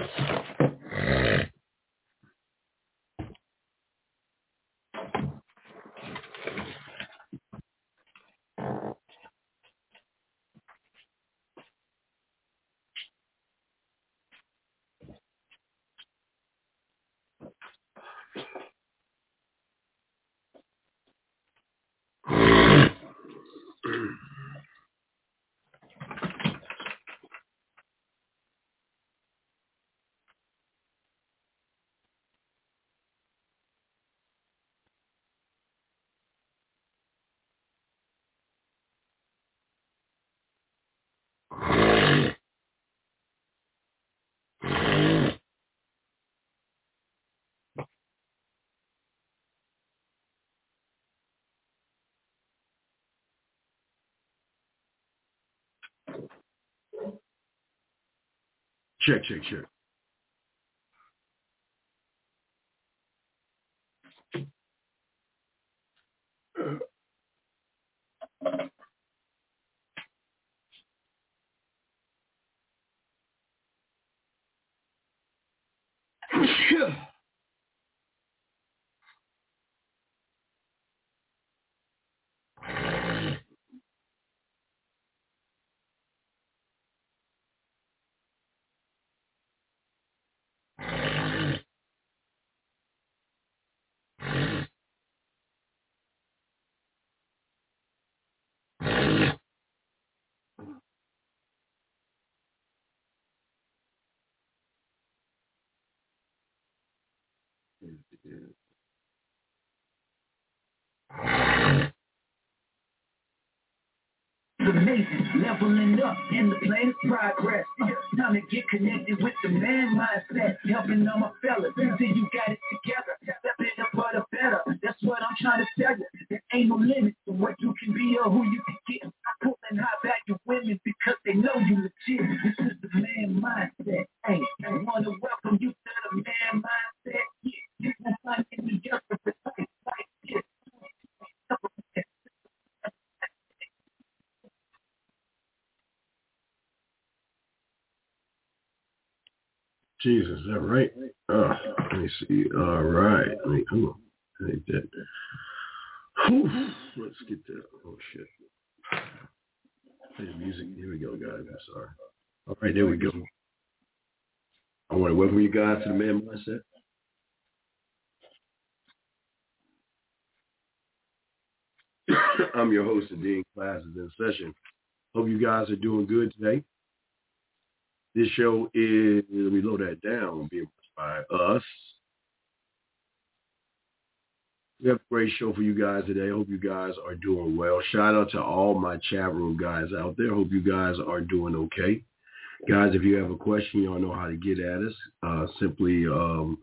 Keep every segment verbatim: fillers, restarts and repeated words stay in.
Check, check, check. Amazing, leveling up in the planet's progress. Uh, time to get connected with the man mindset, helping all my fellas until you got it together. Stepping up for the better. That's what I'm trying to tell you. There ain't no limit to what you can be or who you can get. I'm pulling high value women because they know you legit. This is the man mindset. Hey, I want to welcome you to the man mindset. Yeah, you can find me just for the place like this. Jesus, is that right? Uh, let me see. All right. Let me, come on. I think that. Whew. Let's get that. Oh, shit. Play the music. Here we go, guys. I'm sorry. All right, there we go. I want to welcome you guys to the Man Mindset. I'm your host of Dean Classes in Session. Hope you guys are doing good today. This show is, let me load that down, being by us. We have a great show for you guys today. Hope you guys are doing well. Shout out to all my chat room guys out there. Hope you guys are doing okay. Guys, if you have a question, y'all know how to get at us. Uh, simply um,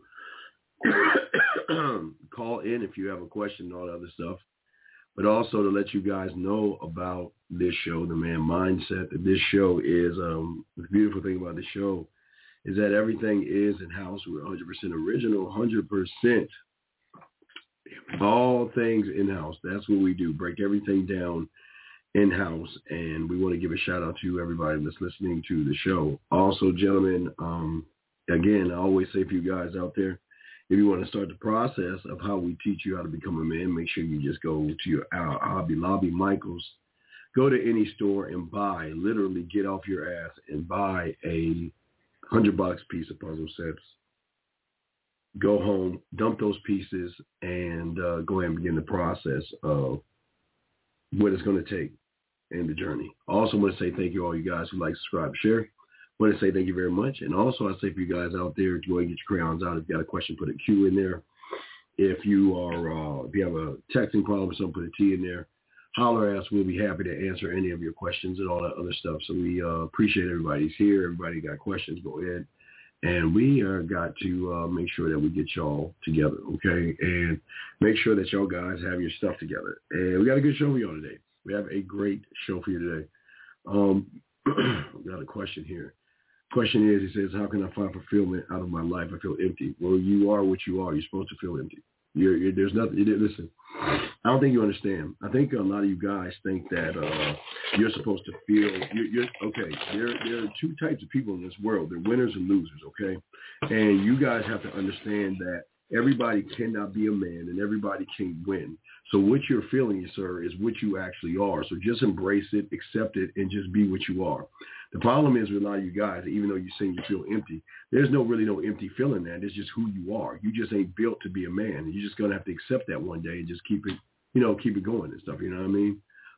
call in if you have a question and all that other stuff. But also to let you guys know about this show, The Man Mindset, that this show is, um, the beautiful thing about the show is that everything is in-house. We're one hundred percent original, one hundred percent. All things in-house. That's what we do, break everything down in-house. And we want to give a shout-out to everybody that's listening to the show. Also, gentlemen, um, again, I always say for you guys out there, if you want to start the process of how we teach you how to become a man, make sure you just go to your uh, Hobby Lobby, Michaels. Go to any store and buy, literally get off your ass and buy a hundred bucks piece of puzzle sets. Go home, dump those pieces, and uh, go ahead and begin the process of what it's going to take in the journey. I also want to say thank you to all you guys who like, subscribe, share. I want to say thank you very much. And also I say for you guys out there, go ahead and get your crayons out. If you got a question, put a Q in there. If you are, uh, if you have a texting problem or something, put a T in there. Holler at us. We'll be happy to answer any of your questions and all that other stuff. So we uh, appreciate everybody's here. Everybody got questions, go ahead. And we uh, got to uh, make sure that we get y'all together, okay? And make sure that y'all guys have your stuff together. And we got a good show for y'all today. We have a great show for you today. Um, we got a question here. Question is, he says, how can I find fulfillment out of my life? I feel empty. Well, you are what you are. You're supposed to feel empty. You're, you're, there's nothing. You didn't listen. I don't think you understand. I think a lot of you guys think that uh, you're supposed to feel. You're, you're okay. There, there are two types of people in this world. They're winners and losers. Okay, and you guys have to understand that everybody cannot be a man and everybody can't win. So what you're feeling, sir, is what you actually are. So just embrace it, accept it, and just be what you are. The problem is with a lot of you guys, even though you're saying you feel empty, there's no really no empty feeling that. It's just who you are. You just ain't built to be a man. You're just going to have to accept that one day and just keep it, you know, keep it going and stuff. You know what I mean?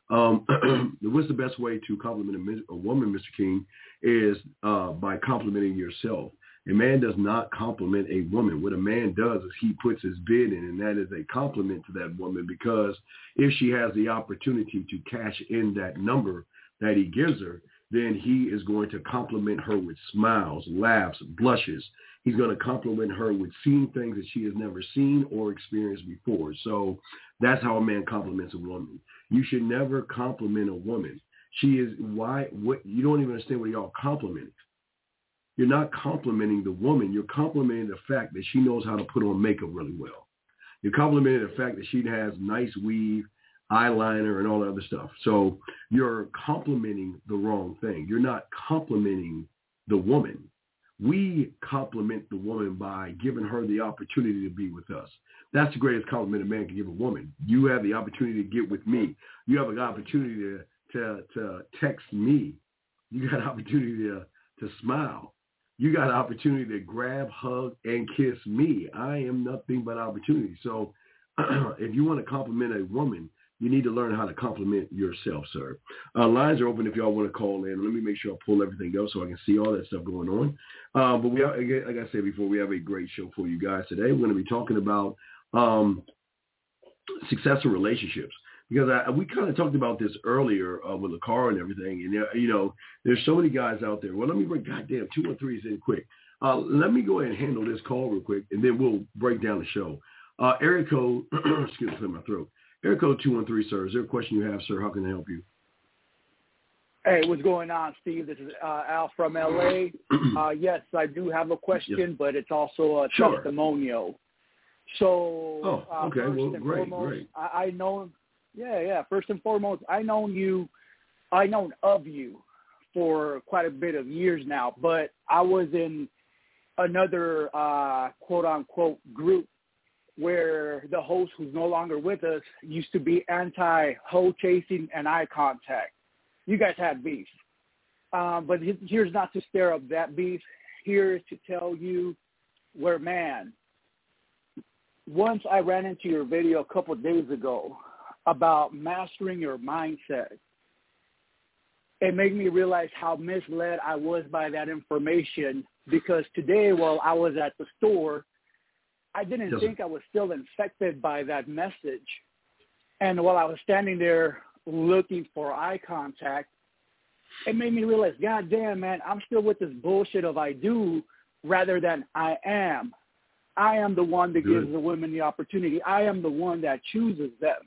Um, what's the best way to compliment a, a woman, Mister King, is uh, by complimenting yourself. A man does not compliment a woman. What a man does is he puts his bid in, and that is a compliment to that woman, because if she has the opportunity to cash in that number that he gives her, then he is going to compliment her with smiles, laughs, blushes. He's going to compliment her with seeing things that she has never seen or experienced before. So that's how a man compliments a woman. You should never compliment a woman. She is why what you don't even understand what y'all complimenting. You're not complimenting the woman. You're complimenting the fact that she knows how to put on makeup really well. You're complimenting the fact that she has nice weave, eyeliner, and all that other stuff. So you're complimenting the wrong thing. You're not complimenting the woman. We compliment the woman by giving her the opportunity to be with us. That's the greatest compliment a man can give a woman. You have the opportunity to get with me. You have an opportunity to, to, to text me. You got an opportunity to, to smile. You got an opportunity to grab, hug, and kiss me. I am nothing but opportunity. So if you want to compliment a woman, you need to learn how to compliment yourself, sir. Uh, lines are open if y'all want to call in. Let me make sure I pull everything up so I can see all that stuff going on. Uh, but we, are, again, like I said before, we have a great show for you guys today. We're going to be talking about um, successful relationships. Because I, we kind of talked about this earlier uh, with the car and everything. And, uh, you know, there's so many guys out there. Well, let me bring, goddamn, two or threes in quick. Uh, let me go ahead and handle this call real quick, and then we'll break down the show. Uh, area code, excuse me, my throat. Area code two one three, sir. Is there a question you have, sir? How can I help you? Hey, what's going on, Steve? This is uh, Al from L A. Uh, yes, I do have a question, yes. But it's also a sure. testimonial. So, oh, uh, okay. first well, and great, foremost, great. I, I know, yeah, yeah. First and foremost, I known you, I known of you for quite a bit of years now, but I was in another uh, quote-unquote group where the host, who's no longer with us, used to be anti-hoe chasing and eye contact. You guys had beef. Um, but here's not to stir up that beef. Here's to tell you where, man, once I ran into your video a couple of days ago about mastering your mindset, it made me realize how misled I was by that information, because today while I was at the store, I didn't yes. think I was still infected by that message. And while I was standing there looking for eye contact, it made me realize, God damn, man, I'm still with this bullshit of I do rather than I am. I am the one that Good. gives the women the opportunity. I am the one that chooses them.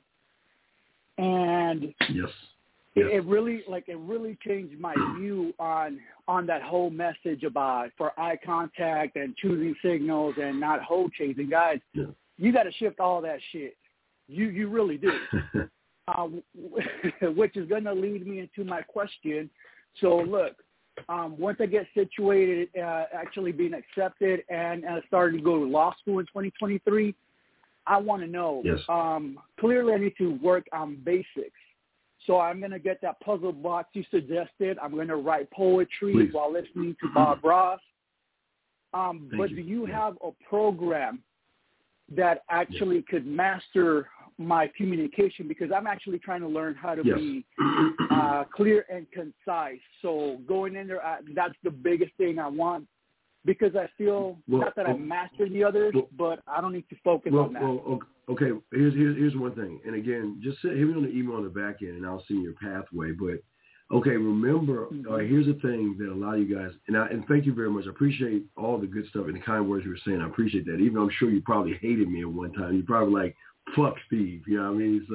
And yes. It, it really, like, it really changed my view on on that whole message about for eye contact and choosing signals and not hoe chasing. Guys, yeah. you got to shift all that shit. You you really do. uh, which is going to lead me into my question. So look, um, once I get situated, uh, actually being accepted and uh, starting to go to law school in twenty twenty-three, I want to know. Yes. Um, clearly, I need to work on basics. So I'm going to get that puzzle box you suggested. I'm going to write poetry Please. while listening to Bob Ross. Um, but you. do you yes. have a program that actually yes. could master my communication? Because I'm actually trying to learn how to yes. be uh, clear and concise. So going in there, uh, that's the biggest thing I want, because I feel, well, not that well, I mastered the others, well, but I don't need to focus well, on that. Well, okay, here's, here's here's one thing. And again, just hit me on the email on the back end, and I'll see your pathway. But, okay, remember, mm-hmm. uh, here's the thing that a lot of you guys, and, I, and thank you very much. I appreciate all the good stuff and the kind words you were saying. I appreciate that. Even though I'm sure you probably hated me at one time. You probably like, fuck Steve, you know what I mean? So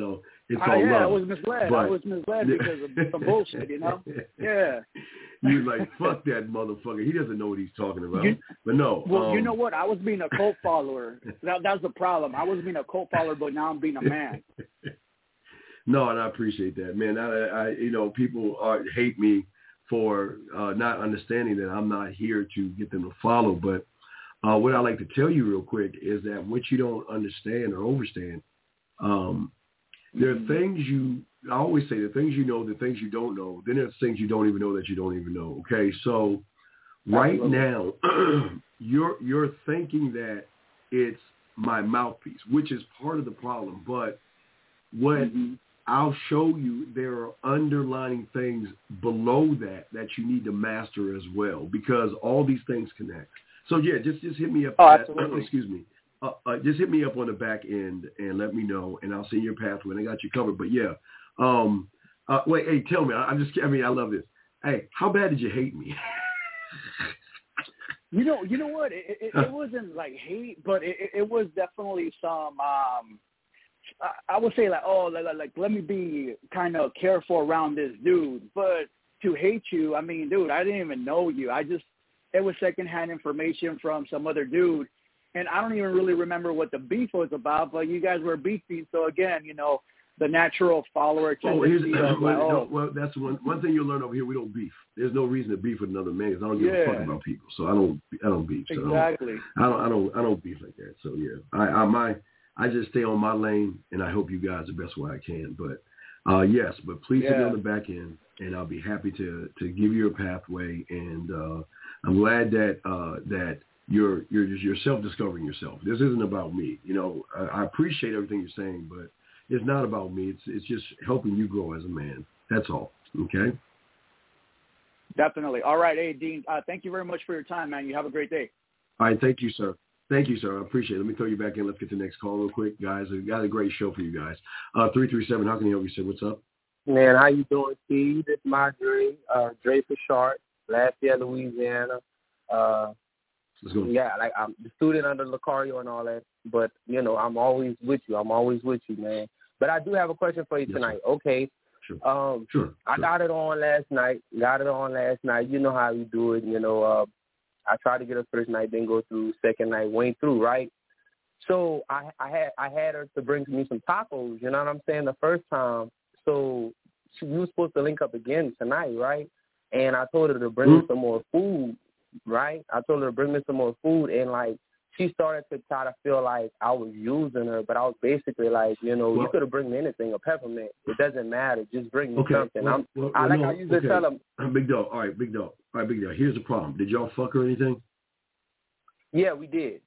It's uh, all yeah, love. I was misled. But, I was misled because of some bullshit, you know? Yeah. You're like, fuck that motherfucker. He doesn't know what he's talking about. You, but no. Well, um, you know what? I was being a cult follower. That, that's the problem. I was being a cult follower, but now I'm being a man. No, and I appreciate that, man. I, I you know, people are, hate me for uh, not understanding that I'm not here to get them to follow. But uh, what I like to tell you real quick is that what you don't understand or overstand, um, there are things you, I always say the things you know, the things you don't know, then there's things you don't even know that you don't even know. Okay. So right Absolutely. now you're, you're thinking that it's my mouthpiece, which is part of the problem. But what Mm-hmm. I'll show you, there are underlying things below that that you need to master as well, because all these things connect. So yeah, just, just hit me up. Oh, at, absolutely. excuse me. Uh, uh, just hit me up on the back end and let me know, and I'll see your pathway. And I got you covered. But yeah, um, uh, wait, hey, tell me. I, I'm just, I mean, I love this. Hey, how bad did you hate me? You know, you know what? It, it, it wasn't like hate, but it, it was definitely some. Um, I, I would say like, oh, like, like, let me be kind of careful around this dude. But to hate you, I mean, dude, I didn't even know you. I just, it was secondhand information from some other dude. And I don't even really remember what the beef was about, but you guys were beefing. So again, you know, the natural follower tendency oh, of like, well, oh, well, that's one one thing you'll learn over here. We don't beef. There's no reason to beef with another man, because I don't give yeah, a fuck about people. So I don't, I don't beef. So exactly. I don't, I don't, I don't, I don't beef like that. So yeah, I, I, my, I just stay on my lane, and I help you guys the best way I can. But uh, yes, but please Yeah. hit me on the back end, and I'll be happy to to give you a pathway. And uh, I'm glad that uh, that. You're you're you're self-discovering yourself. This isn't about me. You know, I, I appreciate everything you're saying, but it's not about me. It's it's just helping you grow as a man. That's all. Okay. Definitely. All right. Hey, Dean, uh, thank you very much for your time, man. You have a great day. All right. Thank you, sir. Thank you, sir. I appreciate it. Let me throw you back in. Let's get to the next call real quick, guys. We got a great show for you guys. Uh, three three seven. How can I help you, sir? What's up? Man, how you doing, Steve? This is my Dre, uh, Dre for short. Lafayette, Louisiana. Uh, Let's go. Yeah, like I'm the student under Lucario and all that, but you know I'm always with you. I'm always with you, man. But I do have a question for you Yes, tonight. sir. Okay. Sure. Um, Sure. I sure. got it on last night. Got it on last night. You know how you do it. You know, uh, I tried to get her first night, didn't go through. Second night went through, right? So I, I had I had her to bring me some tacos. You know what I'm saying? The first time. So she, we were supposed to link up again tonight, right? And I told her to bring mm-hmm. me some more food. Right? I told her to bring me some more food, and, like, she started to try to feel like I was using her, but I was basically like, you know, well, you could have bring me anything, a peppermint. It doesn't matter. Just bring me okay, something. well, I'm, well, I well, like no, I usually okay. tell them. Big dog. All right, big dog. All right, big dog. Here's the problem. Did y'all fuck or anything? Yeah, we did.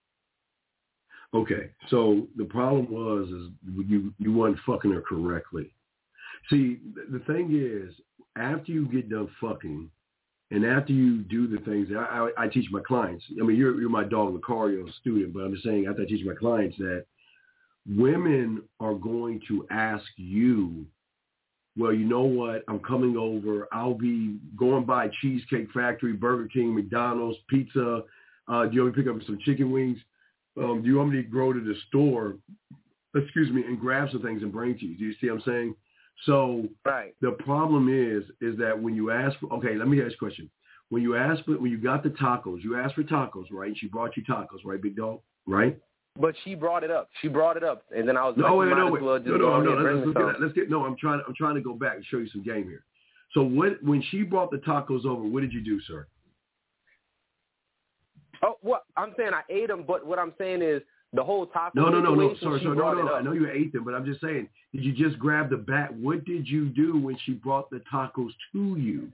Okay, so the problem was is you you weren't fucking her correctly. See, the thing is, after you get done fucking, and after you do the things that I, I, I teach my clients, I mean, you're you're my dog Lucario student, but I'm just saying after I teach my clients that women are going to ask you, well, you know what, I'm coming over, I'll be going by Cheesecake Factory, Burger King, McDonald's, pizza, uh, do you want me to pick up some chicken wings? Um, do you want me to go to the store, excuse me, and grab some things and bring to you? Do you see what I'm saying? So right. The problem is, is that when you ask for, okay, let me ask you a question. When you ask for, when you got the tacos, you asked for tacos, right? She brought you tacos, right, big dog, right? But she brought it up. She brought it up, and then I was no, like, wait, might no, as wait, well just no, no, go no, ahead and let's, bring me let's, some. get, let's get, no, I'm trying, I'm trying to go back and show you some game here. So what, when she brought the tacos over, what did you do, sir? Oh, well, I'm saying I ate them, but what I'm saying is the whole taco No, no, no, no, situation, sorry, she sorry, no, brought no, it no. up. I know you ate them, but I'm just saying, did you just grab the bat? What did you do when she brought the tacos to you?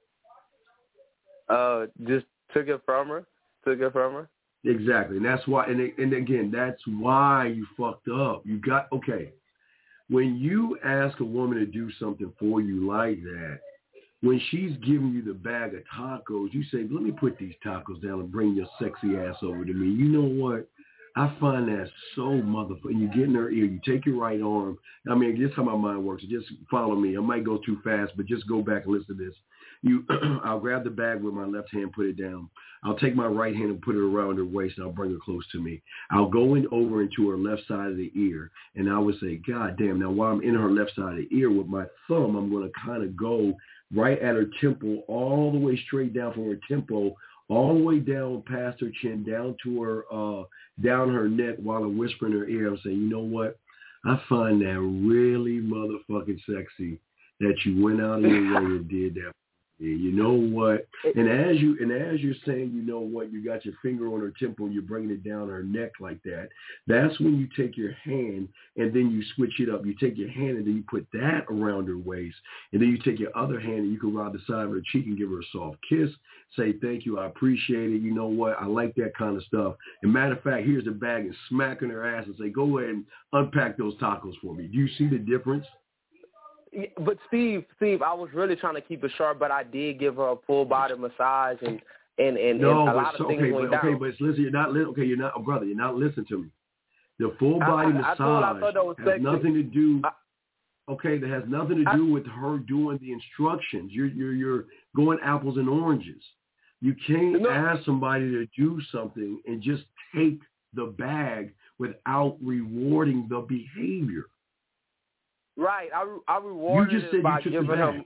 Uh, just took it from her. Took it from her. Exactly, and that's why. And and again, that's why you fucked up. You got okay. When you ask a woman to do something for you like that, when she's giving you the bag of tacos, you say, "Let me put these tacos down and bring your sexy ass over to me." You know what? I find that so motherfucking. You get in her ear, you take your right arm. I mean, this is how my mind works. Just follow me. I might go too fast, but just go back and listen to this. You, I'll grab the bag with my left hand, put it down. I'll take my right hand and put it around her waist, and I'll bring her close to me. I'll go in over into her left side of the ear, and I would say, God damn. Now, while I'm in her left side of the ear with my thumb, I'm going to kind of go right at her temple, all the way straight down from her temple, all the way down past her chin, down to her, uh, down her neck, while I'm whispering in her ear. I'm saying, you know what? I find that really motherfucking sexy that you went out of your way and did that. You know what? And as you and as you're saying, you know what, you got your finger on her temple, you're bringing it down her neck like that. That's when you take your hand and then you switch it up. You take your hand and then you put that around her waist, and then you take your other hand and you can rub the side of her cheek and give her a soft kiss. Say thank you, I appreciate it. You know what? I like that kind of stuff. And matter of fact, here's the bag, and smacking her ass and say, go ahead and unpack those tacos for me. Do you see the difference? Yeah, but Steve, Steve, I was really trying to keep it sharp, but I did give her a full body massage, and and and, no, and a but lot so, of things okay, went but, down. okay, but listen, you're not li- okay. You're not, oh, brother. You're not listening to me. The full body I, I, massage I told, I thought that was has sexy. nothing to do. I, okay, that has nothing to do I, with her doing the instructions. You're you're you're going apples and oranges. You can't no. ask somebody to do something and just take the bag without rewarding the behavior. Right, I I rewarded you just it said by you took giving the bag. him.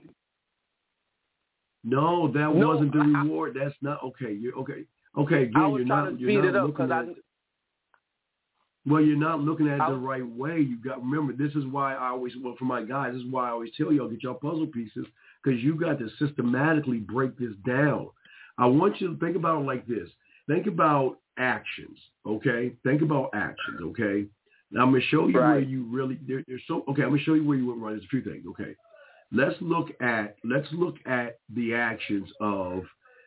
No, that No, wasn't the I, reward. That's not okay. You're okay. Okay, again, I was you're trying not. to You're speed not it up looking because at. I. Well, you're not looking at it I, the right way. You got remember. This is why I always. Well, for my guys, this is why I always tell y'all get your puzzle pieces, because you got to systematically break this down. I want you to think about it like this. Think about actions. Okay. Think about actions. Okay. Now I'm gonna show you right. where you really. There, there's so. Okay. I'm gonna show you where you went wrong. There's a few things. Okay. Let's look at let's look at the actions of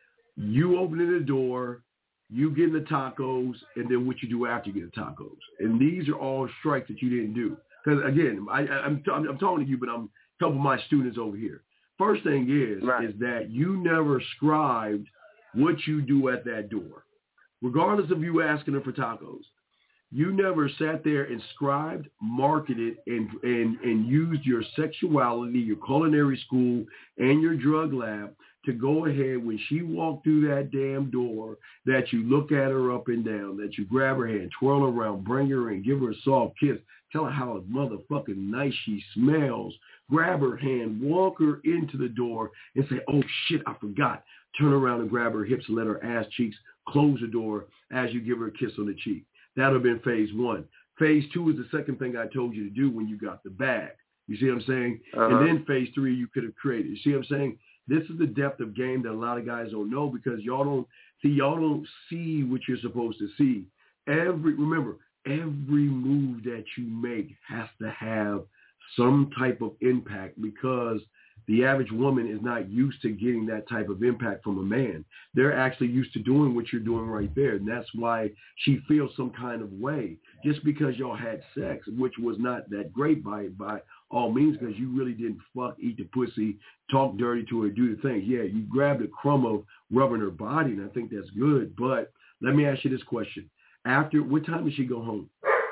you opening the door, you getting the tacos, and then what you do after you get the tacos. And these are all strikes that you didn't do. Because again, I, I'm, I'm I'm talking to you, but I'm a couple of my students over here. First thing is right. is that you never scribed what you do at that door, regardless of you asking them for tacos. You never sat there and scribed, marketed, and, and, and used your sexuality, your culinary school, and your drug lab to go ahead when she walked through that damn door, that you look at her up and down, that you grab her hand, twirl her around, bring her in, give her a soft kiss, tell her how motherfucking nice she smells, grab her hand, walk her into the door, and say, oh, shit, I forgot. Turn around and grab her hips and let her ass cheeks close the door as you give her a kiss on the cheek. That would have been phase one. Phase two is the second thing I told you to do when you got the bag. You see what I'm saying? Uh-huh. And then phase three you could have created. You see what I'm saying? This is the depth of game that a lot of guys don't know, because y'all don't see y'all don't see what you're supposed to see. Every remember, every move that you make has to have some type of impact, because the average woman is not used to getting that type of impact from a man. They're actually used to doing what you're doing right there. And that's why she feels some kind of way, just because y'all had sex, which was not that great by by all means, because you really didn't fuck, eat the pussy, talk dirty to her, do the things. Yeah, you grabbed a crumb of rubbing her body, and I think that's good. But let me ask you this question. After, what time did she go home?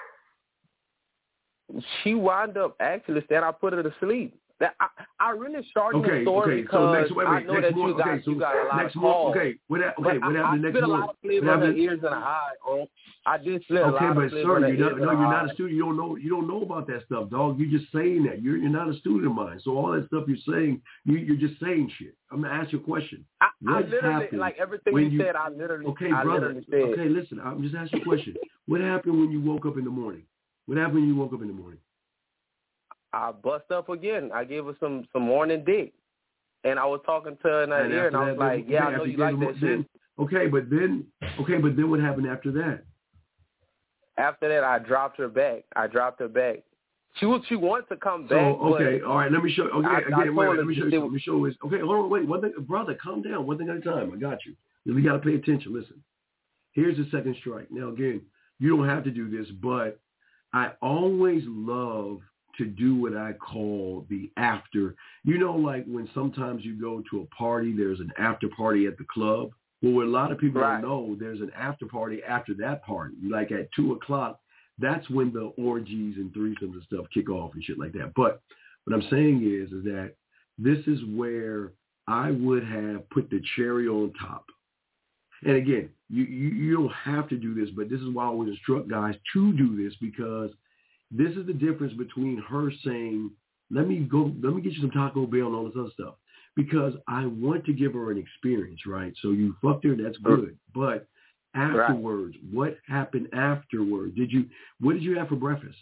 She wound up actually saying I put her to sleep. That I, I really started okay, the story okay. because So next, wait, wait, I know next that more, you got okay, so you got a lot next of more, calls. okay, what, okay, what happened I, the next I spit a lot more? of flavor in the ears and the eye. On. I did split okay, a lot but of flavor sir, in the you're ears not, and no, the you're eye. not a student. You don't know, you don't know about that stuff, dog. You're just saying that. You're, you're not a student of mine. So all that stuff you're saying, you, you're just saying shit. I'm gonna ask you a question. I, what I literally, happened like everything when you you said, I literally, okay, I brother. literally said. Okay, listen. I'm just asking you a question. What happened when you woke up in the morning? What happened when you woke up in the morning? I bust up again. I gave her some some morning dick. And I was talking to her in her and ear, and I was that, like, okay, yeah, I know you like that then, shit. Okay, but then, okay, but then what happened after that? After that, I dropped her back. I dropped her back. She was, she wanted to come So, back. okay, all right, let me show you. Okay, I, again, I wait, wait, let me show you. it, Let me show you. Okay, hold on, wait. One thing, brother, calm down. One thing at a time. I got you. You got to pay attention. Listen, here's the second strike. Now, again, you don't have to do this, but I always love to do what I call the after. You know, like when sometimes you go to a party, there's an after party at the club. Well, what a lot of people right. don't know, there's an after party after that party. Like at two o'clock, that's when the orgies and threesomes and stuff kick off and shit like that. But what I'm saying is, is that this is where I would have put the cherry on top. And again, you, you, you don't have to do this, but this is why I always instruct guys to do this, because this is the difference between her saying, let me go, let me get you some Taco Bell and all this other stuff, because I want to give her an experience, right? So you fucked her, that's good. But afterwards, right. What happened afterward? Did you, what did you have for breakfast?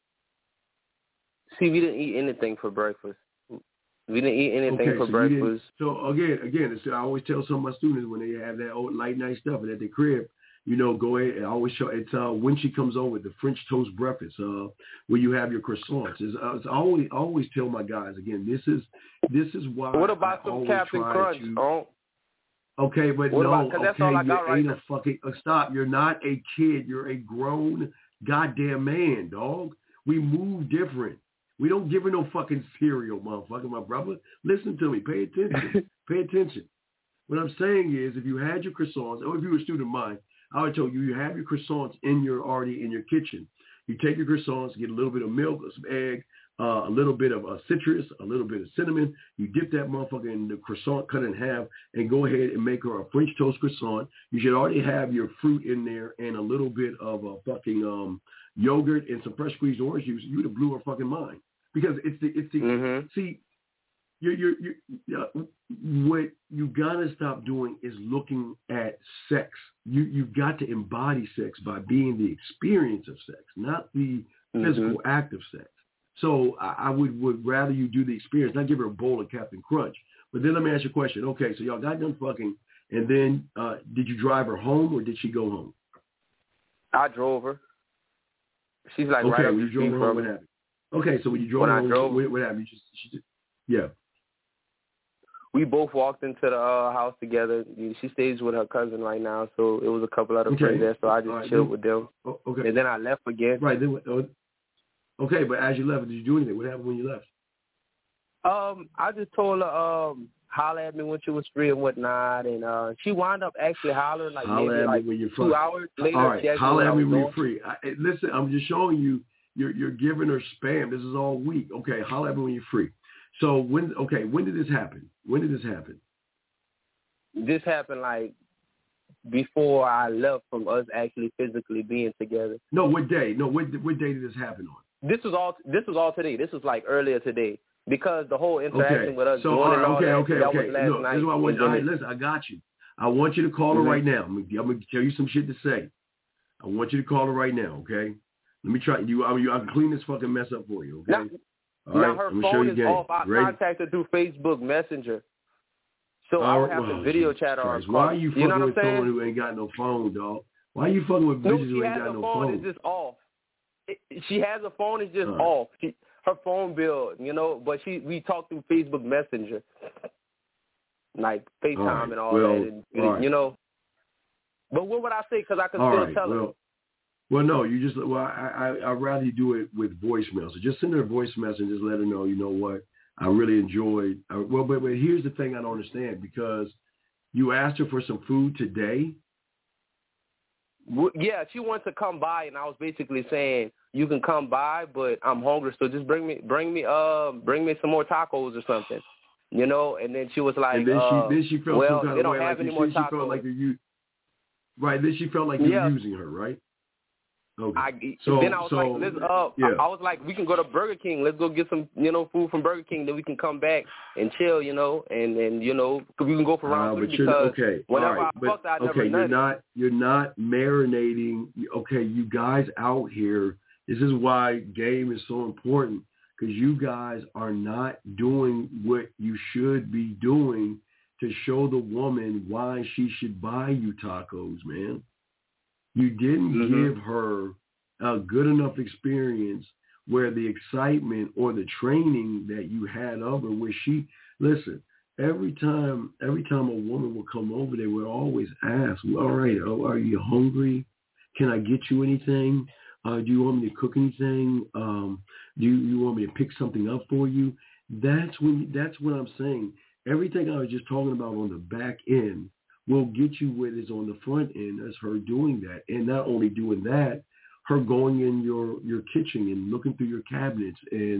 See, we didn't eat anything for breakfast. We didn't eat anything okay, for so breakfast. So again, again, it's, I always tell some of my students when they have that old light night stuff and at their crib, you know, go ahead. I always show it's uh, when she comes over, the French toast breakfast, uh, where you have your croissants. It's, uh, it's always always tell my guys again. This is this is why. What about I some Captain Crunch? To, oh. Okay, but what no, about, okay, that's all I you got right ain't now. a fucking uh, stop. You're not a kid. You're a grown goddamn man, dog. We move different. We don't give her no fucking cereal, motherfucker, my brother. Listen to me. Pay attention. Pay attention. What I'm saying is, if you had your croissants, or if you were a student of mine, I would tell you, you have your croissants in your already in your kitchen. You take your croissants, get a little bit of milk, some egg, uh, a little bit of uh, citrus, a little bit of cinnamon. You dip that motherfucker in the croissant, cut it in half, and go ahead and make her a French toast croissant. You should already have your fruit in there and a little bit of a fucking um, yogurt and some fresh squeezed orange juice. You would have blew her fucking mind. Because it's the, it's the, mm-hmm. see, you're, you're, you're, uh, what you gotta stop doing is looking at sex. You, you've got to embody sex by being the experience of sex, not the mm-hmm. physical act of sex. So I, I would, would rather you do the experience, not give her a bowl of Captain Crunch. But then let me ask you a question. Okay, so y'all got done fucking, and then uh, did you drive her home or did she go home? I drove her. She's like okay, right up when the you drove her home, what happened? Okay, so when you drove when home, I drove, what, what happened? You just, she just, yeah. We both walked into the uh, house together. She stays with her cousin right now, so it was a couple other okay. friends there, so I just right, chilled then, with them. oh, okay. And then I left again. Right. Then, okay, but as you left, did you do anything? What happened when you left? Um, I just told her, um, holler at me when she was free and whatnot, and uh, she wound up actually hollering like holler maybe like when you're two hours later. All right, holler at me when doing. you're free. I, listen, I'm just showing you. You're, you're giving her spam. This is all week. Okay, holler at me when you're free. So when, okay, when did this happen? When did this happen? This happened like before I left from us actually physically being together. No, what day? No, what what day did this happen on? This was all. This was all today. This was like earlier today because the whole interaction okay. with us. So doing all right, all okay, that, okay, that okay. Was last Look, night, this is what I want. you. All right, listen, I got you. I want you to call her mm-hmm. right now. I'm gonna, I'm gonna tell you some shit to say. I want you to call her right now. Okay. Let me try. You, I, mean, I can clean this fucking mess up for you. Okay. Now, all now right, her let me phone show you is again. off. I Ready? contacted her through Facebook Messenger. So oh, I would have oh, to video Jesus chat her. Christ. Why are you fucking you know with someone who ain't got no phone, dog? Why are you fucking with no, bitches who ain't got no phone? phone? It's just off. It, she has a phone. It's just right. off. She, her phone bill, you know. But she, we talk through Facebook Messenger, like FaceTime all right. and all well, that, and, all right. you know. But what would I say? Because I could all still right. tell well, her. Well, no, you just, well, I, I, I'd rather you do it with voicemail. So just send her a voice message and just let her know, you know what, I really enjoyed, I, well, but, but here's the thing I don't understand, because you asked her for some food today. Yeah, she wants to come by, and I was basically saying, you can come by, but I'm hungry, so just bring me, bring me, uh, bring me some more tacos or something, you know. And then she was like, and then uh, she, then she felt well, some kind they of don't way, have like any you, more she, she tacos. felt like you, right? Then she felt like you're yeah. using her, right? Okay. I, so then I was so, like, let's, uh, yeah. I, I was like, we can go to Burger King. Let's go get some, you know, food from Burger King. Then we can come back and chill, you know, and and you know, we can go for round uh, three because okay. whenever right. I but, fucked, I okay, never you're nutted. not you're not marinating. Okay, you guys out here. This is why game is so important, because you guys are not doing what you should be doing to show the woman why she should buy you tacos, man. You didn't mm-hmm. give her a good enough experience where the excitement or the training that you had of her, where she, listen, every time, every time a woman would come over, they would always ask, well, all right, oh, are you hungry? Can I get you anything? Uh, do you want me to cook anything? Um, do you, you want me to pick something up for you? That's when, that's what I'm saying. Everything I was just talking about on the back end will get you what is on the front end as her doing that. And not only doing that, her going in your, your kitchen and looking through your cabinets and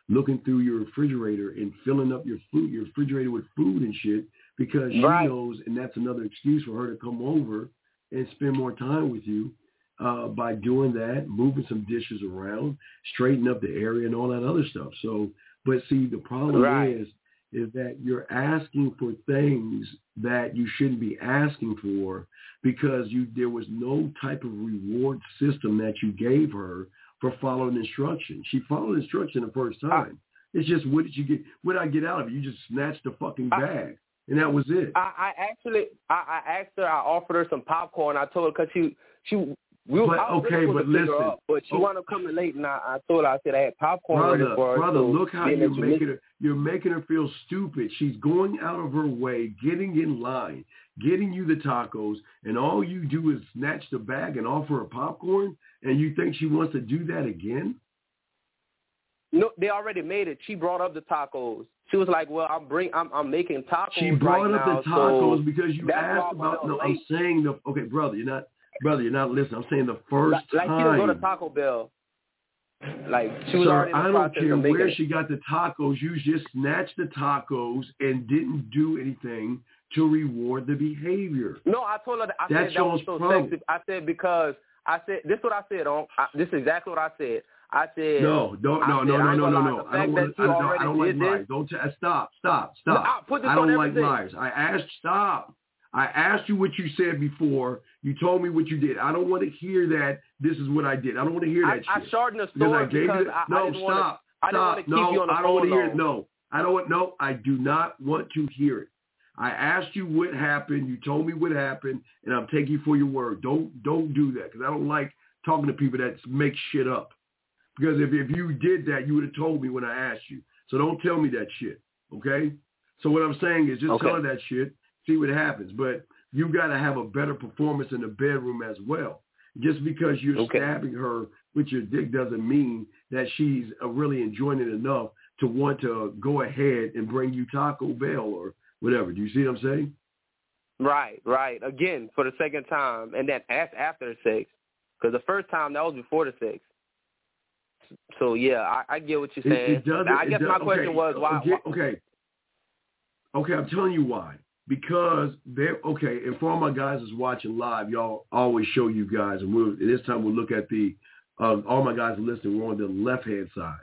looking through your refrigerator and filling up your food, your refrigerator with food and shit because she right. knows, and that's another excuse for her to come over and spend more time with you uh, by doing that, moving some dishes around, straightening up the area and all that other stuff. So, but see, the problem right. is, is that you're asking for things that you shouldn't be asking for because you there was no type of reward system that you gave her for following instructions. She followed instruction the first time. I, it's just, what did you get? What did I get out of it? You just snatched the fucking bag, I, and that was it. I, I actually, I, I asked her, I offered her some popcorn. I told her because she, she, we but, I was okay, really but listen. Up, but she oh, wanted to come in late, and I, I told her, I said I had popcorn brother, ready for her. Brother, so look how you're making her. You're making her feel stupid. She's going out of her way, getting in line, getting you the tacos, and all you do is snatch the bag and offer her popcorn, and you think she wants to do that again? No, they already made it. She brought up the tacos. She was like, "Well, I'm bring, I'm, I'm making tacos." She brought right up now, the tacos so because you asked about. No, I'm saying the. Okay, brother, you're not. Brother, you're not listening. I'm saying the first like, like time. Like she didn't go to Taco Bell. Like she was Sir, already in the I don't process care of making where it. she got the tacos. You just snatched the tacos and didn't do anything to reward the behavior. No, I told her that. I That's said that was so problem. sexy. I said because I said this is what I said. On I, this is exactly what I said. I said no, no, no, said, no, no, no, no, no. I don't want. I don't, I don't like this, lies. Don't t- stop, stop, stop. No, put this I don't on like everything. lies. I asked. Stop. I asked you what you said before. You told me what you did. I don't want to hear that. This is what I did. I don't want to hear that I, shit. I shortened the story because I, because I, no, I didn't stop, want to. I didn't want to keep no, you on the I don't phone want to hear long. it. No, I don't want. No, I do not want to hear it. I asked you what happened. You told me what happened, and I'm taking you for your word. Don't don't do that because I don't like talking to people that make shit up. Because if if you did that, you would have told me when I asked you. So don't tell me that shit. Okay. So what I'm saying is just okay. tell her that shit. See what happens. But you got to have a better performance in the bedroom as well. Just because you're okay. stabbing her with your dick doesn't mean that she's uh, really enjoying it enough to want to go ahead and bring you Taco Bell or whatever. Do you see what I'm saying? Right, right. Again, for the second time. And then after the sex. Because the first time, that was before the sex. So, yeah, I, I get what you're saying. It, it I guess does, my question okay, was why, okay, why? Okay. Okay, I'm telling you why. Because they're, okay, and for all my guys that's watching live, y'all always show you guys, and we'll, this time we'll look at the, uh, all my guys are listening, we're on the left-hand side.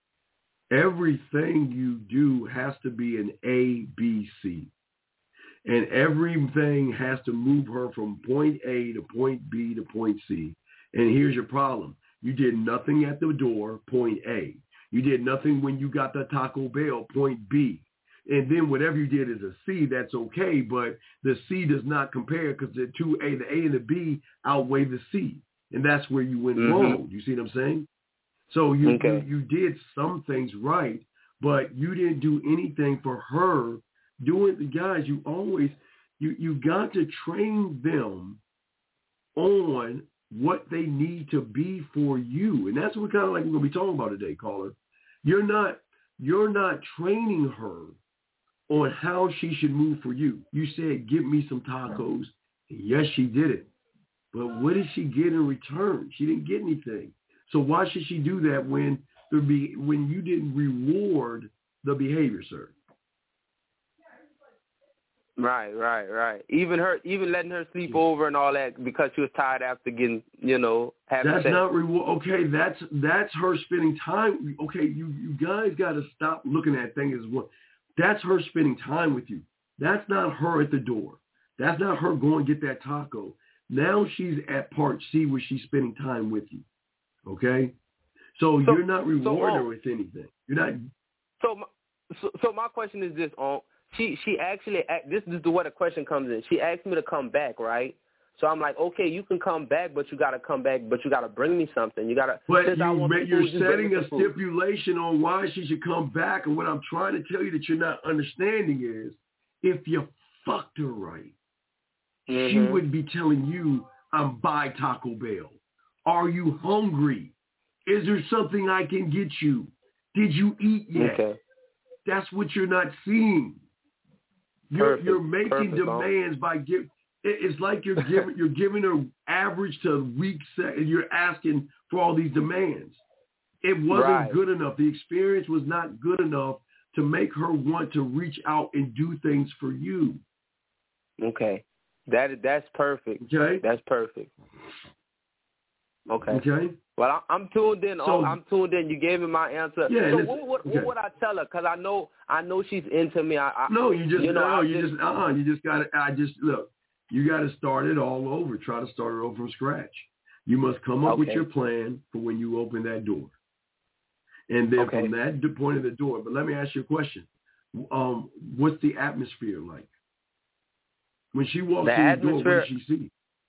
Everything you do has to be an A, B, C. And everything has to move her from point A to point B to point C. And here's your problem. You did nothing at the door, point A. You did nothing when you got the Taco Bell, point B. And then whatever you did is a C, that's okay, but the C does not compare because the two A, the A and the B outweigh the C. And that's where you went mm-hmm. wrong. You see what I'm saying? So you, okay. you you did some things right, but you didn't do anything for her. Doing the guys, you always, you, you got to train them on what they need to be for you. And that's what kind of like we're going to be talking about today, caller. You're not, you're not training her on how she should move for you. You said, give me some tacos. Yes, she did it. But what did she get in return? She didn't get anything. So why should she do that when there be when you didn't reward the behavior, sir? Right, right, right. Even her, even letting her sleep over and all that because she was tired after getting, you know, having That's sex. not reward. Okay, that's that's her spending time. Okay, you you guys got to stop looking at things as what. That's her spending time with you. That's not her at the door. That's not her going to get that taco. Now she's at part C where she's spending time with you. Okay, so, so you're not rewarding so, um, her with anything. You're not. So, so, so my question is this: um, she she actually this is the way the question comes in. She asked me to come back, right? So I'm like, okay, you can come back, but you got to come back, but you got to bring me something. You got to. But you, you're setting a stipulation on why she should come back, and what I'm trying to tell you that you're not understanding is, if you fucked her right, mm-hmm. she would be telling you, "I'm by Taco Bell. Are you hungry? Is there something I can get you? Did you eat yet?" Okay. That's what you're not seeing. You're Perfect. you're making Perfect, demands by giving. It's like you're giving you're giving her average to weak set, and you're asking for all these demands. it wasn't Right. good enough. The experience was not good enough to make her want to reach out and do things for you. Okay. That that's perfect. Okay. That's perfect. Okay. Okay. Well, I, I'm tuned in. So, I'm tuned in. You gave me my answer. Yeah, so and what, what, okay. what would I tell her? Because I know I know she's into me. I, I No, you just you know, no, I you just, just uh uh you just got to. I just look. You got to start it all over. Try to start it over from scratch. You must come up Okay. with your plan for when you open that door, and then Okay. from that d- point of the door. But let me ask you a question. Um, what's the atmosphere like when she walks The in the door? What atmosphere- does she see?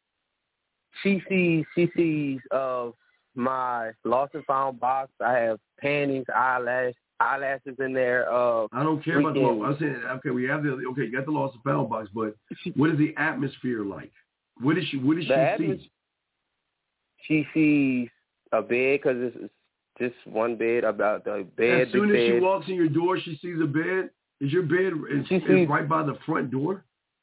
she sees she sees uh my lost and found box. I have panties, eyelash eyelashes in there. Uh, I don't care about the freaking- law. I'm saying, okay, we have the okay, you got the lost and found box, but what is the atmosphere like? What is she? What does The she atmos- see? She sees a bed because it's, it's just one bed. About the bed. As soon big as she bed. walks in your door, she sees a bed. Is your bed is, She is sees- right by the front door?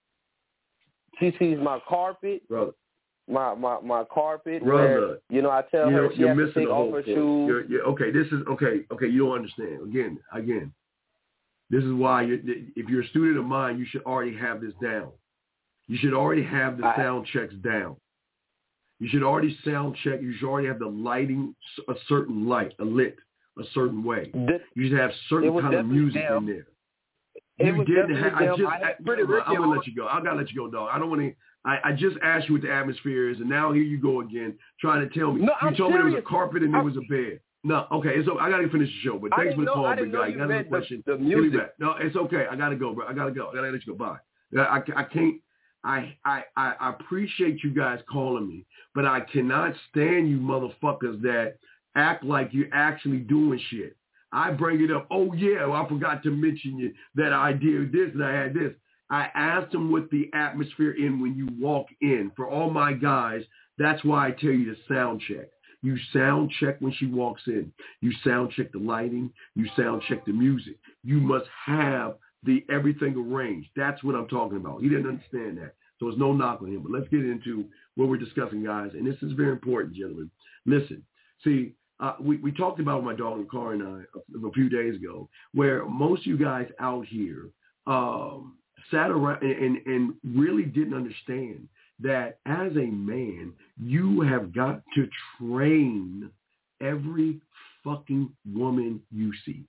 She sees my carpet. Brother, My, my, my carpet. Brother, Where, you know, I tell you're, her she you're has to missing take the whole off her point. shoes. You're, you're, okay, this is okay. Okay, you don't understand. Again, again, this is why you, if you're a student of mine, you should already have this down. You should already have the I- sound checks down. You should already sound check. You should already have the lighting a certain light, a lit a certain way. The- You should have It certain was kind of definitely music them. in there. It You was didn't definitely have. I them. just. I had I, Pretty I'm Ricky gonna on. let you go. I gotta let you go, dog. I don't want to. I, I just asked you what the atmosphere is, and now here you go again, trying to tell me. No, you I'm told me there was serious. a carpet and there I'm- was a bed. No, okay, so I gotta finish the show. But I thanks for didn't the know- call, I big didn't know guy. you You got another read the- question? the Give me music. back. No, it's okay. I gotta go, bro. I gotta go. I gotta let you go. Bye. I, I can't. I, I I appreciate you guys calling me, but I cannot stand you motherfuckers that act like you're actually doing shit. I bring it up. Oh yeah, well, I forgot to mention you that I did this and I had this. I asked them what the atmosphere in when you walk in. For all my guys, that's why I tell you to sound check. You sound check when she walks in. You sound check the lighting. You sound check the music. You must have the everything arranged. That's what I'm talking about. He didn't understand that. So it's no knock on him. But let's get into what we're discussing, guys. And this is very important, gentlemen. Listen, see, uh, we, we talked about my dog and car and I a, a few days ago, where most of you guys out here um, sat around and, and, and really didn't understand that as a man, you have got to train every fucking woman you see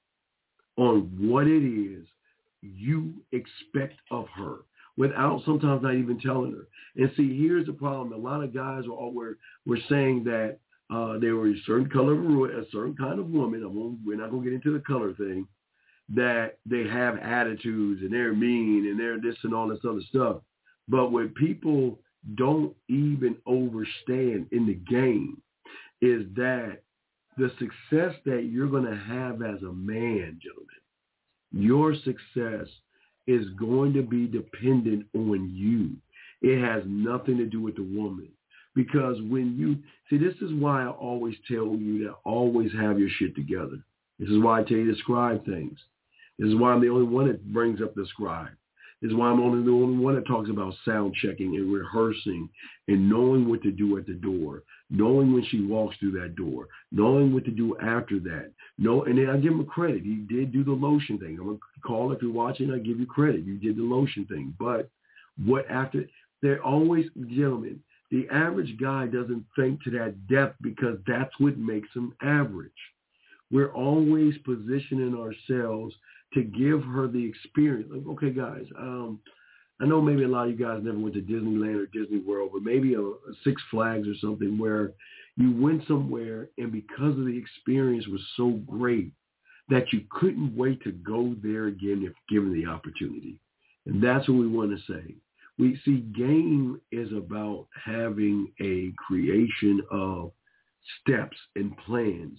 on what it is you expect of her without sometimes not even telling her. And see, here's the problem. A lot of guys are all were, were saying that uh, they were a certain color, a certain kind of woman. I'm gonna, we're not going to get into the color thing, that they have attitudes and they're mean and they're this and all this other stuff. But what people don't even understand in the game is that the success that you're going to have as a man, gentlemen, your success is going to be dependent on you. It has nothing to do with the woman. Because when you, see, this is why I always tell you to always have your shit together. This is why I tell you to scribe things. This is why I'm the only one that brings up the scribe. This is why I'm only the only one that talks about sound checking and rehearsing and knowing what to do at the door, knowing when she walks through that door, knowing what to do after that. No, and then I give him a credit. He did do the lotion thing. I'm going to call if you're watching. I give you credit. You did the lotion thing. But what after, they're always, gentlemen, the average guy doesn't think to that depth because that's what makes him average. We're always positioning ourselves to give her the experience. Like, okay, guys, um, I know maybe a lot of you guys never went to Disneyland or Disney World, but maybe a, a Six Flags or something where you went somewhere and because of the experience was so great that you couldn't wait to go there again if given the opportunity. And that's what we want to say. We see game is about having a creation of steps and plans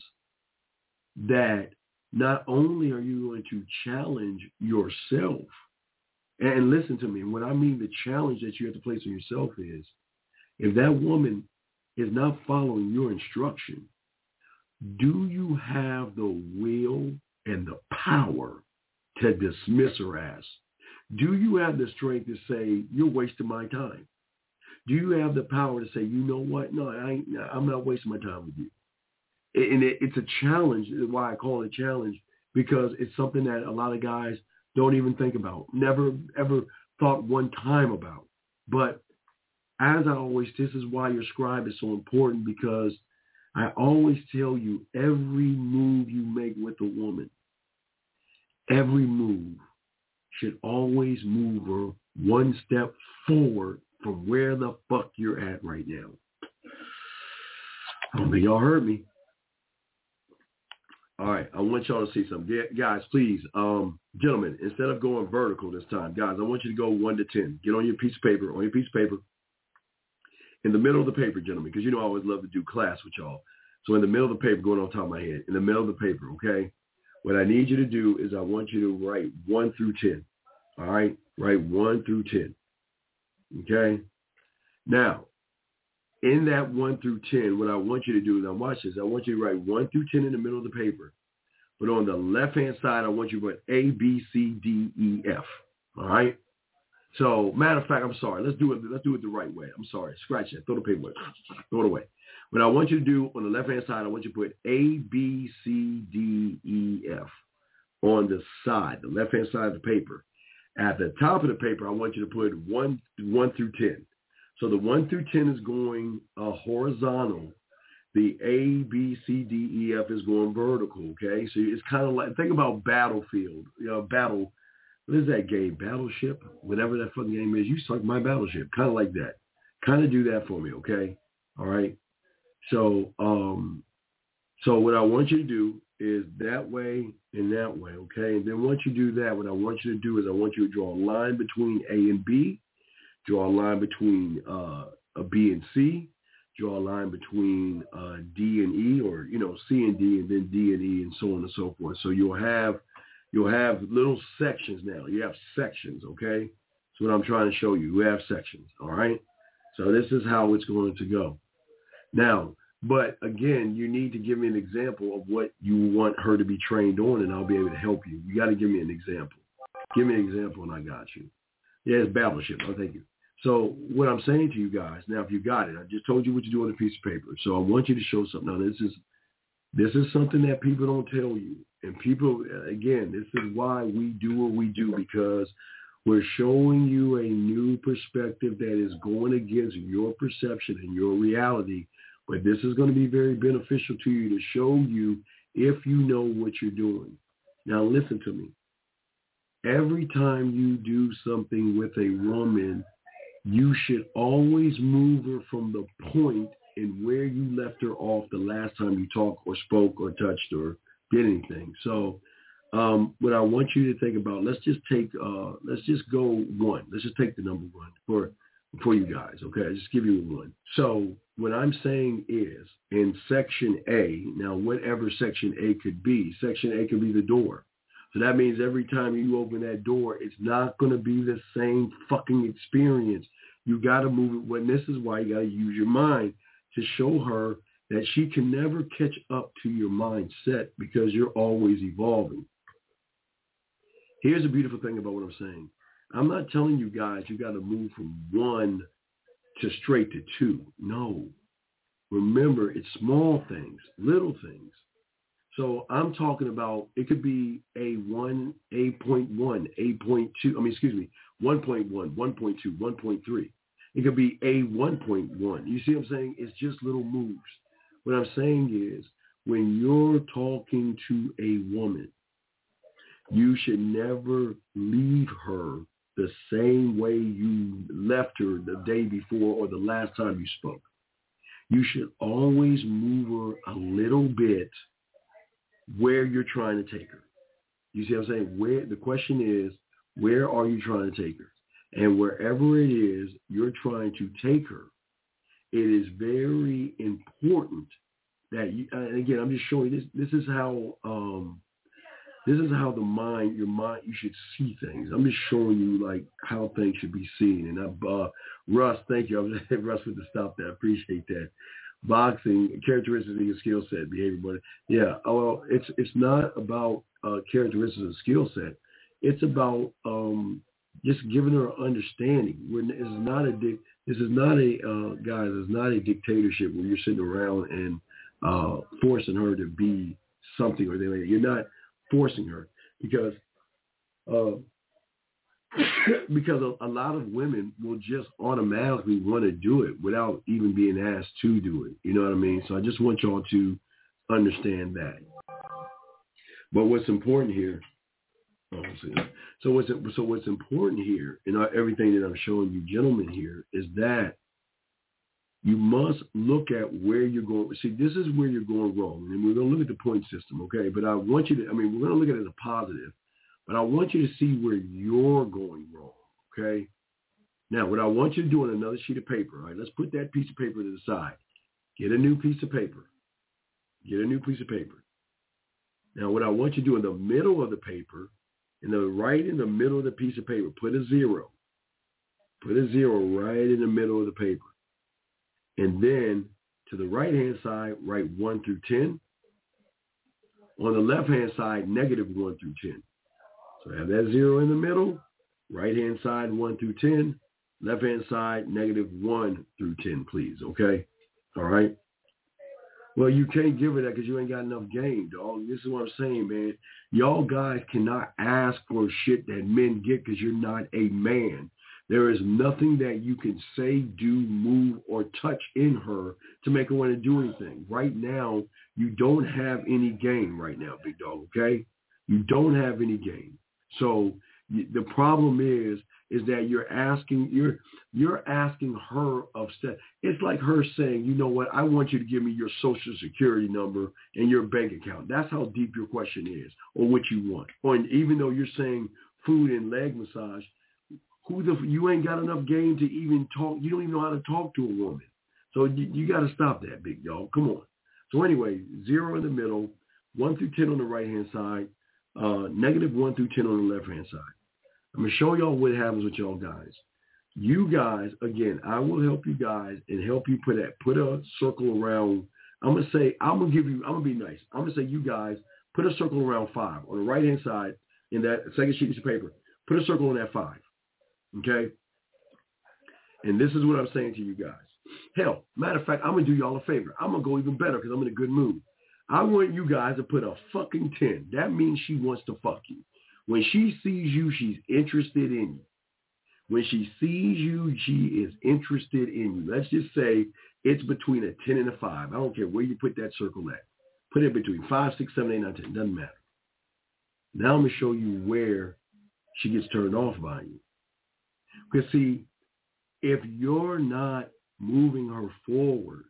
that not only are you going to challenge yourself, and listen to me, what I mean the challenge that you have to place on yourself is, if that woman is not following your instruction, do you have the will and the power to dismiss her ass? Do you have the strength to say, you're wasting my time? Do you have the power to say, you know what? No, I ain't, I'm not wasting my time with you. and it, it's a challenge. Why I call it a challenge, because it's something that a lot of guys don't even think about, never ever thought one time about. But as I always, this is why your scribe is so important, because I always tell you, every move you make with a woman, every move should always move her one step forward from where the fuck you're at right now. I don't think y'all heard me. All right, I want y'all to see something. Guys, please, um, gentlemen, instead of going vertical this time, guys, I want you to go one to ten. Get on your piece of paper, on your piece of paper. In the middle of the paper, gentlemen, because you know I always love to do class with y'all. So in the middle of the paper, going on top of my head, in the middle of the paper, okay, what I need you to do is I want you to write one through ten. All right? Write one through ten. Okay? Now, in that one through ten, what I want you to do is, now watch this, I want you to write one through ten in the middle of the paper. But on the left-hand side, I want you to put A, B, C, D, E, F. All right? So, matter of fact, I'm sorry. Let's do it. Let's do it the right way. I'm sorry. Scratch that. Throw the paper away. Throw it away. What I want you to do on the left-hand side, I want you to put A, B, C, D, E, F on the side, the left-hand side of the paper. At the top of the paper, I want you to put one, one through ten. So the one through ten is going uh, horizontal. The A, B, C, D, E, F is going vertical. Okay, so it's kind of like, think about Battlefield. You know, battle. What is that game? Battleship? Whatever that fucking game is. You suck my Battleship. Kind of like that. Kind of do that for me, okay? All right? So um, so what I want you to do is that way and that way, okay? And then once you do that, what I want you to do is I want you to draw a line between A and B, draw a line between uh, a B and C, draw a line between uh, D and E, or, you know, C and D, and then D and E, and so on and so forth. So you'll have You'll have little sections now. You have sections, okay? That's what I'm trying to show you. You have sections, all right? So this is how it's going to go. Now, but again, you need to give me an example of what you want her to be trained on, and I'll be able to help you. You got to give me an example. Give me an example, and I got you. Yeah, it's Battleship. Oh, thank you. So what I'm saying to you guys, now if you got it, I just told you what to do on a piece of paper. So I want you to show something. Now, this is this is something that people don't tell you. And people, again, this is why we do what we do, because we're showing you a new perspective that is going against your perception and your reality. But this is going to be very beneficial to you to show you if you know what you're doing. Now, listen to me. Every time you do something with a woman, you should always move her from the point in where you left her off the last time you talked or spoke or touched or did anything. So um, what I want you to think about, let's just take, uh, let's just go one. Let's just take the number one for for you guys, okay? I'll just give you a one. So what I'm saying is, in Section A, now whatever Section A could be, Section A could be the door. So that means every time you open that door, it's not going to be the same fucking experience. You got to move it. When this is why you got to use your mind to show her that she can never catch up to your mindset, because you're always evolving. Here's the beautiful thing about what I'm saying. I'm not telling you guys you got to move from one to straight to two. No. Remember, it's small things, little things. So I'm talking about, it could be A one, A point one, A point two, I mean, excuse me, one point one, one point two, one point three. It could be A one point one. You see what I'm saying? It's just little moves. What I'm saying is, when you're talking to a woman, you should never leave her the same way you left her the day before or the last time you spoke. You should always move her a little bit where you're trying to take her. You see what I'm saying? Where the question is, where are you trying to take her? And wherever it is you're trying to take her, it is very important that you, and again, I'm just showing you this, this is how, um, this is how the mind, your mind, you should see things. I'm just showing you like how things should be seen. And I, uh, Russ, thank you. I was Russ with the stop there. I appreciate that. Boxing, characteristics of your skill set, behavior, but yeah, well, it's, it's not about uh, characteristics of skill set. It's about um, just giving her an understanding. We're, this is not a, this is not a, uh, guys, it's not a dictatorship where you're sitting around and uh, forcing her to be something or they you're not forcing her because uh, because a, a lot of women will just automatically want to do it without even being asked to do it. You know what I mean? So I just want y'all to understand that. But what's important here, oh, so what's so what's important here in everything that I'm showing you gentlemen here is that you must look at where you're going. See, this is where you're going wrong. And we're going to look at the point system, okay? But I want you to, I mean, we're going to look at it as a positive. But I want you to see where you're going wrong, okay? Now, what I want you to do on another sheet of paper, all right, let's put that piece of paper to the side. Get a new piece of paper. Get a new piece of paper. Now, what I want you to do in the middle of the paper, in the right in the middle of the piece of paper, put a zero. Put a zero right in the middle of the paper. And then to the right-hand side, write one through ten. On the left-hand side, negative one through ten. So have that zero in the middle, right-hand side, one through ten, left-hand side, negative one through ten, please, okay? All right? Well, you can't give her that because you ain't got enough game, dog. This is what I'm saying, man. Y'all guys cannot ask for shit that men get because you're not a man. There is nothing that you can say, do, move, or touch in her to make her want to do anything. Right now, you don't have any game right now, big dog, okay? You don't have any game. So the problem is, is that you're asking, you're you're asking her of step. It's like her saying, you know what, I want you to give me your social security number and your bank account. That's how deep your question is, or what you want. Or even though you're saying food and leg massage, who the you ain't got enough game to even talk. You don't even know how to talk to a woman. So you, you got to stop that, big dog. Come on. So anyway, zero in the middle, one through ten on the right-hand side, uh, negative one through ten on the left-hand side. I'm going to show y'all what happens with y'all guys. You guys, again, I will help you guys and help you put that, put a circle around. I'm going to say, I'm going to give you, I'm going to be nice. I'm going to say you guys put a circle around five on the right-hand side in that second sheet of paper. Put a circle on that five. Okay? And this is what I'm saying to you guys. Hell, matter of fact, I'm going to do y'all a favor. I'm going to go even better because I'm in a good mood. I want you guys to put a fucking ten. That means she wants to fuck you. When she sees you, she's interested in you. When she sees you, she is interested in you. Let's just say it's between a ten and a five. I don't care where you put that circle at. Put it between five, six, seven, eight, nine, ten. Doesn't matter. Now I'm going to show you where she gets turned off by you. Because, see, if you're not moving her forward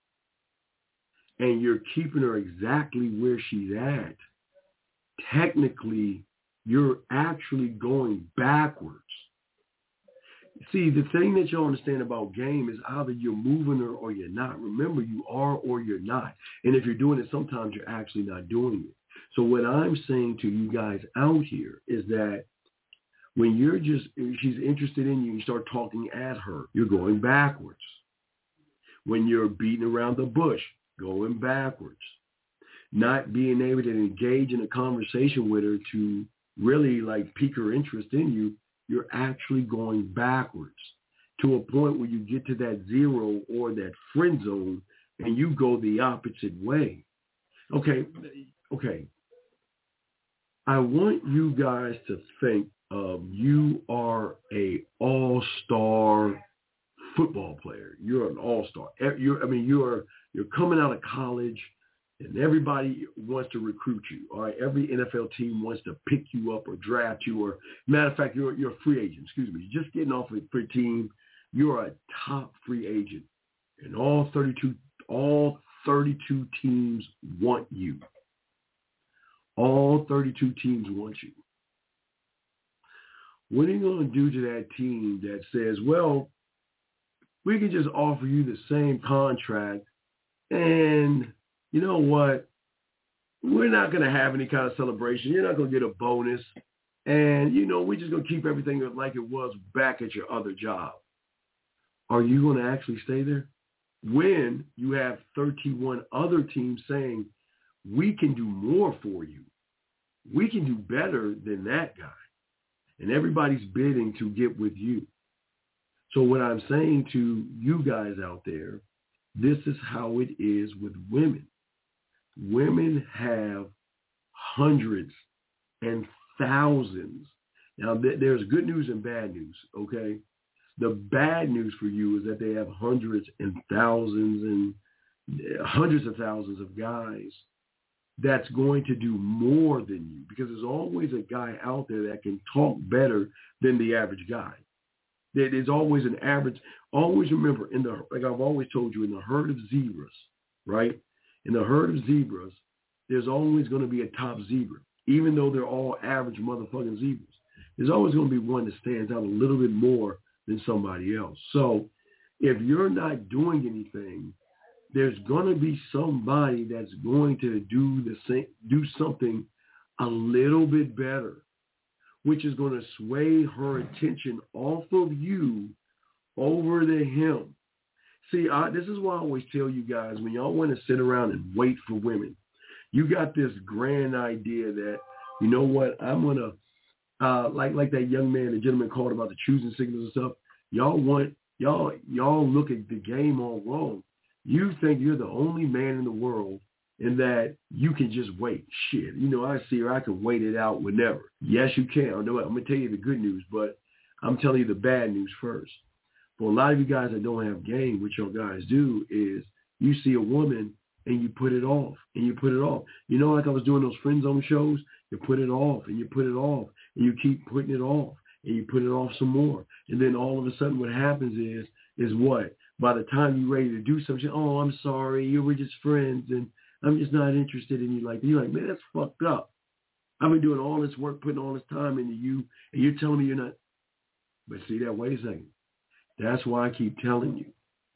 and you're keeping her exactly where she's at, technically, you're actually going backwards. See, the thing that you understand about game is either you're moving her or you're not. Remember, you are or you're not. And if you're doing it, sometimes you're actually not doing it. So what I'm saying to you guys out here is that when you're just, she's interested in you, you start talking at her, you're going backwards. When you're beating around the bush, going backwards. Not being able to engage in a conversation with her to really like pique her interest in you, you're actually going backwards to a point where you get to that zero or that friend zone and you go the opposite way. Okay, okay. I want you guys to think of you are a all-star football player. You're an all-star. You're, I mean, you're you're coming out of college. And everybody wants to recruit you, all right? Every N F L team wants to pick you up or draft you. Or, matter of fact, you're, you're a free agent. Excuse me. You're just getting off a free team. You're a top free agent. And all thirty-two, all thirty-two teams want you. All thirty-two teams want you. What are you going to do to that team that says, well, we can just offer you the same contract and you know what? We're not going to have any kind of celebration. You're not going to get a bonus. And, you know, we're just going to keep everything like it was back at your other job. Are you going to actually stay there? When you have thirty-one other teams saying, we can do more for you. We can do better than that guy. And everybody's bidding to get with you. So what I'm saying to you guys out there this is how it is with women. Women have hundreds and thousands. Now, th- there's good news and bad news, okay? The bad news for you is that they have hundreds and thousands and hundreds of thousands of guys that's going to do more than you, because there's always a guy out there that can talk better than the average guy. There's always an average. Always remember, in the like I've always told you, in the herd of zebras, right? In the herd of zebras, there's always going to be a top zebra, even though they're all average motherfucking zebras. There's always going to be one that stands out a little bit more than somebody else. So if you're not doing anything, there's going to be somebody that's going to do the same, do something a little bit better, which is going to sway her attention off of you over to him. See, I, this is why I always tell you guys, when y'all want to sit around and wait for women, you got this grand idea that, you know what, I'm going to, uh, like like that young man, the gentleman called about the choosing signals and stuff. Y'all want, y'all, y'all look at the game all wrong. You think you're the only man in the world and that you can just wait. Shit, you know, I see her, I can wait it out whenever. Yes, you can. I know, I'm going to tell you the good news, but I'm telling you the bad news first. For a lot of you guys that don't have game, what y'all guys do is you see a woman and you put it off and you put it off. You know, like I was doing those friend zone shows, you put it off and you put it off and you keep putting it off and you put it off some more. And then all of a sudden what happens is, is what? By the time you're ready to do something, oh, I'm sorry, you were just friends and I'm just not interested in you like that. You're like, man, that's fucked up. I've been doing all this work, putting all this time into you, and you're telling me you're not. But see that, wait a second. That's why I keep telling you.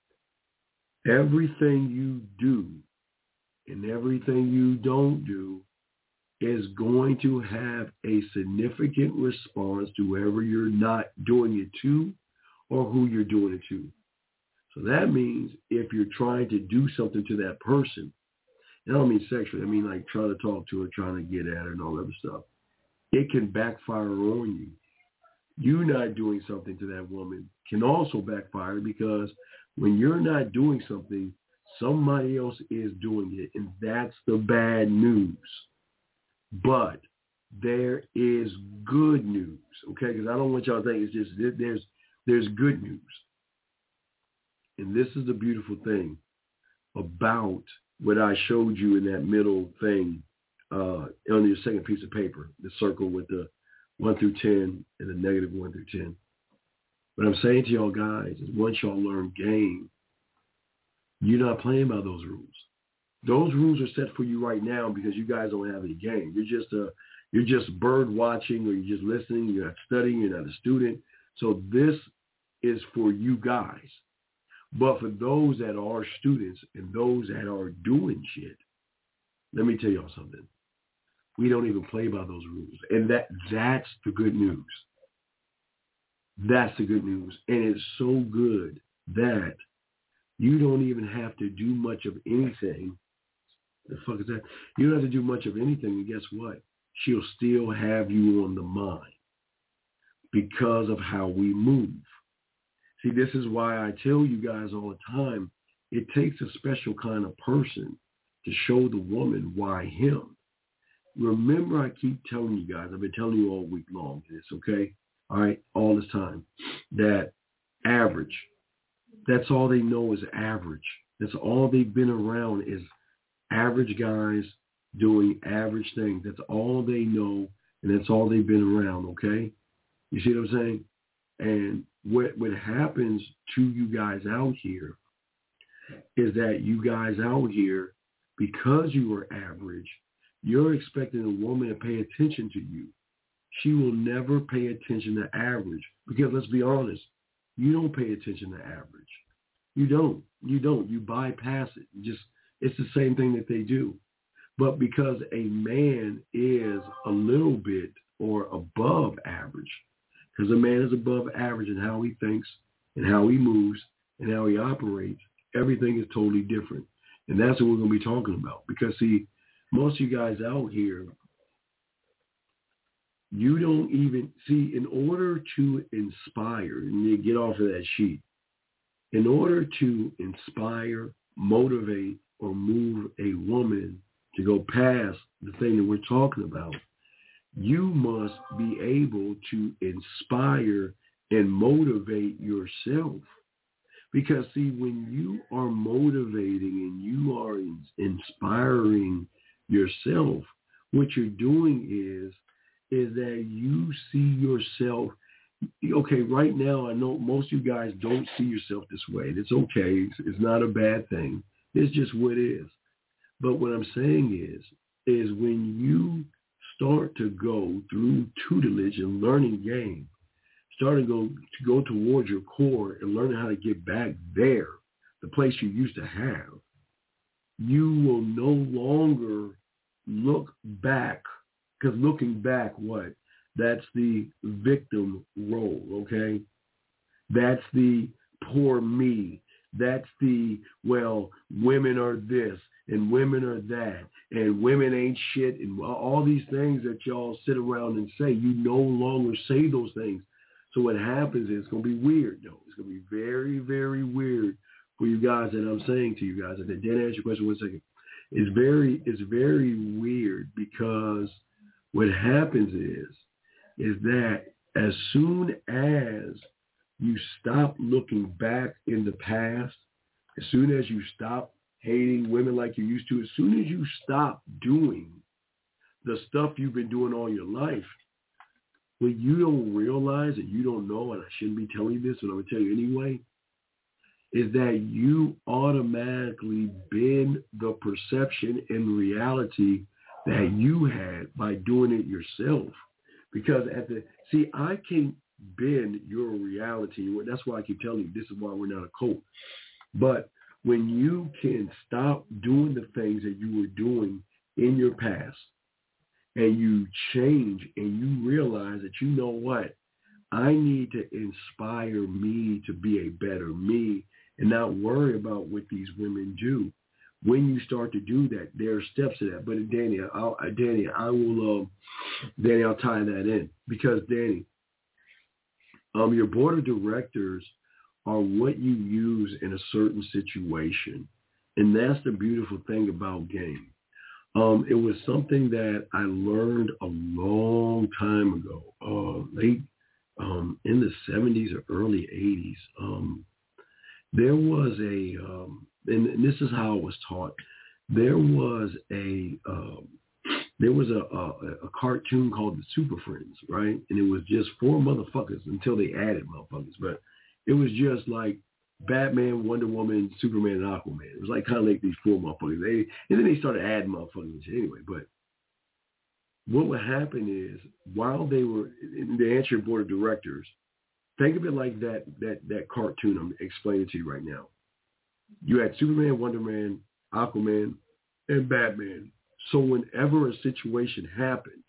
Everything you do and everything you don't do is going to have a significant response to whoever you're not doing it to or who you're doing it to. So that means if you're trying to do something to that person, and I don't mean sexually, I mean like trying to talk to her, trying to get at her and all that stuff, it can backfire on you. You not doing something to that woman can also backfire, because when you're not doing something, somebody else is doing it, and that's the bad news. But there is good news, okay? Because I don't want y'all to think it's just, there's, there's good news. And this is the beautiful thing about what I showed you in that middle thing uh, on your second piece of paper, the circle with the one through ten and the negative one through ten. What I'm saying to y'all guys is once y'all learn game, you're not playing by those rules. Those rules are set for you right now because you guys don't have any game. You're just a, you're just bird watching, or you're just listening. You're not studying. You're not a student. So this is for you guys. But for those that are students and those that are doing shit, let me tell y'all something. We don't even play by those rules. And that that's the good news. That's the good news. And it's so good that you don't even have to do much of anything. The fuck is that? You don't have to do much of anything. And guess what? She'll still have you on the mind because of how we move. See, this is why I tell you guys all the time, it takes a special kind of person to show the woman why him. Remember, I keep telling you guys, I've been telling you all week long this, okay? All right, all this time, that average, that's all they know is average. That's all they've been around is average guys doing average things. That's all they know, and that's all they've been around, okay? You see what I'm saying? And what what happens to you guys out here is that you guys out here, because you are average, you're expecting a woman to pay attention to you. She will never pay attention to average because, let's be honest, you don't pay attention to average. You don't. You don't. You bypass it. You just it's the same thing that they do. But because a man is a little bit or above average, because a man is above average in how he thinks and how he moves and how he operates, everything is totally different. And that's what we're going to be talking about. Because, see, most of you guys out here, you don't even, see, in order to inspire, and you get off of that sheet, in order to inspire motivate or move a woman to go past the thing that we're talking about, you must be able to inspire and motivate yourself. Because, see, when you are motivating and you are inspiring yourself, what you're doing is, is that you see yourself. Okay, right now, I know most of you guys don't see yourself this way. It's okay. It's, it's not a bad thing. It's just what it is. But what I'm saying is, is when you start to go through tutelage and learning game, start to go, to go towards your core and learn how to get back there, the place you used to have, you will no longer look back, because looking back, what? That's the victim role, okay? That's the poor me. That's the, well, women are this and women are that and women ain't shit and all these things that y'all sit around and say. You no longer say those things. So what happens is it's going to be weird, though. It's going to be very, very weird for you guys that I'm saying to you guys. And then answer your question one second. It's very, it's very weird because what happens is, is that as soon as you stop looking back in the past, as soon as you stop hating women like you used to, as soon as you stop doing the stuff you've been doing all your life, what you don't realize and you don't know, and I shouldn't be telling you this, but I'm going to tell you anyway, is that you automatically bend the perception and reality that you had by doing it yourself. Because at the, see, I can't bend your reality. That's why I keep telling you, this is why we're not a cult. But when you can stop doing the things that you were doing in your past and you change and you realize that, you know what, I need to inspire me to be a better me and not worry about what these women do. When you start to do that, there are steps to that. But Danny, I'll, Danny, I will, um, Danny, I'll tie that in because Danny, um, your board of directors are what you use in a certain situation, and that's the beautiful thing about game. Um, it was something that I learned a long time ago, uh, late um, in the seventies or early eighties. Um, there was a um, And, and this is how it was taught. There was a um, there was a, a a cartoon called the Super Friends, right? And it was just four motherfuckers until they added motherfuckers. But it was just like Batman, Wonder Woman, Superman, and Aquaman. It was like kind of like these four motherfuckers. They and then they started adding motherfuckers anyway. But what would happen is while they were to answer your board of directors, think of it like that that that cartoon I'm explaining to you right now. You had Superman, Wonder Man, Aquaman, and Batman. So whenever a situation happened,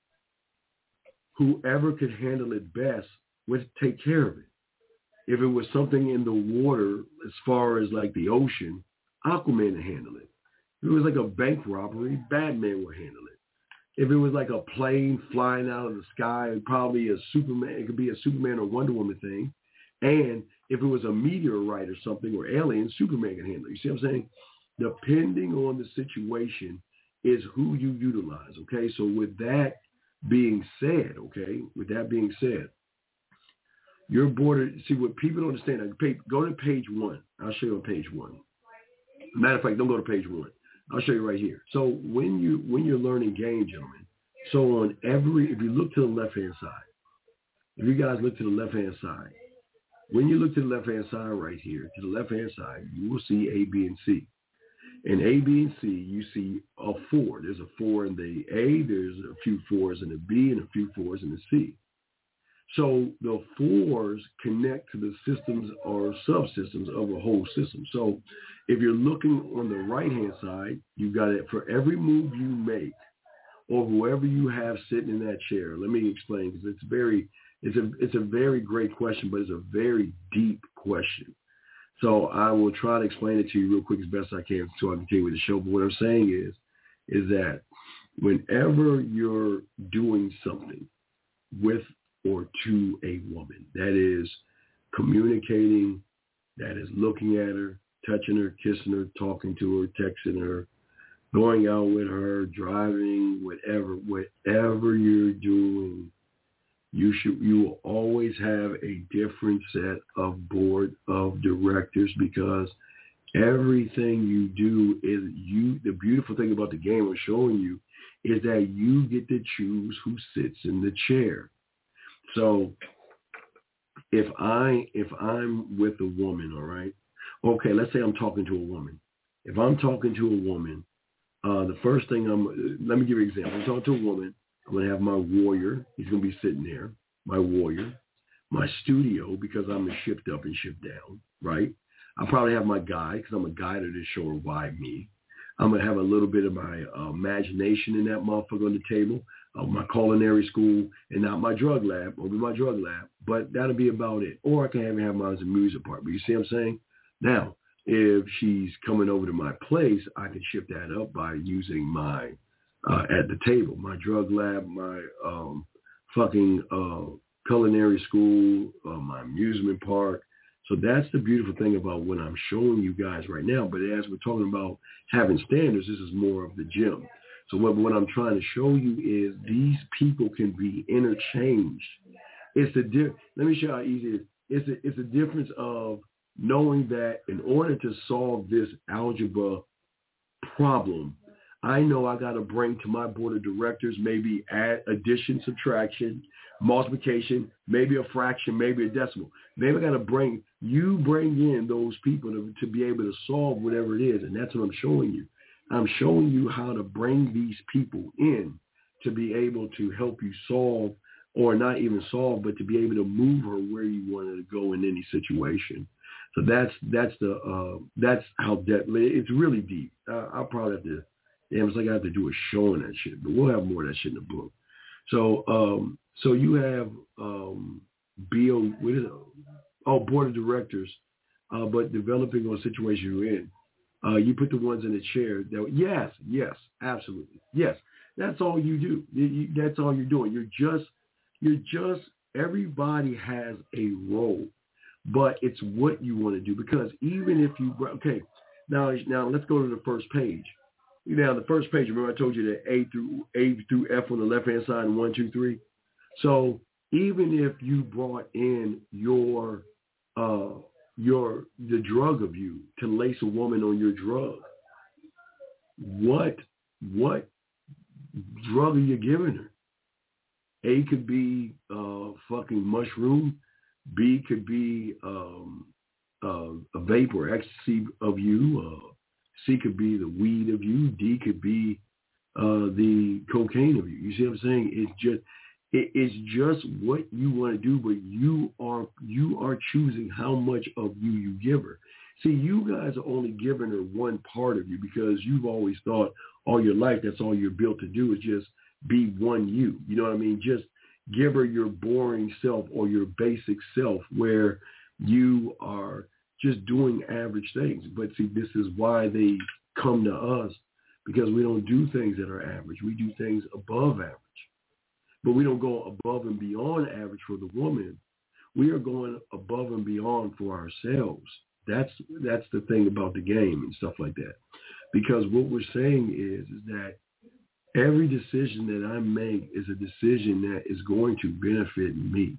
whoever could handle it best would take care of it. If it was something in the water, as far as like the ocean, Aquaman would handle it. If it was like a bank robbery, Batman would handle it. If it was like a plane flying out of the sky, probably a Superman, it could be a Superman or Wonder Woman thing. And if it was a meteorite or something or alien, Superman can handle it. You see what I'm saying? Depending on the situation is who you utilize, okay? So with that being said, okay, with that being said, your board, see what people don't understand, go to page one. I'll show you on page one. Matter of fact, don't go to page one. I'll show you right here. So when, you, when you're learning game, gentlemen, so on every, if you look to the left-hand side, if you guys look to the left-hand side, when you look to the left-hand side right here, to the left-hand side, you will see A, B, and C. In A, B, and C, you see a four. There's a four in the A, there's a few fours in the B, and a few fours in the C. So the fours connect to the systems or subsystems of a whole system. So if you're looking on the right-hand side, you got it for every move you make or whoever you have sitting in that chair. Let me explain because it's very It's a it's a very great question, but it's a very deep question. So I will try to explain it to you real quick as best I can so I can continue with the show. But what I'm saying is, is that whenever you're doing something with or to a woman, that is communicating, that is looking at her, touching her, kissing her, talking to her, texting her, going out with her, driving, whatever, whatever you're doing, you should, you will always have a different set of board of directors, because everything you do is you, the beautiful thing about the game I'm showing you is that you get to choose who sits in the chair. So if I, if I'm with a woman, all right, okay, let's say I'm talking to a woman. If I'm talking to a woman, uh, the first thing I'm, let me give you an example. I'm talking to a woman. I'm going to have my warrior. He's going to be sitting there, my warrior, my studio, because I'm a shipped up and shipped down, right? I'll probably have my guy, because I'm a guide of the show, or why me. I'm going to have a little bit of my uh, imagination in that motherfucker on the table, uh, my culinary school, and not my drug lab, or my drug lab, but that'll be about it. Or I can have, have mine as a music part. But you see what I'm saying? Now, if she's coming over to my place, I can shift that up by using my, uh, at the table, my drug lab, my um, fucking uh, culinary school, uh, my amusement park. So that's the beautiful thing about what I'm showing you guys right now. But as we're talking about having standards, this is more of the gym. So what, what I'm trying to show you is these people can be interchanged. It's the di- Let me show you how easy it is. It's a, it's a difference of knowing that in order to solve this algebra problem, I know I got to bring to my board of directors maybe add, addition, subtraction, multiplication, maybe a fraction, maybe a decimal. Maybe I got to bring, you bring in those people to, to be able to solve whatever it is. And that's what I'm showing you. I'm showing you how to bring these people in to be able to help you solve, or not even solve, but to be able to move her where you wanted to go in any situation. So that's that's the uh, that's how depth. It's really deep. Uh, I'll probably have to. Damn, it's like I have to do a show on that shit, but we'll have more of that shit in the book. So um, so you have um, B O. What is it? Oh, board of directors, uh, but developing on the situation you're in. Uh, you put the ones in the chair. That, yes, yes, absolutely, yes. That's all you do. You, you, that's all you're doing. You're just you're just. Everybody has a role. But it's what you want to do, because even if you, okay, now now let's go to the first page. Now the first page, remember I told you that A through A through F on the left-hand side and one, two, three. So even if you brought in your, uh, your, the drug of you to lace a woman on your drug, what, what drug are you giving her? A could be uh, fucking mushroom. B could be um, uh, a vapor, ecstasy of you. Uh, C could be the weed of you. D could be uh, the cocaine of you. You see what I'm saying? It's just it, it's just what you want to do, but you are you are choosing how much of you you give her. See, you guys are only giving her one part of you, because you've always thought all your life that's all you're built to do is just be one you. You know what I mean? Just give her your boring self, or your basic self, where you are just doing average things. But see, this is why they come to us, because we don't do things that are average. We do things above average. But we don't go above and beyond average for the woman. We are going above and beyond for ourselves. That's that's the thing about the game and stuff like that. Because what we're saying is, is that every decision that I make is a decision that is going to benefit me.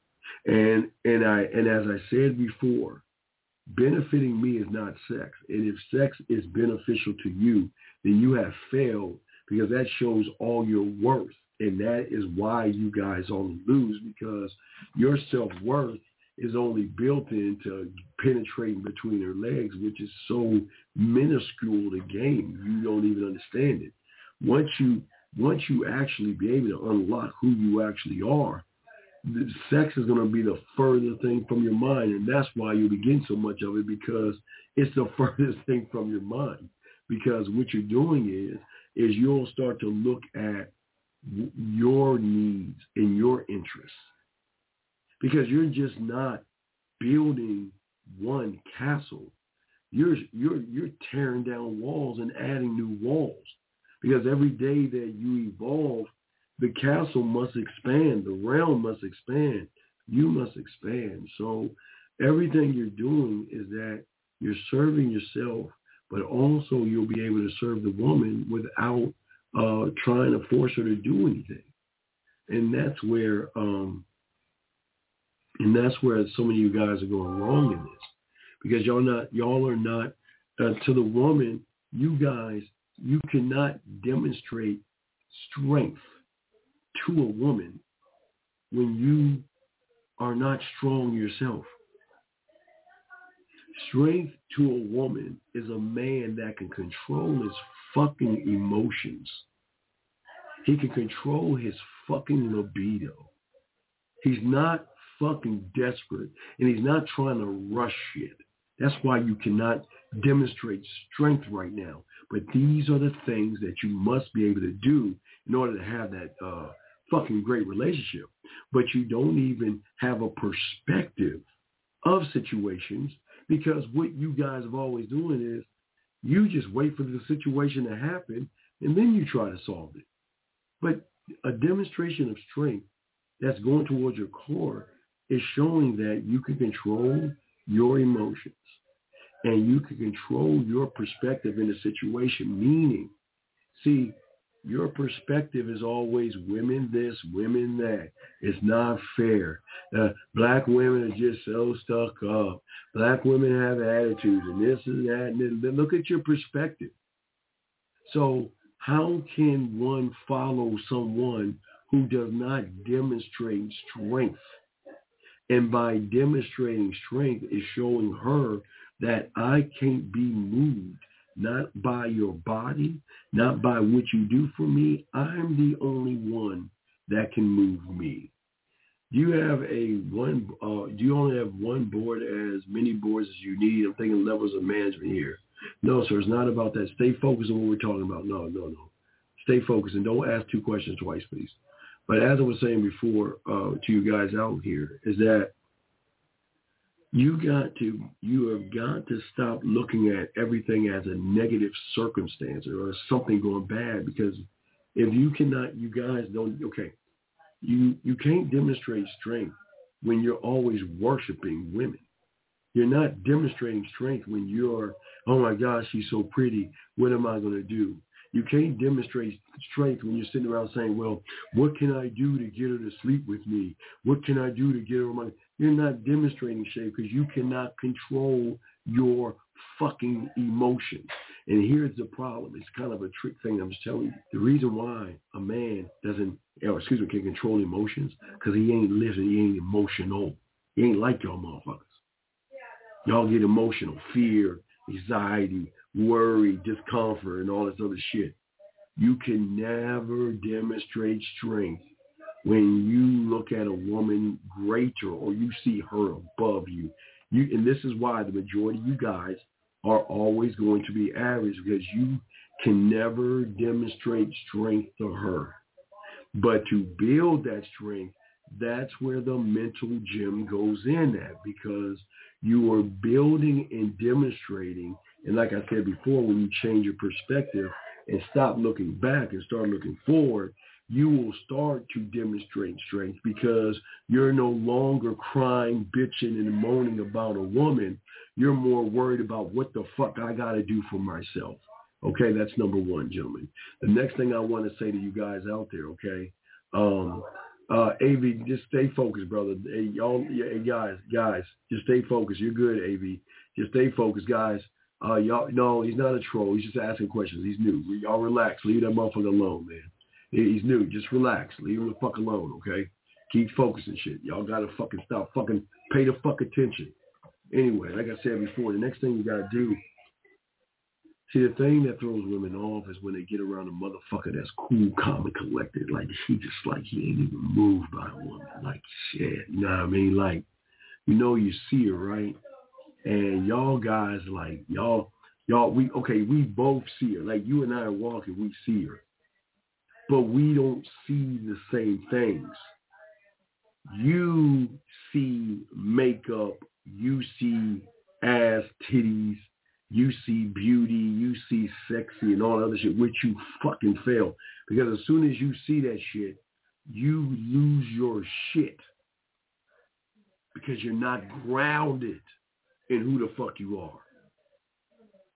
And and I and as I said before, benefiting me is not sex. And if sex is beneficial to you, then you have failed, because that shows all your worth. And that is why you guys only lose, because your self-worth is only built into penetrating between her legs, which is so minuscule a game. You don't even understand it. Once you once you actually be able to unlock who you actually are, the sex is going to be the further thing from your mind. And that's why you begin so much of it, because it's the furthest thing from your mind. Because what you're doing is, is you'll start to look at your needs and your interests, because you're just not building one castle. You're you're you're tearing down walls and adding new walls, because every day that you evolve, the castle must expand, the realm must expand, you must expand. So everything you're doing is that You're serving yourself, but also you'll be able to serve the woman without uh, trying to force her to do anything. And that's where, um, and that's where so many of you guys are going wrong in this, because y'all not, y'all are not uh, to the woman. You guys, you cannot demonstrate strength to a woman when you are not strong yourself. Strength to a woman is a man that can control his fucking emotions. He can control his fucking libido. He's not fucking desperate, and he's not trying to rush shit. That's why you cannot demonstrate strength right now. But these are the things that you must be able to do in order to have that uh, fucking great relationship. But you don't even have a perspective of situations, because what you guys have always doing is you just wait for the situation to happen and then you try to solve it. But a demonstration of strength that's going towards your core is showing that you can control your emotions and you can control your perspective in a situation. Meaning, see, your perspective is always women this, women that. It's not fair. Uh, black women are just so stuck up. Black women have attitudes and this and that. And then look at your perspective. So how can one follow someone who does not demonstrate strength? And by demonstrating strength is showing her that I can't be moved, not by your body, not by what you do for me. I'm the only one that can move me. Do you have a one? Uh, do you only have one board, as many boards as you need? I'm thinking levels of management here. No, sir, it's not about that. Stay focused on what we're talking about. No, no, no. Stay focused and don't ask two questions twice, please. But as I was saying before uh, to you guys out here, is that you got to, you have got to stop looking at everything as a negative circumstance or something going bad, because if you cannot, you guys don't, okay, you, you can't demonstrate strength when you're always worshiping women. You're not demonstrating strength when you're, oh my gosh, she's so pretty. What am I going to do? You can't demonstrate strength when you're sitting around saying, well, what can I do to get her to sleep with me? What can I do to get her money? You're not demonstrating shape because you cannot control your fucking emotions. And here's the problem. It's kind of a trick thing. I'm just telling you. The reason why a man doesn't, or excuse me, can control emotions, because he ain't living, he ain't emotional. He ain't like y'all motherfuckers. Y'all get emotional, fear, anxiety, worry, discomfort, and all this other shit. You can never demonstrate strength when you look at a woman greater or you see her above you. You, and this is why the majority of you guys are always going to be average, because you can never demonstrate strength to her. But to build that strength, that's where the mental gym goes in at, because you are building and demonstrating. And like I said before, when you change your perspective and stop looking back and start looking forward, you will start to demonstrate strength, because you're no longer crying, bitching, and moaning about a woman. You're more worried about what the fuck I got to do for myself. Okay, that's number one, gentlemen. The next thing I want to say to you guys out there, okay, um, uh, A V, just stay focused, brother. Hey, y'all, hey, guys, guys, just stay focused. You're good, A V. Just stay focused, guys. Uh, y'all, no, he's not a troll. He's just asking questions. He's new. Y'all relax. Leave that motherfucker alone, man. He's new. Just relax. Leave him the fuck alone, okay? Keep focusing shit. Y'all got to fucking stop. Fucking pay the fuck attention. Anyway, like I said before, the next thing you got to do, see, the thing that throws women off is when they get around a motherfucker that's cool, calm, and collected. Like, he just like, he ain't even moved by a woman. Like, shit. You know what I mean? Like, you know, you see her, right? And y'all guys, like, y'all, y'all, we, okay, we both see her. Like, you and I are walking, we see her. But we don't see the same things. You see makeup, you see ass, titties, you see beauty, you see sexy and all that other shit, which you fucking fail. Because as soon as you see that shit, you lose your shit. Because you're not grounded in who the fuck you are.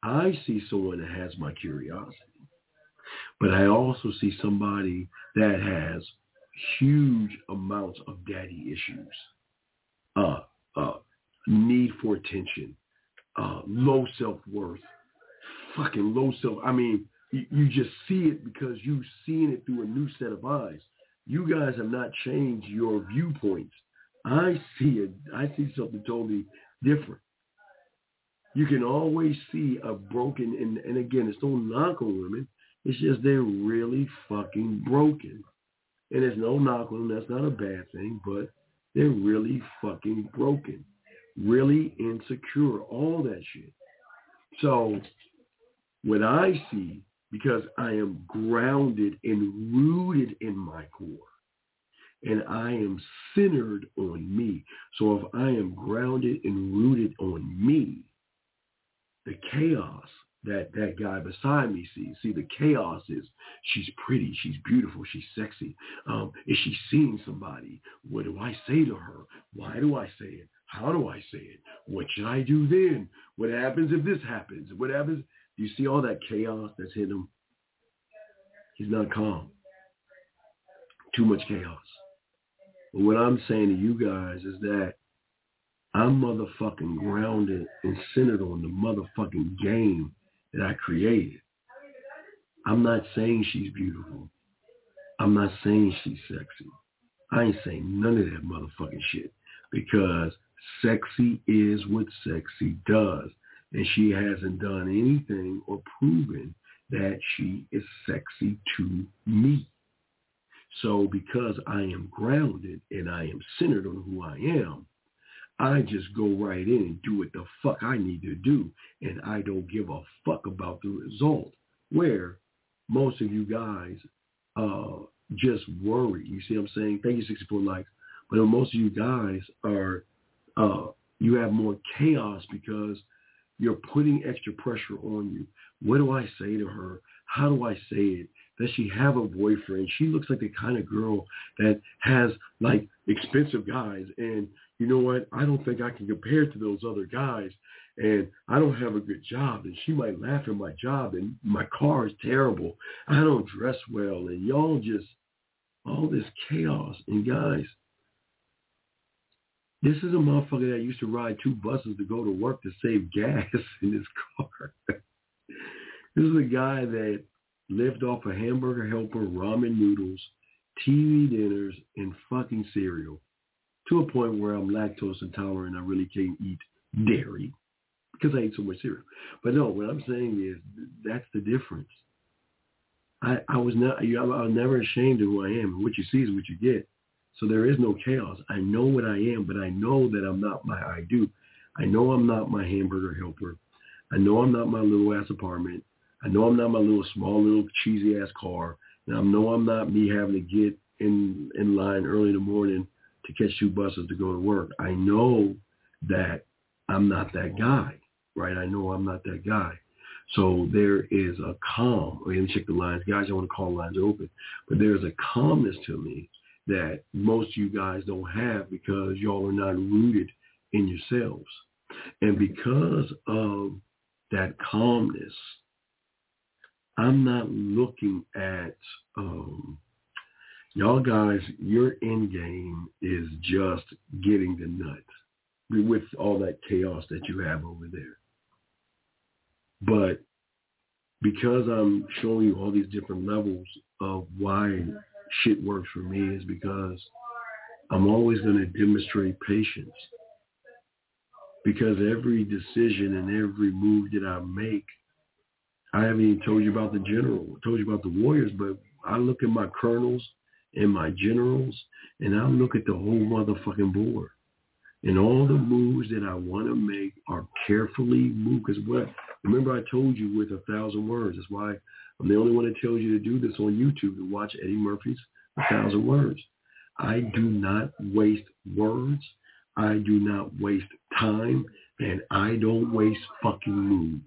I see someone that has my curiosity, but I also see somebody that has huge amounts of daddy issues, uh, uh, need for attention, uh, low self-worth, fucking low self. I mean, you, you just see it because you've seen it through a new set of eyes. You guys have not changed your viewpoints. I see it. I see something totally different. You can always see a broken, and, and again, it's no knock on women. It's just they're really fucking broken. And there's no knock on them. That's not a bad thing, but they're really fucking broken. Really insecure, all that shit. So what I see, because I am grounded and rooted in my core, and I am centered on me. So if I am grounded and rooted on me, the chaos that that guy beside me sees, see, the chaos is she's pretty, she's beautiful, she's sexy. Um, is she seeing somebody? What do I say to her? Why do I say it? How do I say it? What should I do then? What happens if this happens? What happens? Do you see all that chaos that's hitting him? He's not calm. Too much chaos. But what I'm saying to you guys is that I'm motherfucking grounded and centered on the motherfucking game that I created. I'm not saying she's beautiful. I'm not saying she's sexy. I ain't saying none of that motherfucking shit because sexy is what sexy does. And she hasn't done anything or proven that she is sexy to me. So because I am grounded and I am centered on who I am, I just go right in and do what the fuck I need to do. And I don't give a fuck about the result. Where most of you guys uh, just worry. You see what I'm saying? Thank you, sixty-four likes. But most of you guys are, uh, you have more chaos because you're putting extra pressure on you. What do I say to her? How do I say it? Does she have a boyfriend? She looks like the kind of girl that has like expensive guys. And you know what? I don't think I can compare to those other guys. And I don't have a good job. And she might laugh at my job. And my car is terrible. I don't dress well. And y'all just, all this chaos. And guys, this is a motherfucker that used to ride two buses to go to work to save gas in his car. This is a guy that lived off a hamburger helper, ramen noodles, T V dinners, and fucking cereal to a point where I'm lactose intolerant. I really can't eat dairy because I ate so much cereal. But no, what I'm saying is that's the difference. I, I was not, I was never ashamed of who I am. What you see is what you get. So there is no chaos. I know what I am, but I know that I'm not my I do. I know I'm not my hamburger helper. I know I'm not my little ass apartment. I know I'm not my little small little cheesy ass car. And I know I'm not me having to get in, in line early in the morning to catch two buses to go to work. I know that I'm not that guy, right? I know I'm not that guy. So there is a calm. Let me check the lines. Guys, I want to call lines open. But there's a calmness to me that most of you guys don't have because y'all are not rooted in yourselves. And because of that calmness, I'm not looking at, um, y'all guys, your end game is just getting the nut with all that chaos that you have over there. But because I'm showing you all these different levels of why shit works for me is because I'm always going to demonstrate patience. Because every decision and every move that I make, I haven't even told you about the general, I told you about the warriors, but I look at my colonels and my generals, and I look at the whole motherfucking board. And all the moves that I want to make are carefully moved. Because what? Remember I told you with a thousand words. That's why I'm the only one that tells you to do this on YouTube, to watch Eddie Murphy's A Thousand Words. I do not waste words. I do not waste time. And I don't waste fucking moves.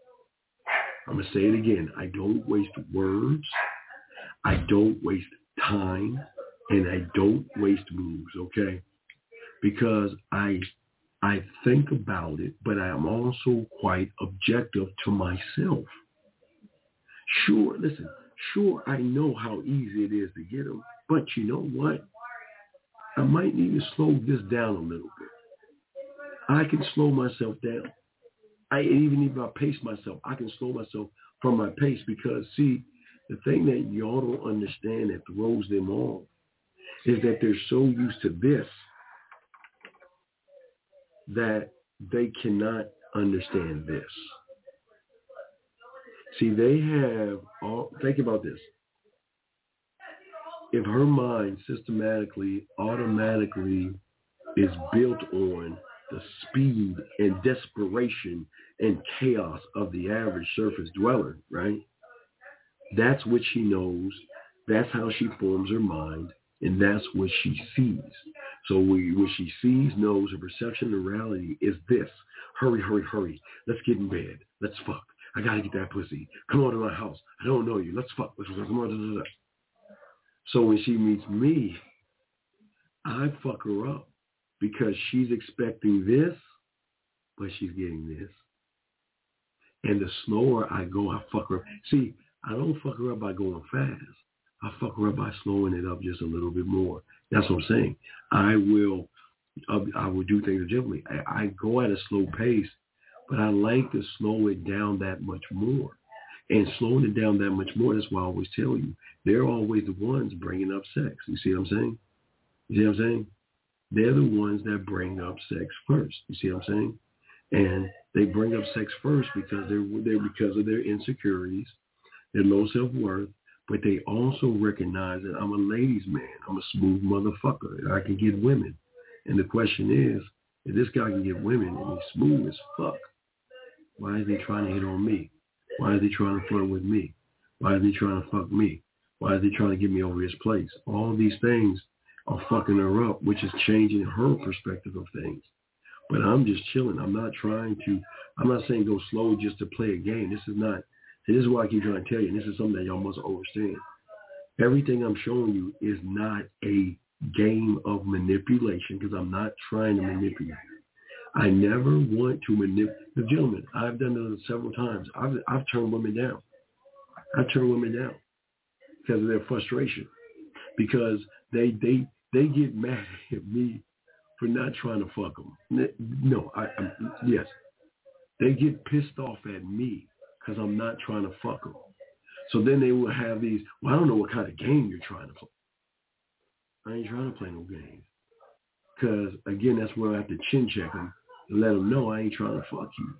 I'm going to say it again. I don't waste words. I don't waste time. And I don't waste moves, okay? Because I I think about it, but I am also quite objective to myself. Sure, listen, sure, I know how easy it is to get them, but you know what? I might need to slow this down a little bit. I can slow myself down. I even if I pace myself, I can slow myself from my pace because, see, the thing that y'all don't understand that throws them off is that they're so used to this that they cannot understand this. See, they have all, think about this. If her mind systematically, automatically is built on the speed and desperation and chaos of the average surface dweller, right? That's what she knows. That's how she forms her mind, and that's what she sees. So we, what she sees, knows, her perception of reality is this. Hurry, hurry, hurry. Let's get in bed. Let's fuck. I got to get that pussy. Come on to my house. I don't know you. Let's fuck. Let's, let's, come on. So when she meets me, I fuck her up because she's expecting this, but she's getting this. And the slower I go, I fuck her up. See, I don't fuck her up by going fast. I fuck her up by slowing it up just a little bit more. That's what I'm saying. I will, I will do things differently. I, I go at a slow pace, but I like to slow it down that much more. And slowing it down that much more, that's why I always tell you, they're always the ones bringing up sex. You see what I'm saying? You see what I'm saying? They're the ones that bring up sex first. You see what I'm saying? And they bring up sex first because they're, they're because of their insecurities, their low self-worth, but they also recognize that I'm a ladies' man. I'm a smooth motherfucker, and I can get women. And the question is, if this guy can get women and he's smooth as fuck, why is he trying to hit on me? Why is he trying to flirt with me? Why is he trying to fuck me? Why is he trying to get me over his place? All these things are fucking her up, which is changing her perspective of things. But I'm just chilling. I'm not trying to, I'm not saying go slow just to play a game. This is not, this is what I keep trying to tell you. And this is something that y'all must understand. Everything I'm showing you is not a game of manipulation because I'm not trying to manipulate. I never want to manipulate. Gentlemen, I've done this several times. I've, I've turned women down. I've turned women down because of their frustration. Because they they they get mad at me for not trying to fuck them. No, I, I yes. They get pissed off at me because I'm not trying to fuck them. So then they will have these, well, I don't know what kind of game you're trying to play. I ain't trying to play no games. Because, again, that's where I have to chin check them and let them know I ain't trying to fuck you.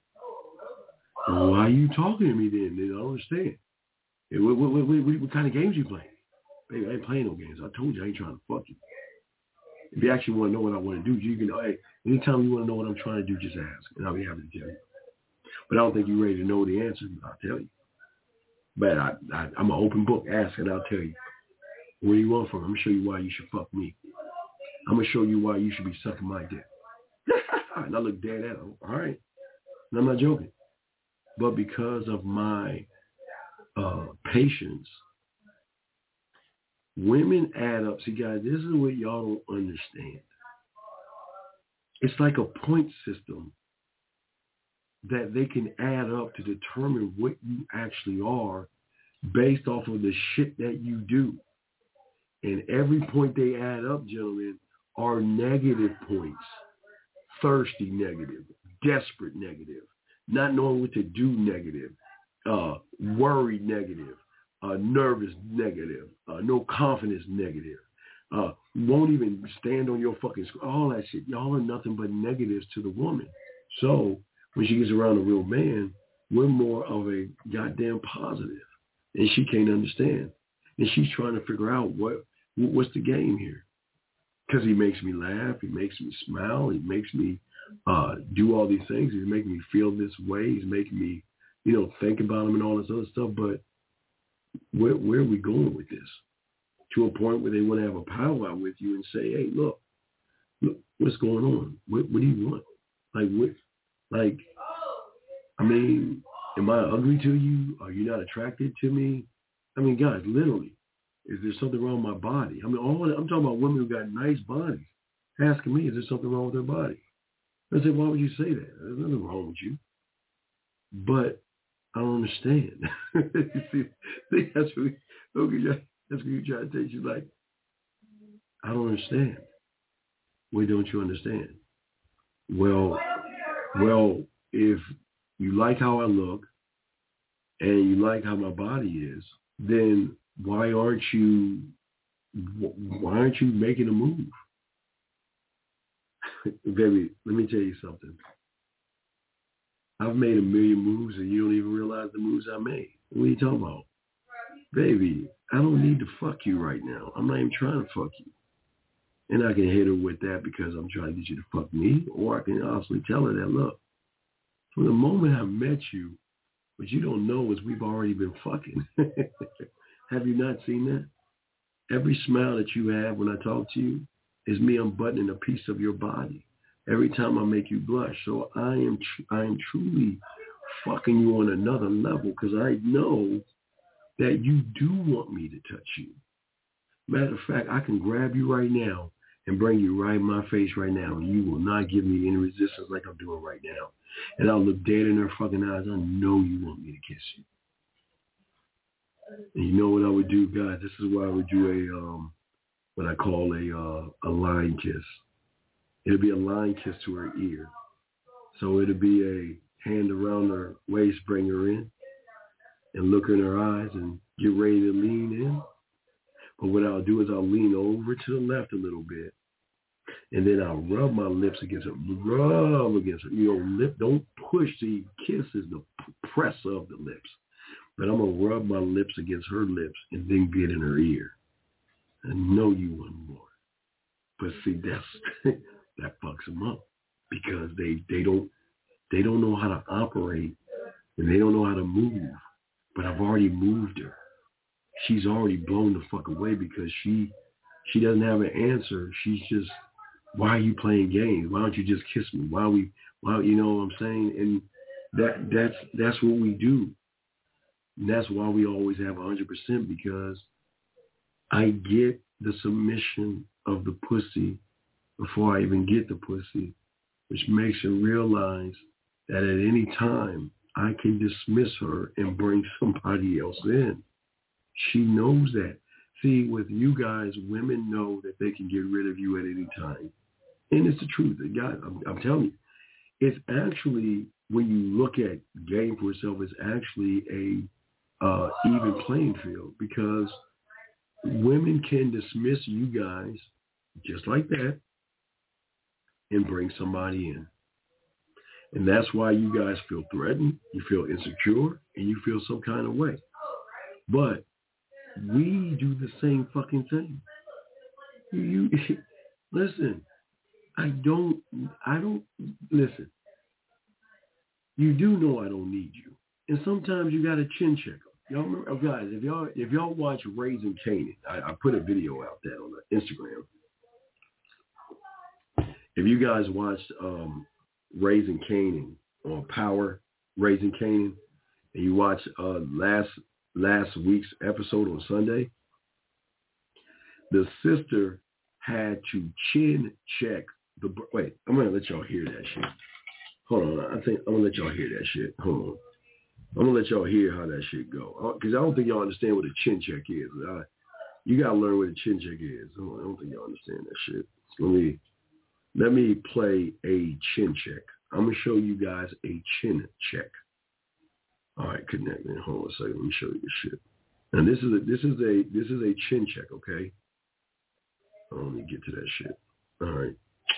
Well, why are you talking to me then? They don't understand. Hey, what, what, what, what, what kind of games you playing? Baby, I ain't playing no games. I told you I ain't trying to fuck you. If you actually want to know what I want to do, you can, hey, anytime you want to know what I'm trying to do, just ask, and I'll be happy to tell you. But I don't think you're ready to know the answer. I'll tell you. But I, I, I'm an open book. Ask, and I'll tell you. What do you want from me? I'm going to show you why you should fuck me. I'm going to show you why you should be sucking my dick. And I look dead at him. All right. And I'm not joking. But because of my uh, patience, women add up. See, guys, this is what y'all don't understand. It's like a point system that they can add up to determine what you actually are based off of the shit that you do. And every point they add up, gentlemen, are negative points. Thirsty negative, desperate negative, not knowing what to do negative, uh, worried negative, uh, nervous negative, uh, no confidence negative, uh, won't even stand on your fucking sc- all that shit. Y'all are nothing but negatives to the woman. So when she gets around a real man, we're more of a goddamn positive, and she can't understand. And she's trying to figure out what what's the game here. Because he makes me laugh, he makes me smile, he makes me uh, do all these things. He's making me feel this way. He's making me, you know, think about him and all this other stuff. But where, where are we going with this? To a point where they want to have a powwow with you and say, hey, look, look, what's going on? What, what do you want? Like, what, like, I mean, am I ugly to you? Are you not attracted to me? I mean, guys, literally. Is there something wrong with my body? I mean, all I'm talking about women who got nice bodies asking me, is there something wrong with their body? I said, why would you say that? There's nothing wrong with you. But I don't understand. see, see, that's what, okay, that's what you try to say. She's like, I don't understand. Why don't you understand? Well, well, if you like how I look and you like how my body is, then why aren't you, why aren't you making a move? Baby, let me tell you something. I've made a million moves and you don't even realize the moves I made. What are you talking about? Baby, I don't need to fuck you right now. I'm not even trying to fuck you. And I can hit her with that because I'm trying to get you to fuck me, or I can honestly tell her that, look, from the moment I met you, what you don't know is we've already been fucking. Have you not seen that? Every smile that you have when I talk to you is me unbuttoning a piece of your body. Every time I make you blush. So I am tr- I am truly fucking you on another level because I know that you do want me to touch you. Matter of fact, I can grab you right now and bring you right in my face right now, and you will not give me any resistance like I'm doing right now. And I'll look dead in her fucking eyes. I know you want me to kiss you. And you know what I would do, guys? This is why I would do a um, what I call a uh, a line kiss. It'll be a line kiss to her ear. So it'll be a hand around her waist, bring her in, and look in her eyes and get ready to lean in. But what I'll do is I'll lean over to the left a little bit, and then I'll rub my lips against her, rub against her. You know, lip, don't push. The kiss is the press of the lips. But I'm going to rub my lips against her lips and then get in her ear. I know you want more. But see, that's that fucks them up because they, they don't they don't know how to operate and they don't know how to move. But I've already moved her. She's already blown the fuck away because she she doesn't have an answer. She's just, why are you playing games? Why don't you just kiss me? Why we why you know what I'm saying? And that that's that's what we do. And that's why we always have one hundred percent because I get the submission of the pussy before I even get the pussy, which makes her realize that at any time I can dismiss her and bring somebody else in. She knows that. See, with you guys, women know that they can get rid of you at any time. And it's the truth. God, I'm, I'm telling you, it's actually, when you look at game for itself, it's actually a uh, even playing field because women can dismiss you guys just like that and bring somebody in. And that's why you guys feel threatened, you feel insecure, and you feel some kind of way. But we do the same fucking thing. You, you listen, I don't, I don't, listen, you do know I don't need you. And sometimes you got to chin check them. Y'all remember, oh guys, if y'all, if y'all watch Raising Kanan, I, I put a video out there on the Instagram. If you guys watched um, Raising Kanan on Power, Raising Kanan, and you watched uh, last last week's episode on Sunday, the sister had to chin check the. Wait, I'm gonna let y'all hear that shit. Hold on, I think I'm gonna let y'all hear that shit. Hold on, I'm gonna let y'all hear how that shit go because I don't think y'all understand what a chin check is. I, you gotta learn what a chin check is. I don't, I don't think y'all understand that shit. So let me let me play a chin check. I'm gonna show you guys a chin check. All right, connect me. Hold on a second. Let me show you this shit. And this is a this is a this is a chin check, okay? Oh, let me get to that shit. All right.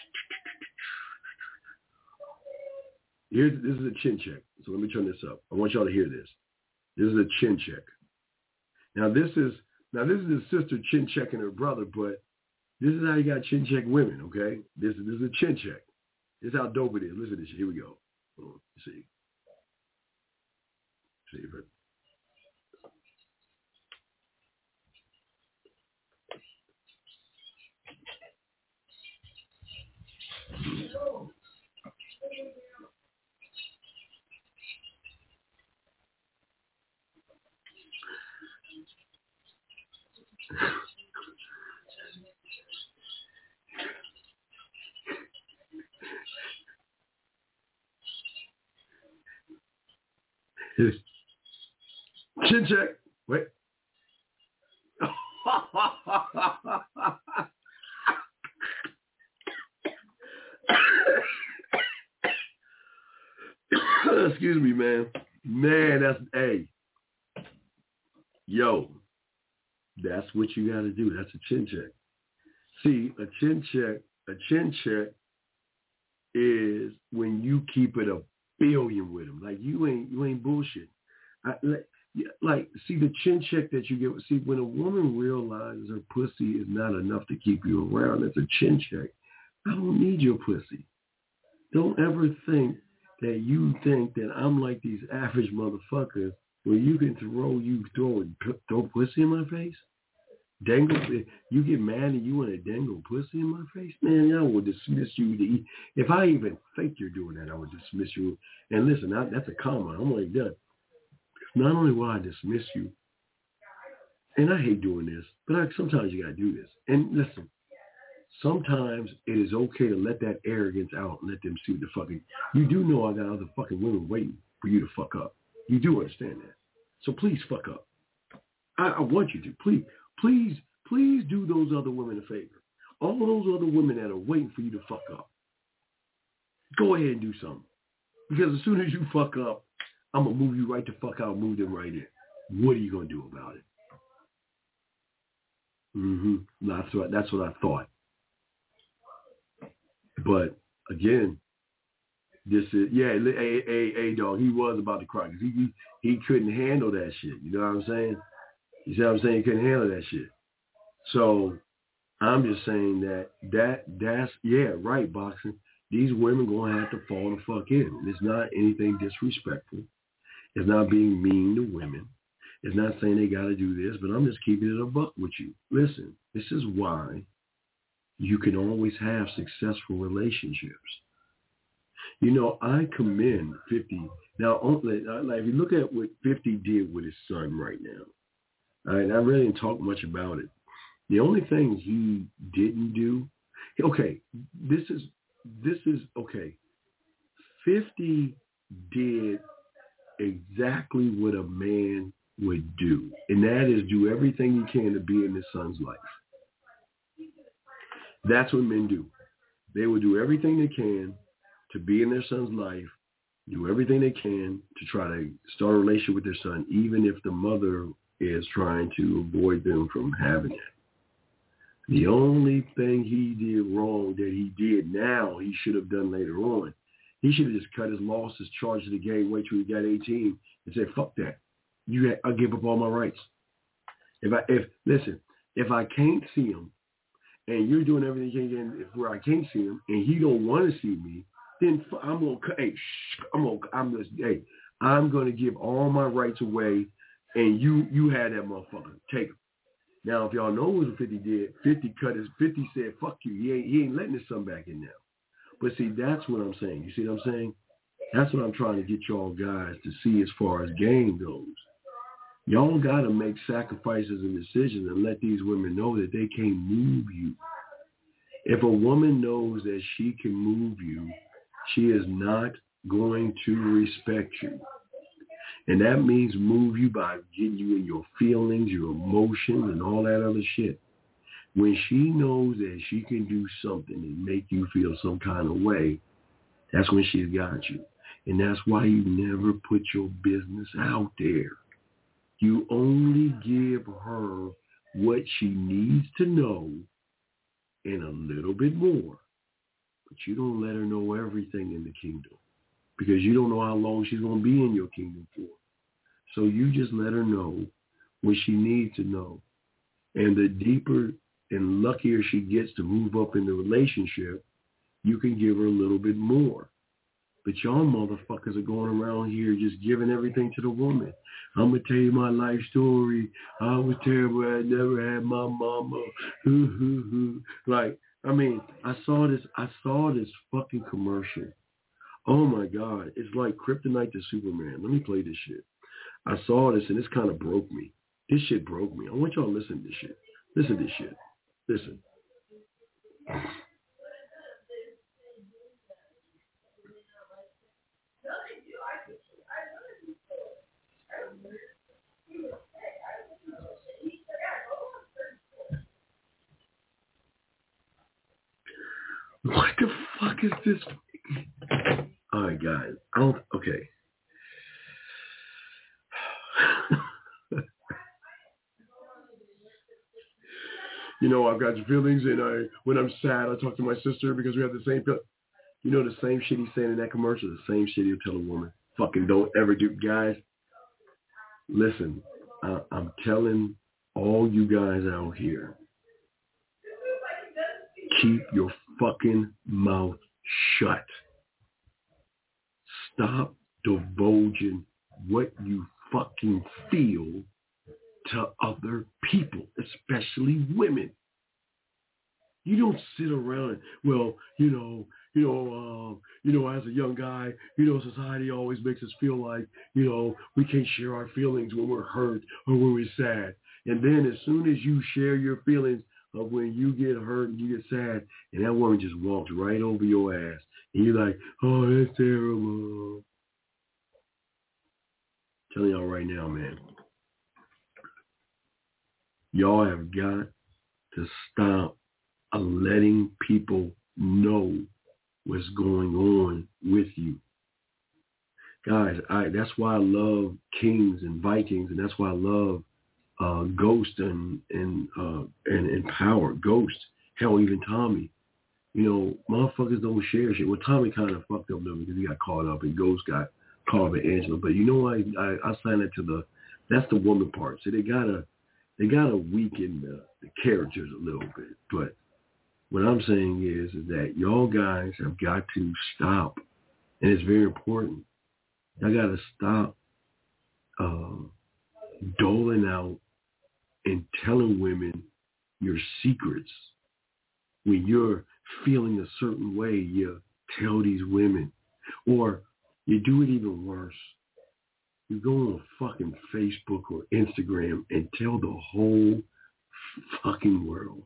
Here's this is a chin check. So let me turn this up. I want y'all to hear this. This is a chin check. Now this is now this is his sister chin checking her brother, but this is how you got chin check women, okay? This is this is a chin check. This is how dope it is. Listen to this shit. Here we go. Hold on. See. See if it. Chin check. Wait. Excuse me, man. Man, that's, hey. Yo, that's what you got to do. That's a chin check. See, a chin check, a chin check is when you keep it a billion with them. Like, you ain't, you ain't bullshit. I, like, like, see, the chin check that you get, see, when a woman realizes her pussy is not enough to keep you around, it's a chin check. I don't need your pussy. Don't ever think that you think that I'm like these average motherfuckers where you can throw, you throw, throw pussy in my face. Dangle, you get mad and you want to dangle pussy in my face? Man, I will dismiss you. To eat. If I even think you're doing that, I would dismiss you. And listen, I, that's a comment. I'm like that. Not only will I dismiss you, and I hate doing this, but I, sometimes you got to do this. And listen, sometimes it is okay to let that arrogance out and let them see the fucking, you do know I got other fucking women waiting for you to fuck up. You do understand that. So please fuck up. I, I want you to. Please, please, please do those other women a favor. All those other women that are waiting for you to fuck up. Go ahead and do something. Because as soon as you fuck up, I'm going to move you right the fuck out, move them right in. What are you going to do about it? Mm-hmm. That's what, that's what I thought. But again, this is, yeah, hey, hey, hey, dog, he was about to cry because he, he, he couldn't handle that shit. You know what I'm saying? You see what I'm saying? He couldn't handle that shit. So I'm just saying that, that that's, yeah, right, boxing. These women going to have to fall the fuck in. It's not anything disrespectful. It's not being mean to women. It's not saying they got to do this, but I'm just keeping it a buck with you. Listen, this is why you can always have successful relationships. You know, I commend fifty. Now, like, if you look at what fifty did with his son right now, and I really didn't talk much about it. The only thing he didn't do, okay, this is, this is, okay, fifty did exactly what a man would do, and that is do everything he can to be in his son's life. That's what men do. They will do everything they can to be in their son's life, do everything they can to try to start a relationship with their son, even if the mother is trying to avoid them from having it. The only thing he did wrong that he did now, he should have done later on. He should have just cut his losses, charged the game, wait till he got eighteen, and said, fuck that. You, I give up all my rights. If I, if listen, if I can't see him, and you're doing everything you can where I can't see him, and he don't want to see me, then I'm gonna, hey, shh, I'm gonna, I'm just, hey, I'm gonna give all my rights away, and you, you had that motherfucker. Take him. Now, if y'all know what fifty did, fifty cut his, fifty said, fuck you. He ain't, he ain't letting his son back in now. But see, that's what I'm saying. You see what I'm saying? That's what I'm trying to get y'all guys to see as far as game goes. Y'all got to make sacrifices and decisions and let these women know that they can't move you. If a woman knows that she can move you, she is not going to respect you. And that means move you by getting you in your feelings, your emotions, and all that other shit. When she knows that she can do something and make you feel some kind of way, that's when she's got you. And that's why you never put your business out there. You only give her what she needs to know and a little bit more. But you don't let her know everything in the kingdom because you don't know how long she's going to be in your kingdom for. So you just let her know what she needs to know. And the deeper and luckier she gets to move up in the relationship, you can give her a little bit more. But y'all motherfuckers are going around here just giving everything to the woman. I'm going to tell you my life story. I was terrible. I never had my mama. Like, I mean, I saw this, I saw this fucking commercial. Oh my God. It's like Kryptonite to Superman. Let me play this shit. I saw this and this kind of broke me. This shit broke me. I want y'all to listen to this shit. Listen to this shit. Listen. fuck is this? All right, guys. I don't. Okay. You know, I've got feelings, and I when I'm sad, I talk to my sister because we have the same. You know, the same shit he's saying in that commercial, the same shit he'll tell a woman. Fucking don't ever do, guys. Listen, uh, I'm telling all you guys out here, keep your fucking mouth shut. Stop divulging what you fucking feel to other people, especially women. You don't sit around and, well, you know, you know, uh, you know, as a young guy, you know, society always makes us feel like, you know, we can't share our feelings when we're hurt or when we're sad. And then as soon as you share your feelings of when you get hurt and you get sad, and that woman just walks right over your ass, and you're like, oh, that's terrible. I'm telling y'all right now, man, y'all have got to stop letting people know what's going on with you. Guys, I that's why I love Kings and Vikings, and that's why I love uh, Ghost and and, uh, and and Power. Ghost, hell, even Tommy. You know, motherfuckers don't share shit. Well, Tommy kind of fucked up though because he got caught up, and Ghost got caught up in Angela. But you know what? I, I, I signed that to the, that's the woman part. So they gotta, they gotta weaken the, the characters a little bit. But what I'm saying is, is that y'all guys have got to stop, and it's very important. Y'all got to stop uh, doling out and telling women your secrets. When you're feeling a certain way, you tell these women. Or you do it even worse. You go on fucking Facebook or Instagram and tell the whole fucking world,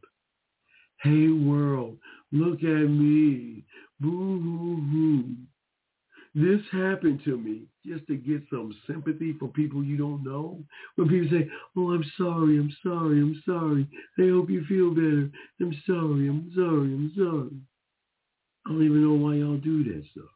hey world, look at me. Boo-hoo-hoo. This happened to me, just to get some sympathy from people you don't know. When people say, oh, I'm sorry, I'm sorry, I'm sorry. I hope you feel better. I'm sorry, I'm sorry, I'm sorry. I don't even know why y'all do that stuff.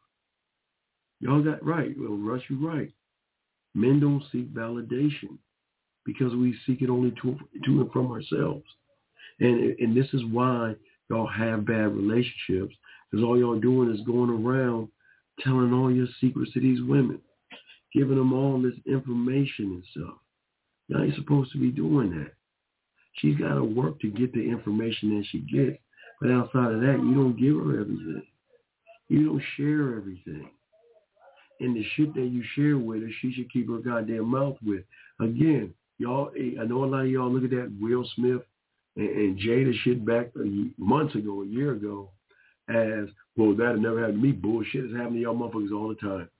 Y'all got right. Well, Rush, you're right. Men don't seek validation because we seek it only to, to and from ourselves. And, and this is why y'all have bad relationships, because all y'all doing is going around telling all your secrets to these women, giving them all this information and stuff. Y'all ain't supposed to be doing that. She's got to work to get the information that she gets. But outside of that, you don't give her everything. You don't share everything. And the shit that you share with her, she should keep her goddamn mouth with. Again, y'all, I know a lot of y'all look at that Will Smith and, and Jada shit back months ago, a year ago, as, well, that had never happened to me. Bullshit is happening to y'all motherfuckers all the time.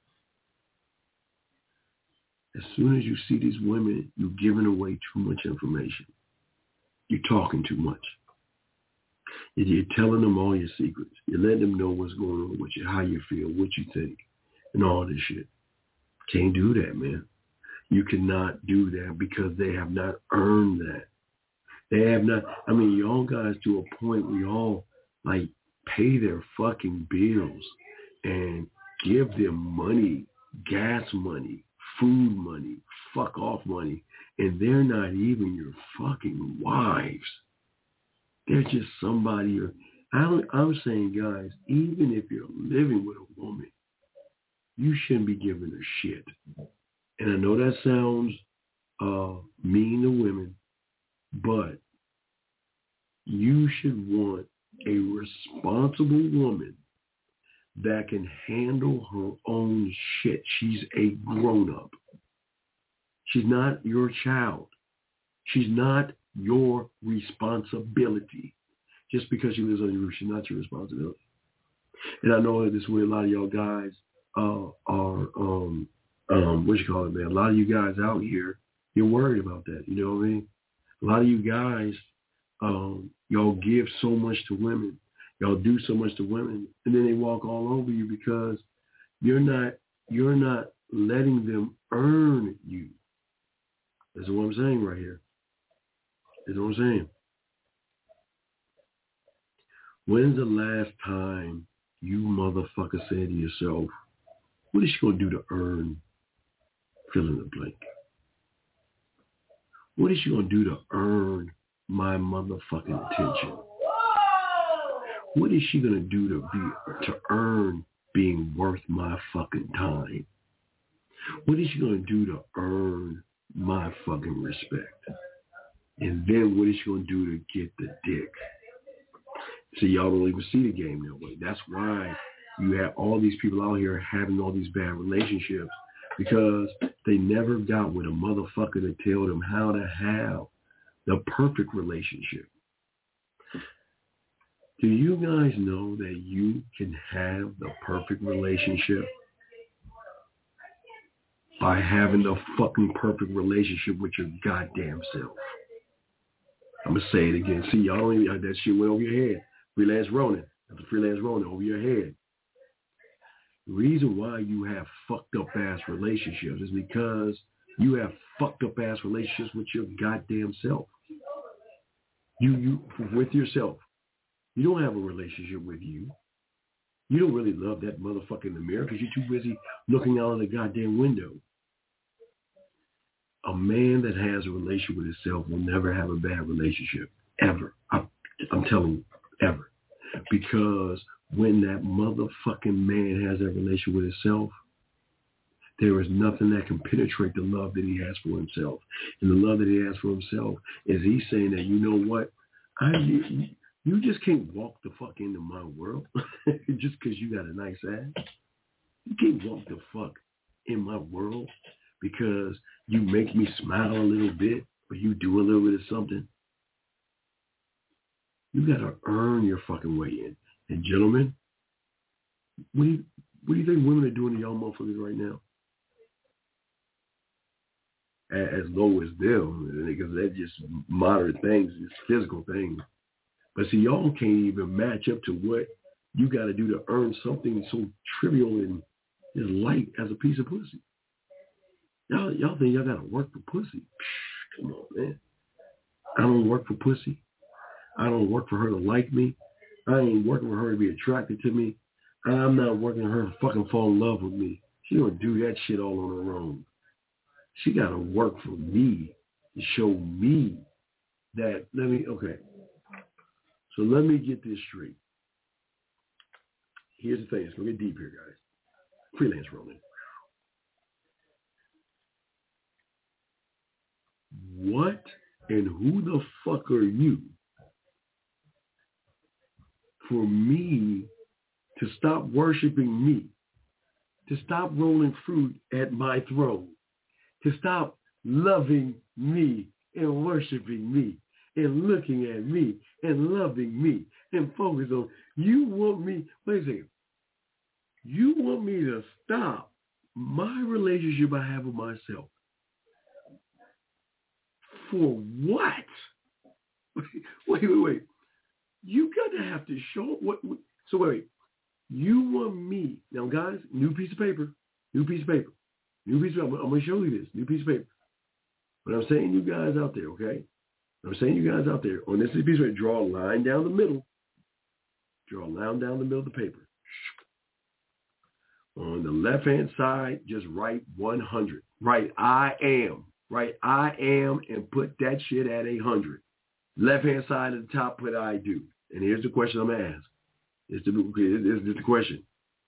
As soon as you see these women, you're giving away too much information. You're talking too much. You're telling them all your secrets. You're letting them know what's going on with you, how you feel, what you think, and all this shit. Can't do that, man. You cannot do that because they have not earned that. They have not, I mean, y'all guys to a point where y'all, like, pay their fucking bills and give them money, gas money, food money, fuck off money, and they're not even your fucking wives. They're just somebody. I'm, I'm saying, guys, even if you're living with a woman, you shouldn't be giving her shit. And I know that sounds uh, mean to women, but you should want a responsible woman that can handle her own shit. She's a grown-up. She's not your child. She's not your responsibility. Just because she lives on your roof, she's not your responsibility. And I know that this way a lot of y'all guys uh, are, um, um, what you call it, man? A lot of you guys out here, you're worried about that. You know what I mean? A lot of you guys, um, y'all give so much to women. Y'all do so much to women, and then they walk all over you because you're not you're not letting them earn you. That's what I'm saying right here. That's what I'm saying. When's the last time you motherfucker said to yourself, what is she going to do to earn fill in the blank? What is she going to do to earn my motherfucking attention? What is she going to do to be to earn being worth my fucking time? What is she going to do to earn my fucking respect? And then what is she going to do to get the dick? So y'all don't even see the game that way. That's why you have all these people out here having all these bad relationships, because they never got with a motherfucker to tell them how to have the perfect relationship. Do you guys know that you can have the perfect relationship by having the fucking perfect relationship with your goddamn self? I'm going to say it again. See, y'all don't even, that shit went over your head. Freelance Ronin. That's a Freelance Ronin over your head. The reason why you have fucked up ass relationships is because you have fucked up ass relationships with your goddamn self. You, you, with yourself. You don't have a relationship with you. You don't really love that motherfucker in the mirror because you're too busy looking out of the goddamn window. A man that has a relationship with himself will never have a bad relationship, ever. I'm, I'm telling you, ever. Because when that motherfucking man has that relationship with himself, there is nothing that can penetrate the love that he has for himself. And the love that he has for himself is he's saying that, you know what, I you, you just can't walk the fuck into my world just because you got a nice ass. You can't walk the fuck in my world because you make me smile a little bit or you do a little bit of something. You got to earn your fucking way in. And gentlemen, what do you, what do you think women are doing to y'all motherfuckers right now? As low as them, because they're just moderate things, it's physical things. But see, y'all can't even match up to what you got to do to earn something so trivial and as light as a piece of pussy. Y'all, y'all think y'all got to work for pussy? Psh, come on, man. I don't work for pussy. I don't work for her to like me. I ain't working for her to be attracted to me. I'm not working for her to fucking fall in love with me. She don't do that shit all on her own. She got to work for me to show me that, let me, okay. So let me get this straight. Here's the thing. Let's go get deep here, guys. Freelance Ronin. What and who the fuck are you for me to stop worshiping me, to stop rolling fruit at my throne, to stop loving me and worshiping me and looking at me and loving me and focus on, you want me, wait a second, you want me to stop my relationship I have with myself. For what? Wait, wait, wait. You got to have to show what, so wait, you want me, now guys, new piece of paper, new piece of paper, new piece of paper, I'm going to show you this, new piece of paper. But I'm saying you guys out there, okay? I'm saying you guys out there, on this piece of paper, draw a line down the middle, draw a line down the middle of the paper. On the left-hand side, just write one hundred. Write I am. Write I am and put that shit at one hundred. Left-hand side at the top, put I do. And here's the question I'm going to ask. It's the, it's the question.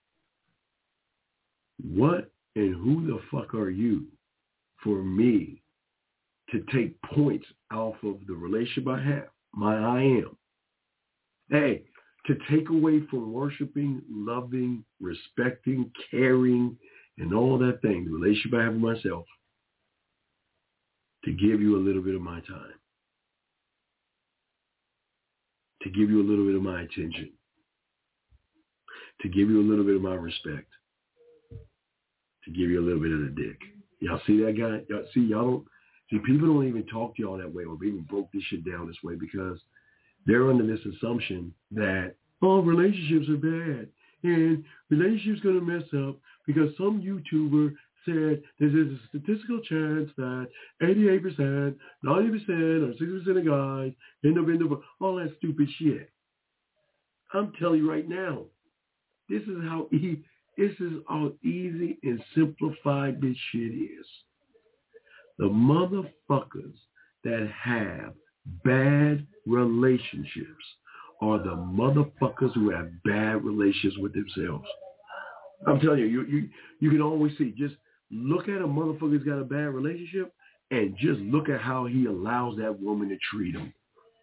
What and who the fuck are you for me to take points off of the relationship I have, my I am? Hey, to take away from worshiping, loving, respecting, caring, and all that thing, the relationship I have with myself, to give you a little bit of my time, to give you a little bit of my attention, to give you a little bit of my respect, to give you a little bit of the dick. Y'all see that guy? Y'all see, y'all don't, see, people don't even talk to y'all that way or even broke this shit down this way because they're under this assumption that, oh, relationships are bad and relationships going to mess up because some YouTuber said there's a statistical chance that eighty-eight percent, ninety percent, or sixty percent of guys end up in the, all that stupid shit. I'm telling you right now, this is how e- this is how easy and simplified this shit is. The motherfuckers that have bad relationships are the motherfuckers who have bad relations with themselves. I'm telling you, you you you can always see. Just look at a motherfucker who's got a bad relationship and just look at how he allows that woman to treat him.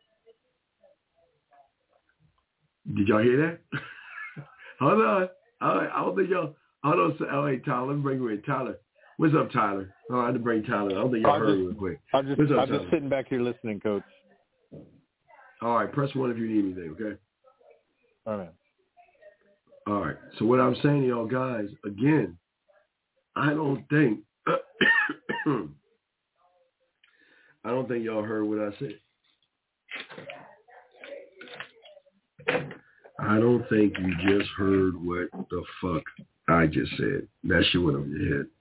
Did y'all hear that? Hold on. I, I don't think y'all, I don't say, oh, hey, Tyler, let me bring you in. Tyler. What's up, Tyler? Oh, I had to bring Tyler. I don't think y'all I'm heard just, real quick. I'm just, What's up, I'm Tyler? just sitting back here listening, Coach. All right, press one if you need anything, okay? All right. All right. So what I'm saying to y'all guys, again, I don't think, I don't think y'all heard what I said. I don't think you just heard what the fuck I just said. That shit went over your head.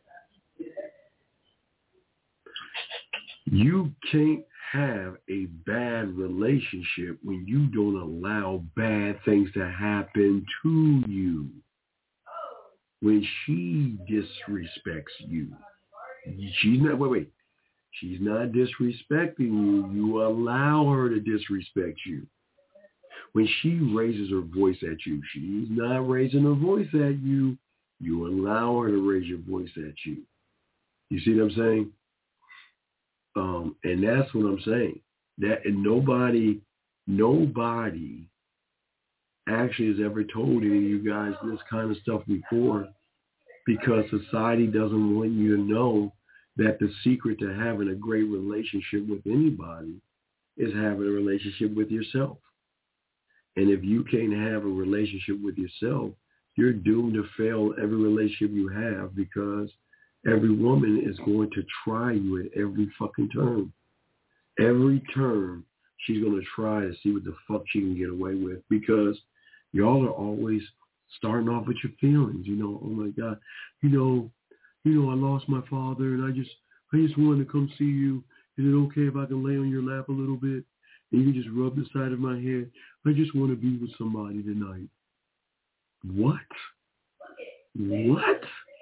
You can't have a bad relationship when you don't allow bad things to happen to you. When she disrespects you, she's not, wait, wait, she's not disrespecting you. You allow her to disrespect you. When she raises her voice at you, she's not raising her voice at you. You allow her to raise your voice at you. You see what I'm saying? Um, and that's what I'm saying. That and nobody, nobody actually has ever told any of you guys this kind of stuff before, because society doesn't want you to know that the secret to having a great relationship with anybody is having a relationship with yourself. And if you can't have a relationship with yourself, you're doomed to fail every relationship you have, because every woman is going to try you at every fucking turn. Every turn, she's going to try to see what the fuck she can get away with, because y'all are always starting off with your feelings. You know, oh my God, you know, you know, I lost my father and I just, I just wanted to come see you. Is it okay if I can lay on your lap a little bit? And you can just rub the side of my head. I just want to be with somebody tonight. What? What?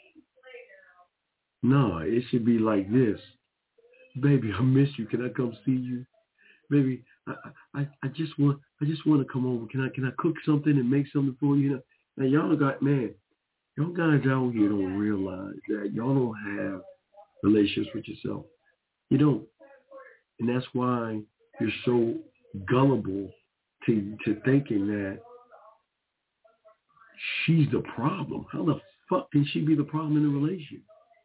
No, it should be like this. Baby, I miss you. Can I come see you? Baby, I, I, I just want, I just want to come over. Can I, can I cook something and make something for you? Now, y'all got, man, y'all guys out here don't realize that y'all don't have relationships with yourself. You don't. And that's why you're so gullible to, to thinking that she's the problem. How the fuck can she be the problem in a relationship?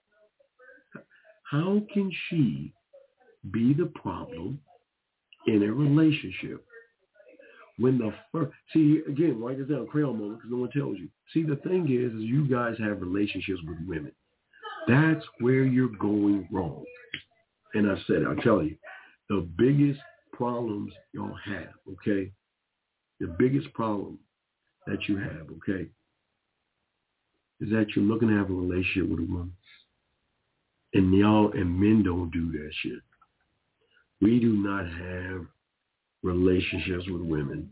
How can she be the problem in a relationship when the first, see, again, write this down, crayon moment, because no one tells you. See, the thing is, is you guys have relationships with women. That's where you're going wrong. And I said it, I'll tell you, the biggest problems y'all have, okay, the biggest problem that you have, okay, is that you're looking to have a relationship with a woman. And y'all and men don't do that shit. We do not have relationships with women.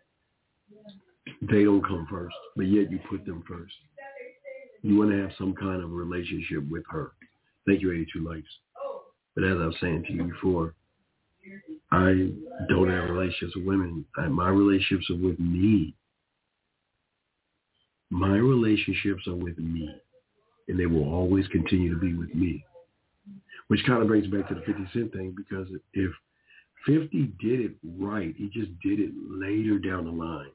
They don't come first, but yet you put them first. You want to have some kind of relationship with her. Thank you, eighty-two likes. But as I was saying to you before, I don't have relationships with women. I, my relationships are with me. My relationships are with me. And they will always continue to be with me. Which kind of brings back to the fifty Cent thing, because if fifty did it right, he just did it later down the line.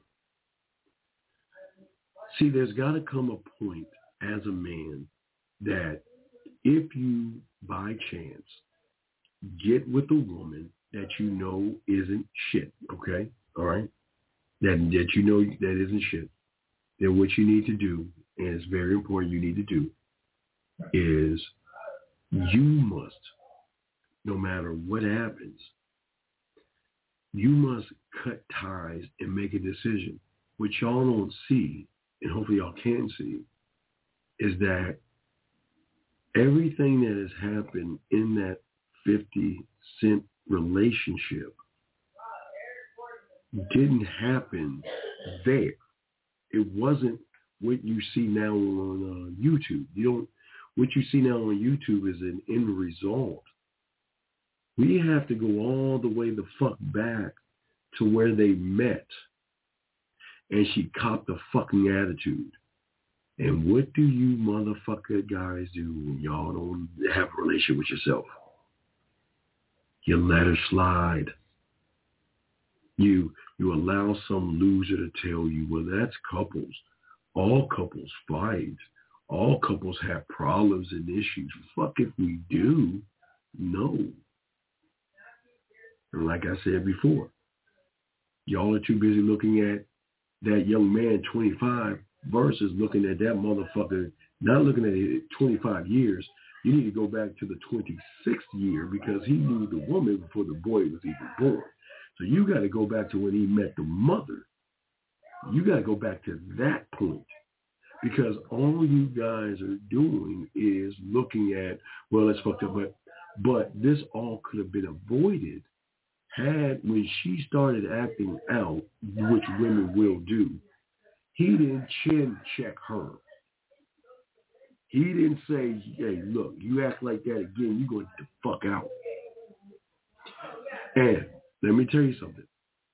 See, there's got to come a point as a man that if you, by chance, get with a woman that you know isn't shit, okay? All right? That, that you know that isn't shit, then what you need to do, and it's very important you need to do, is you must, no matter what happens, you must cut ties and make a decision. What y'all don't see, and hopefully y'all can see, is that everything that has happened in that fifty Cent relationship didn't happen there. it wasn't what you see now on uh, YouTube. You don't. What you see now on YouTube is an end result. We have to go all the way the fuck back to where they met, and she copped a fucking attitude. And what do you motherfucker guys do when y'all don't have a relationship with yourself? You let her slide. You you allow some loser to tell you, well, that's couples. All couples fight. All couples have problems and issues. Fuck if we do. No. And like I said before, y'all are too busy looking at that young man, twenty-five, versus looking at that motherfucker, not looking at it twenty-five years. You need to go back to the twenty-sixth year because he knew the woman before the boy was even born. So you got to go back to when he met the mother. You got to go back to that point because all you guys are doing is looking at, well, that's fucked up, but, but this all could have been avoided had when she started acting out, which women will do. He didn't chin check her. He didn't say, hey, look, you act like that again, you're going to get the fuck out. And let me tell you something.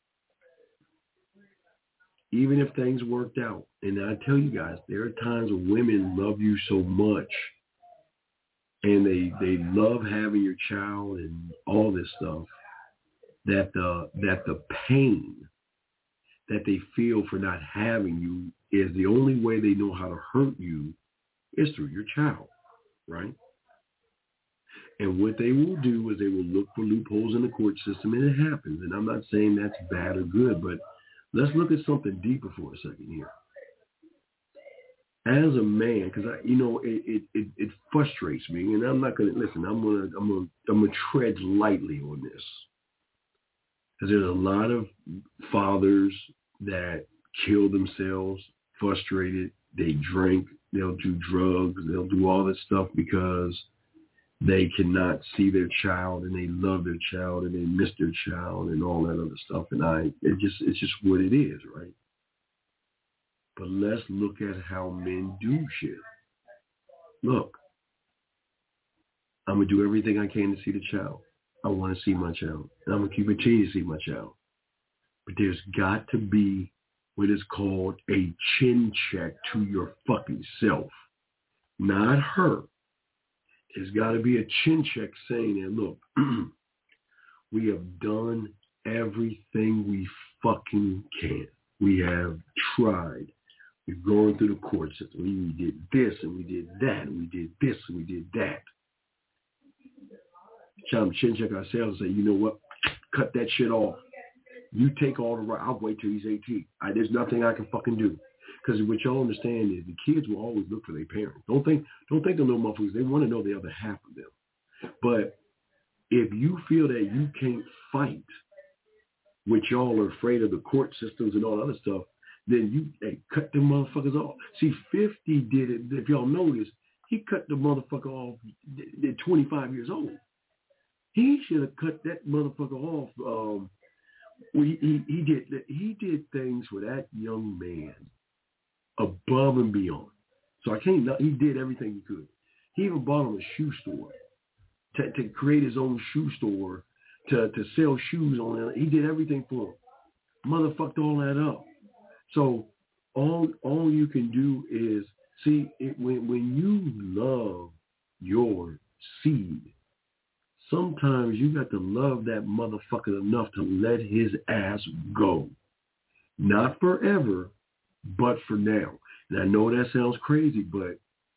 Even if things worked out, and I tell you guys, there are times when women love you so much and they they love having your child and all this stuff that the that the pain that they feel for not having you is the only way they know how to hurt you is through your child, right? And what they will do is they will look for loopholes in the court system, and it happens. And I'm not saying that's bad or good, but let's look at something deeper for a second here. As a man, because I, you know, it, it, it, it frustrates me, and I'm not gonna listen. I'm gonna I'm gonna I'm gonna tread lightly on this, because there's a lot of fathers that kill themselves, frustrated. They drink, they'll do drugs, they'll do all this stuff because they cannot see their child and they love their child and they miss their child and all that other stuff. And I, it just, it's just what it is, right? But let's look at how men do shit. Look, I'm going to do everything I can to see the child. I want to see my child. And I'm going to keep continuing to see my child. But there's got to be what is called a chin check to your fucking self. Not her. There's got to be a chin check saying that, look, we have done everything we fucking can. We have tried. We've gone through the court system. We did this and we did that and we did this and we did that. Trying to chin check ourselves and say, you know what? Cut that shit off. You take all the right. I'll wait till he's eighteen. I, there's nothing I can fucking do. Because what y'all understand is the kids will always look for their parents. Don't think, don't think the little motherfuckers, they want to know the other half of them. But if you feel that you can't fight, which y'all are afraid of the court systems and all that other stuff, then you hey, cut them motherfuckers off. See, fifty did it. If y'all notice, he cut the motherfucker off at twenty-five years old. He should have cut that motherfucker off. Um, he, he, he did he did things for that young man above and beyond. So I can't, he did everything he could. He even bought him a shoe store to, to create his own shoe store to, to sell shoes on it. He did everything for him. Motherfucked all that up. So all all you can do is, see, it, when, when you love your seed, sometimes you got to love that motherfucker enough to let his ass go. Not forever, but for now. And I know that sounds crazy, but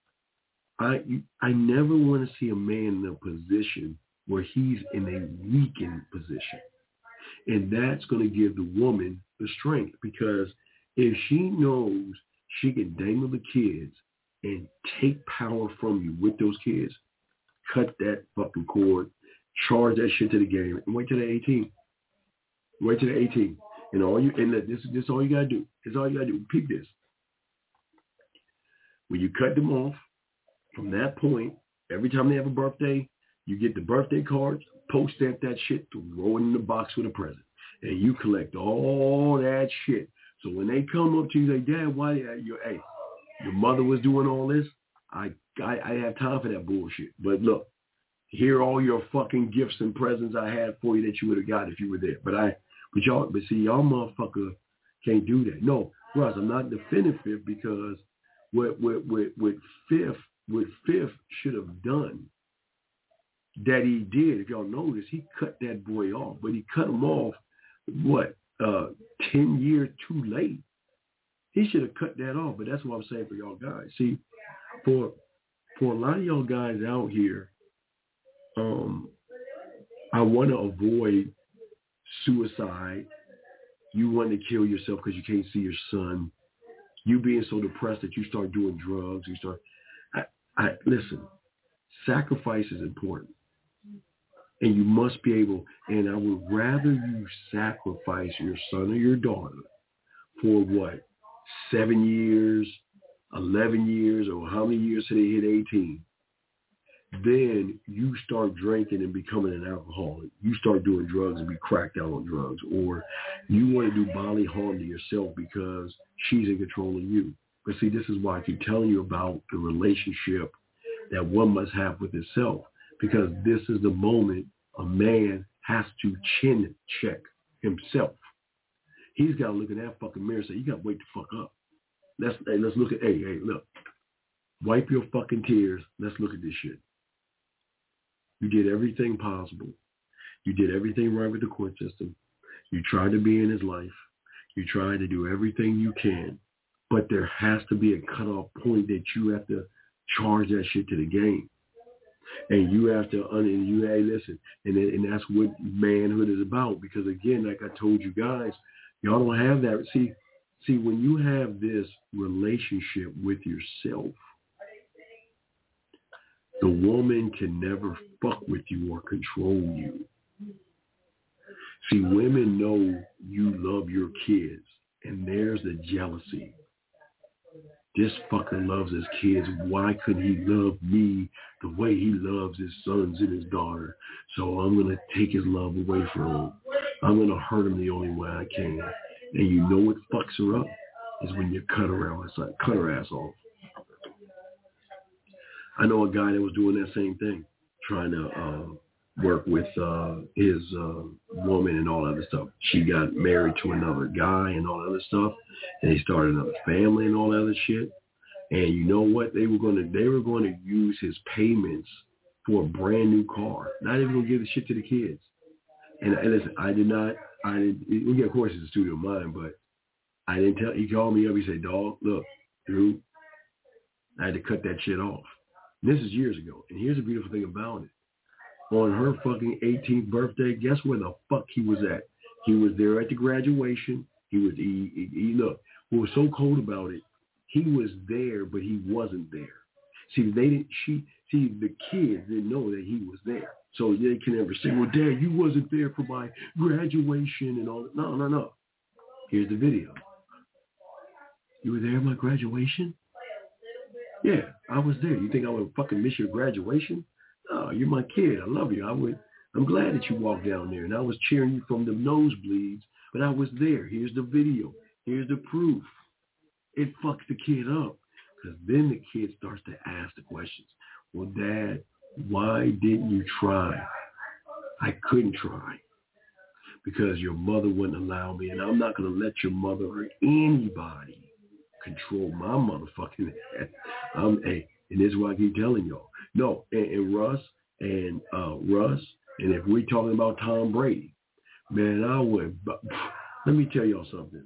I I never want to see a man in a position where he's in a weakened position. And that's going to give the woman the strength, because if she knows she can dangle the kids and take power from you with those kids, cut that fucking cord, charge that shit to the game, and wait till they're eighteen. Wait till they're eighteen. And all you and this this is all you gotta do. This is all you gotta do. Peep this. When you cut them off, from that point, every time they have a birthday, you get the birthday cards, post stamp that shit, throw it in the box with a present. And you collect all that shit. So when they come up to you like, Dad, why you hey, your mother was doing all this? I, I I have time for that bullshit. But look, here are all your fucking gifts and presents I had for you that you would have got if you were there. But I but y'all but see y'all motherfucker can't do that. No, Russ, I'm not defending Fifth because what what what what Fifth what Fifth should have done that he did, if y'all notice, he cut that boy off. But he cut him off what, uh, ten years too late. He should have cut that off, but that's what I'm saying for y'all guys. See, for for a lot of y'all guys out here, um, I want to avoid suicide. You want to kill yourself because you can't see your son. You being so depressed that you start doing drugs. You start. I, I listen. Sacrifice is important, and you must be able. And I would rather you sacrifice your son or your daughter for what, seven years, eleven years, or how many years till they hit eighteen. Then you start drinking and becoming an alcoholic. You start doing drugs and be cracked out on drugs. Or you want to do bodily harm to yourself because she's in control of you. But see, this is why I keep telling you about the relationship that one must have with himself. Because this is the moment a man has to chin check himself. He's got to look in that fucking mirror and say, you got to wake the fuck up. Let's, hey, let's look at, hey, hey, look. Wipe your fucking tears. Let's look at this shit. You did everything possible. You did everything right with the court system. You tried to be in his life. You tried to do everything you can. But there has to be a cutoff point that you have to charge that shit to the game. And you have to, and you, hey, listen, and, and that's what manhood is about. Because again, like I told you guys, y'all don't have that. See, see, when you have this relationship with yourself, the woman can never fuck with you or control you. See, women know you love your kids, and there's the jealousy. This fucker loves his kids. Why couldn't he love me the way he loves his sons and his daughter? So I'm going to take his love away from him. I'm going to hurt him the only way I can. And you know what fucks her up is when you cut her ass, cut her ass off. I know a guy that was doing that same thing, trying to uh, work with uh, his uh, woman and all that other stuff. She got married to another guy and all that other stuff, and they started another family and all that other shit. And you know what? They were going to they were going to use his payments for a brand new car. Not even going to give the shit to the kids. And, and listen, I did not. I did. We get, of course, it's a studio of mine, but I didn't tell. He called me up. He said, "Dog, look, dude, I had to cut that shit off." This is years ago. And here's the beautiful thing about it. On her fucking eighteenth birthday, guess where the fuck he was at? He was there at the graduation. He was, he, he, he look, what was so cold about it, he was there, but he wasn't there. See, they didn't, she, see, the kids didn't know that he was there. So they can never say, well, Dad, you wasn't there for my graduation and all that. No, no, no. Here's the video. You were there at my graduation? Yeah, I was there. You think I would fucking miss your graduation? No, you're my kid. I love you. I would. I'm glad that you walked down there, and I was cheering you from the nosebleeds, but I was there. Here's the video. Here's the proof. It fucks the kid up, because then the kid starts to ask the questions. Well, Dad, why didn't you try? I couldn't try because your mother wouldn't allow me, and I'm not going to let your mother or anybody control my motherfucking head. Um, hey, and this is why I keep telling y'all. No, and, and Russ and uh, Russ, and if we're talking about Tom Brady, man, I would. Let me tell y'all something.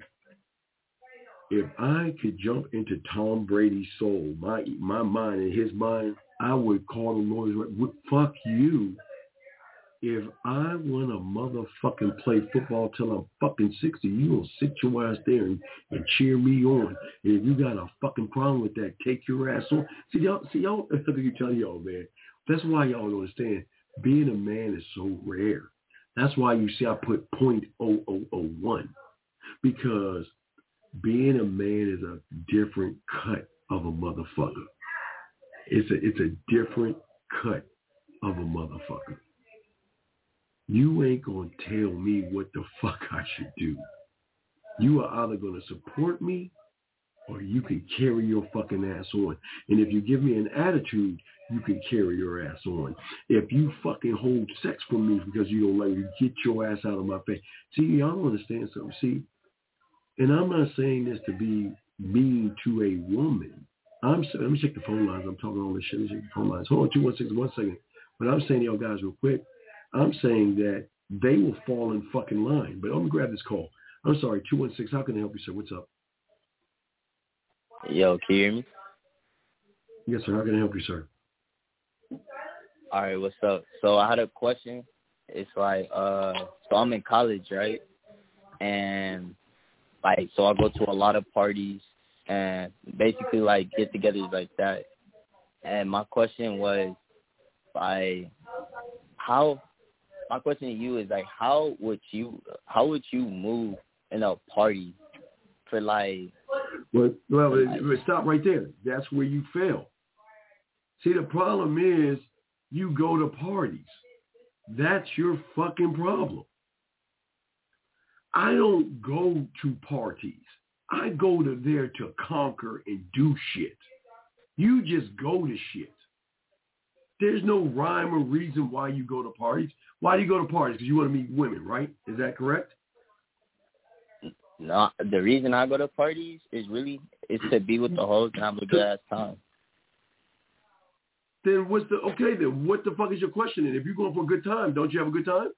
If I could jump into Tom Brady's soul, my my mind and his mind, I would call the noise. Fuck you. If I want to motherfucking play football till I'm fucking sixty, you gonna sit your ass there and, and cheer me on. And if you got a fucking problem with that, take your ass on. See y'all, see y'all. I keep telling y'all, man. That's why y'all don't understand. Being a man is so rare. That's why you see I put point oh oh oh one, because being a man is a different cut of a motherfucker. It's a it's a different cut of a motherfucker. You ain't gonna tell me what the fuck I should do. You are either going to support me or you can carry your fucking ass on. And if you give me an attitude, you can carry your ass on. If you fucking hold sex from me because you don't like me, get your ass out of my face. See, y'all don't understand something. See, and I'm not saying this to be mean to a woman. I'm let me check the phone lines. I'm talking all this shit. Let me check the phone lines. Hold on, two one six, one second. But I'm saying to y'all guys real quick, I'm saying that they will fall in fucking line. But let me grab this call. I'm sorry, two one six. How can I help you, sir? What's up? Yo, can you hear me? Yes, sir. How can I help you, sir? All right, what's up? So I had a question. It's like, uh, so I'm in college, right? And like, so I go to a lot of parties and basically like get-togethers like that. And my question was, like, how? My question to you is like, how would you, how would you move in a party for like? Well, well, like, stop right there. That's where you fail. See, the problem is you go to parties. That's your fucking problem. I don't go to parties. I go to there to conquer and do shit. You just go to shit. There's no rhyme or reason why you go to parties. Why do you go to parties? Because you want to meet women, right? Is that correct? No, the reason I go to parties is really is to be with the hoes and have a good ass time. Then what's the okay? Then what the fuck is your question? And if you're going for a good time, don't you have a good time?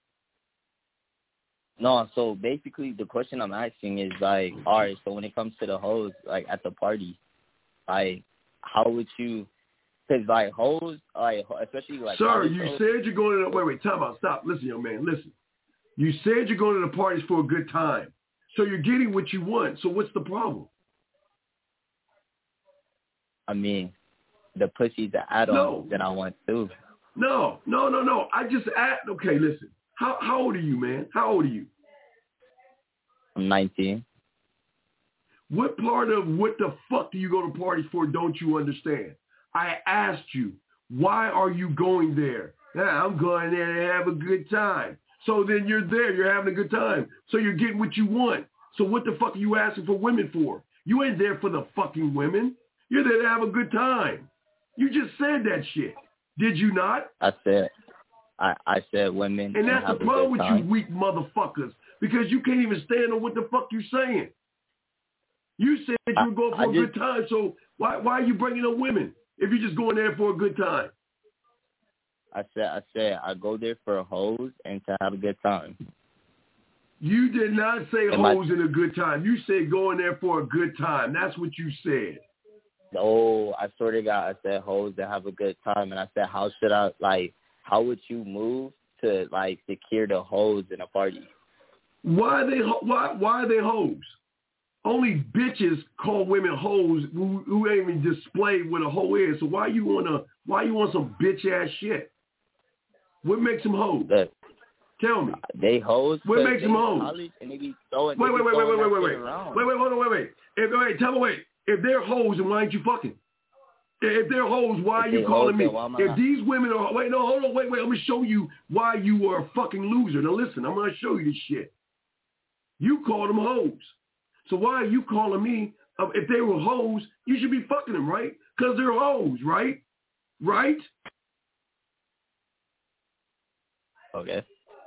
No, so basically the question I'm asking is like, all right, so when it comes to the hoes, like at the party, like how would you? Because like hoes, like especially like. Sir, you hoes, said you're going to the, wait, wait, time out, stop, listen, young man, listen. You said you're going to the parties for a good time, so you're getting what you want. So what's the problem? I mean, the pussy's the add-on no. that I want too. No, no, no, no. I just asked. Okay, listen. How how old are you, man? How old are you? I'm nineteen. What part of what the fuck do you go to parties for don't you understand? I asked you, why are you going there? Yeah, I'm going there to have a good time. So then you're there. You're having a good time. So you're getting what you want. So what the fuck are you asking for women for? You ain't there for the fucking women. You're there to have a good time. You just said that shit. Did you not? I said, I, I said women. And that's the problem with time. you weak motherfuckers, because you can't even stand on what the fuck you're saying. You said you were going for I, I a just, good time, so why why are you bringing up women if you're just going there for a good time? I said, I said, I go there for hoes and to have a good time. You did not say and hoes my, and a good time. You said going there for a good time. That's what you said. No, I sort of got, I said hoes to have a good time. And I said, how should I, like, how would you move to, like, secure the hoes in a party? Why are they, why, why are they hoes? Only bitches call women hoes who, who ain't even displayed what a hoe is. So why you wanna, why you want some bitch ass shit? What makes them hoes? But tell me. They hoes. What makes them hoes? And they be throwing, wait, they wait, be wait, wait, wait, wait, wait, around. wait, wait, hold on, wait, wait. If, wait, tell me, wait. If they're hoes, then why ain't you fucking? If they're hoes, why if are you calling me? If not? these women are, wait, no, hold on, wait, wait. I'm gonna show you why you are a fucking loser. Now listen, I'm gonna show you this shit. You call them hoes. So why are you calling me? Uh, if they were hoes, you should be fucking them, right? Because they're hoes, right? Right? Okay.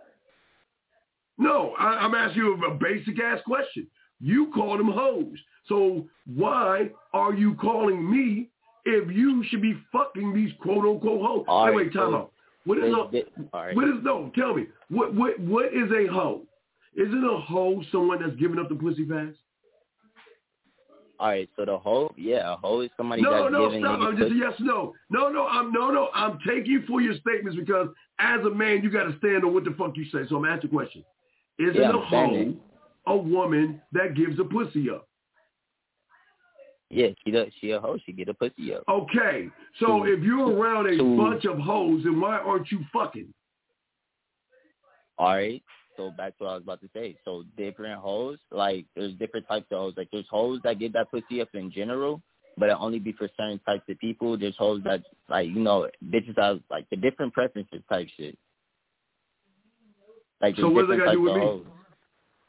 No, I, I'm asking you a basic ass question. You call them hoes. So why are you calling me if you should be fucking these quote unquote hoes? All hey, right, wait, time so out. What is a they, right. what is no? Tell me what what what is a hoe? Isn't a hoe someone that's giving up the pussy fast? All right, so the hoe, yeah, a hoe is somebody no, that's no, giving stop. I'm pussy. just yes, no, no, no. I'm no, no. I'm taking you for your statements because as a man, you got to stand on what the fuck you say. So I'm asking a question: Isn't yeah, a hoe a woman that gives a pussy up? Yeah, she does. She a hoe. She get a pussy up. Okay, so to, if you're around a to, bunch of hoes, then why aren't you fucking? All right. So back to what I was about to say. So different hoes, like there's different types of hoes. Like there's hoes that get that pussy up in general, but it only be for certain types of people. There's hoes that, like, you know, bitches have like the different preferences type shit. Like so what does that got to do with me? Hoes.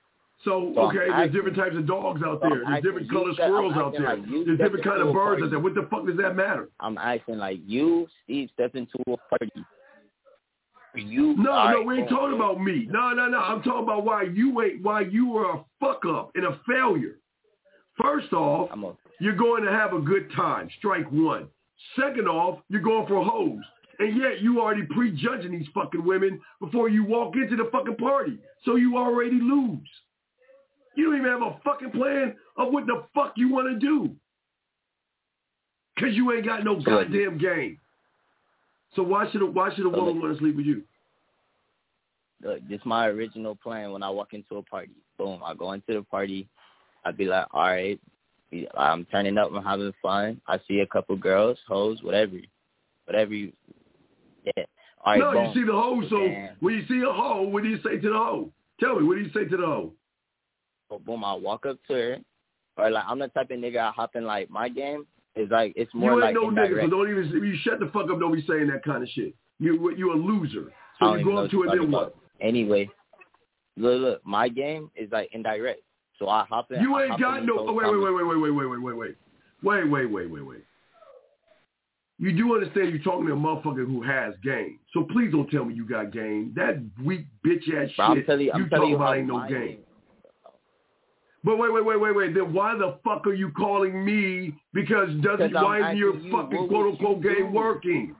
So, So okay, I'm there's asking- different types of dogs out so I'm there. There's asking different you color step- I'm squirrels out asking there. like you There's step different kind into of a birds out party. there. What the fuck does that matter? I'm asking like you, Steve, step into a party. You No, all no, right, we ain't boom, talking boom. about me. No, no, no. I'm talking about why you ain't, why you were a fuck up and a failure. First off, I'm a, you're going to have a good time. Strike one. Second off, you're going for hoes. And yet you already prejudging these fucking women before you walk into the fucking party. So you already lose. You don't even have a fucking plan of what the fuck you want to do. Because you ain't got no goddamn game. So why should a, why should a woman want to sleep with you? Look, this is my original plan when I walk into a party. Boom, I go into the party. I'd be like, all right, I'm turning up, I'm having fun. I see a couple girls, hoes, whatever. Whatever you, yeah. All right, no, boom. you see the hoe, so Damn. when you see a hoe, what do you say to the hoe? Tell me, what do you say to the hoe? So boom, I walk up to her. Or like, I'm the type of nigga I hop in, like, my game is like, it's more you like ain't no nigga, indirect. so don't even, you shut the fuck up, don't be saying that kind of shit. You, you a loser. I So don't you even go know up to her, what you're then talking what? about. Anyway, look, look, my game is like indirect. So I hop in. You I ain't hop got in no, those oh, wait, wait, wait, wait, wait, wait, wait, wait, wait. Wait, wait, wait, wait, wait. You do understand you're talking to a motherfucker who has game. So please don't tell me you got game. That weak bitch ass shit Bro, I'm telling you, I'm you telling talking you about how ain't no my game. game. But wait, wait, wait, wait, wait. Then why the fuck are you calling me? Because doesn't Because I'm why isn't your asking you, fucking what quote would unquote you game do? working?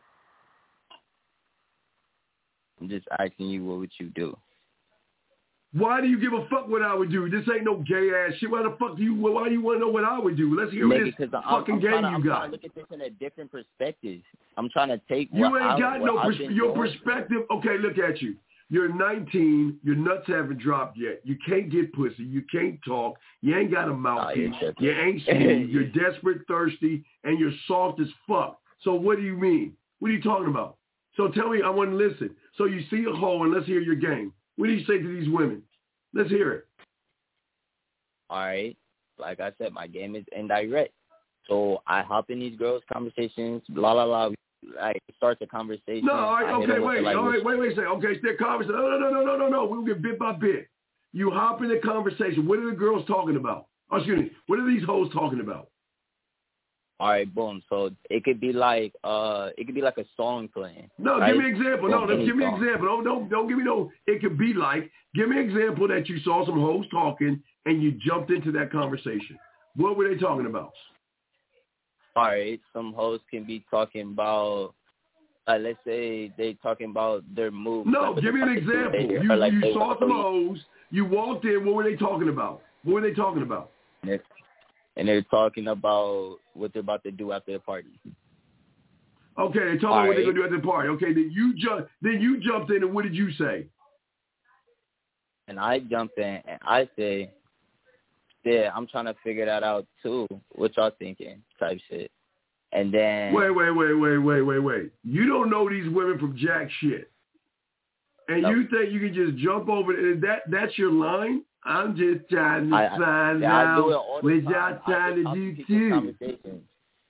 I'm just asking you, what would you do? Why do you give a fuck what I would do? This ain't no gay ass shit. Why the fuck do you? Why do you want to know what I would do? Let's hear Nigga, this because I'm, fucking I'm, game trying to, you I'm got. trying to look at this in a different perspective. I'm trying to take You what ain't I, got what no I've pers- been your doing. perspective. Okay, look at you. You're nineteen. Your nuts haven't dropped yet. You can't get pussy. You can't talk. You ain't got a mouthpiece. Oh, you ain't smooth. You're desperate, thirsty, and you're soft as fuck. So what do you mean? What are you talking about? So tell me, I want to listen. So you see a hole, and let's hear your game. What do you say to these women? Let's hear it. All right. Like I said, my game is indirect. So I hop in these girls' conversations, blah, blah, blah. Like, start the conversation. No, all right, I hit okay, them with wait, the, like, all right, which- wait, wait a second. Okay, still conversation. No, no, no, no, no, no, no. We'll get bit by bit. You hop in the conversation. What are the girls talking about? Oh, excuse me. What are these hoes talking about? All right, boom. So it could be like, uh, it could be like a song playing. No, right? give me an example. No, Boom, no, any give me an song. example. Don't, don't, don't give me no. It could be like. Give me an example that you saw some hoes talking and you jumped into that conversation. What were they talking about? All right, some hosts can be talking about, uh, let's say they talking about their moves. No, like, give me an what the fuck they example. do, You, or, like, you they saw want some to- hoes. You walked in. What were they talking about? What were they talking about? And they're talking about what they're about to do after the party. Okay, they told me All what they're right. gonna do at the party. Okay, then you jump. Then you jumped in, and what did you say? And I jump in and I say, yeah, I'm trying to figure that out too. What y'all thinking? Type shit. And then Wait, wait, wait, wait, wait, wait, wait. You don't know these women from jack shit, and Nope. you think you can just jump over and that? That's your line. I'm just trying to I, I, find yeah, I do it out all the what time. y'all trying I to just do hop in people's too. conversations.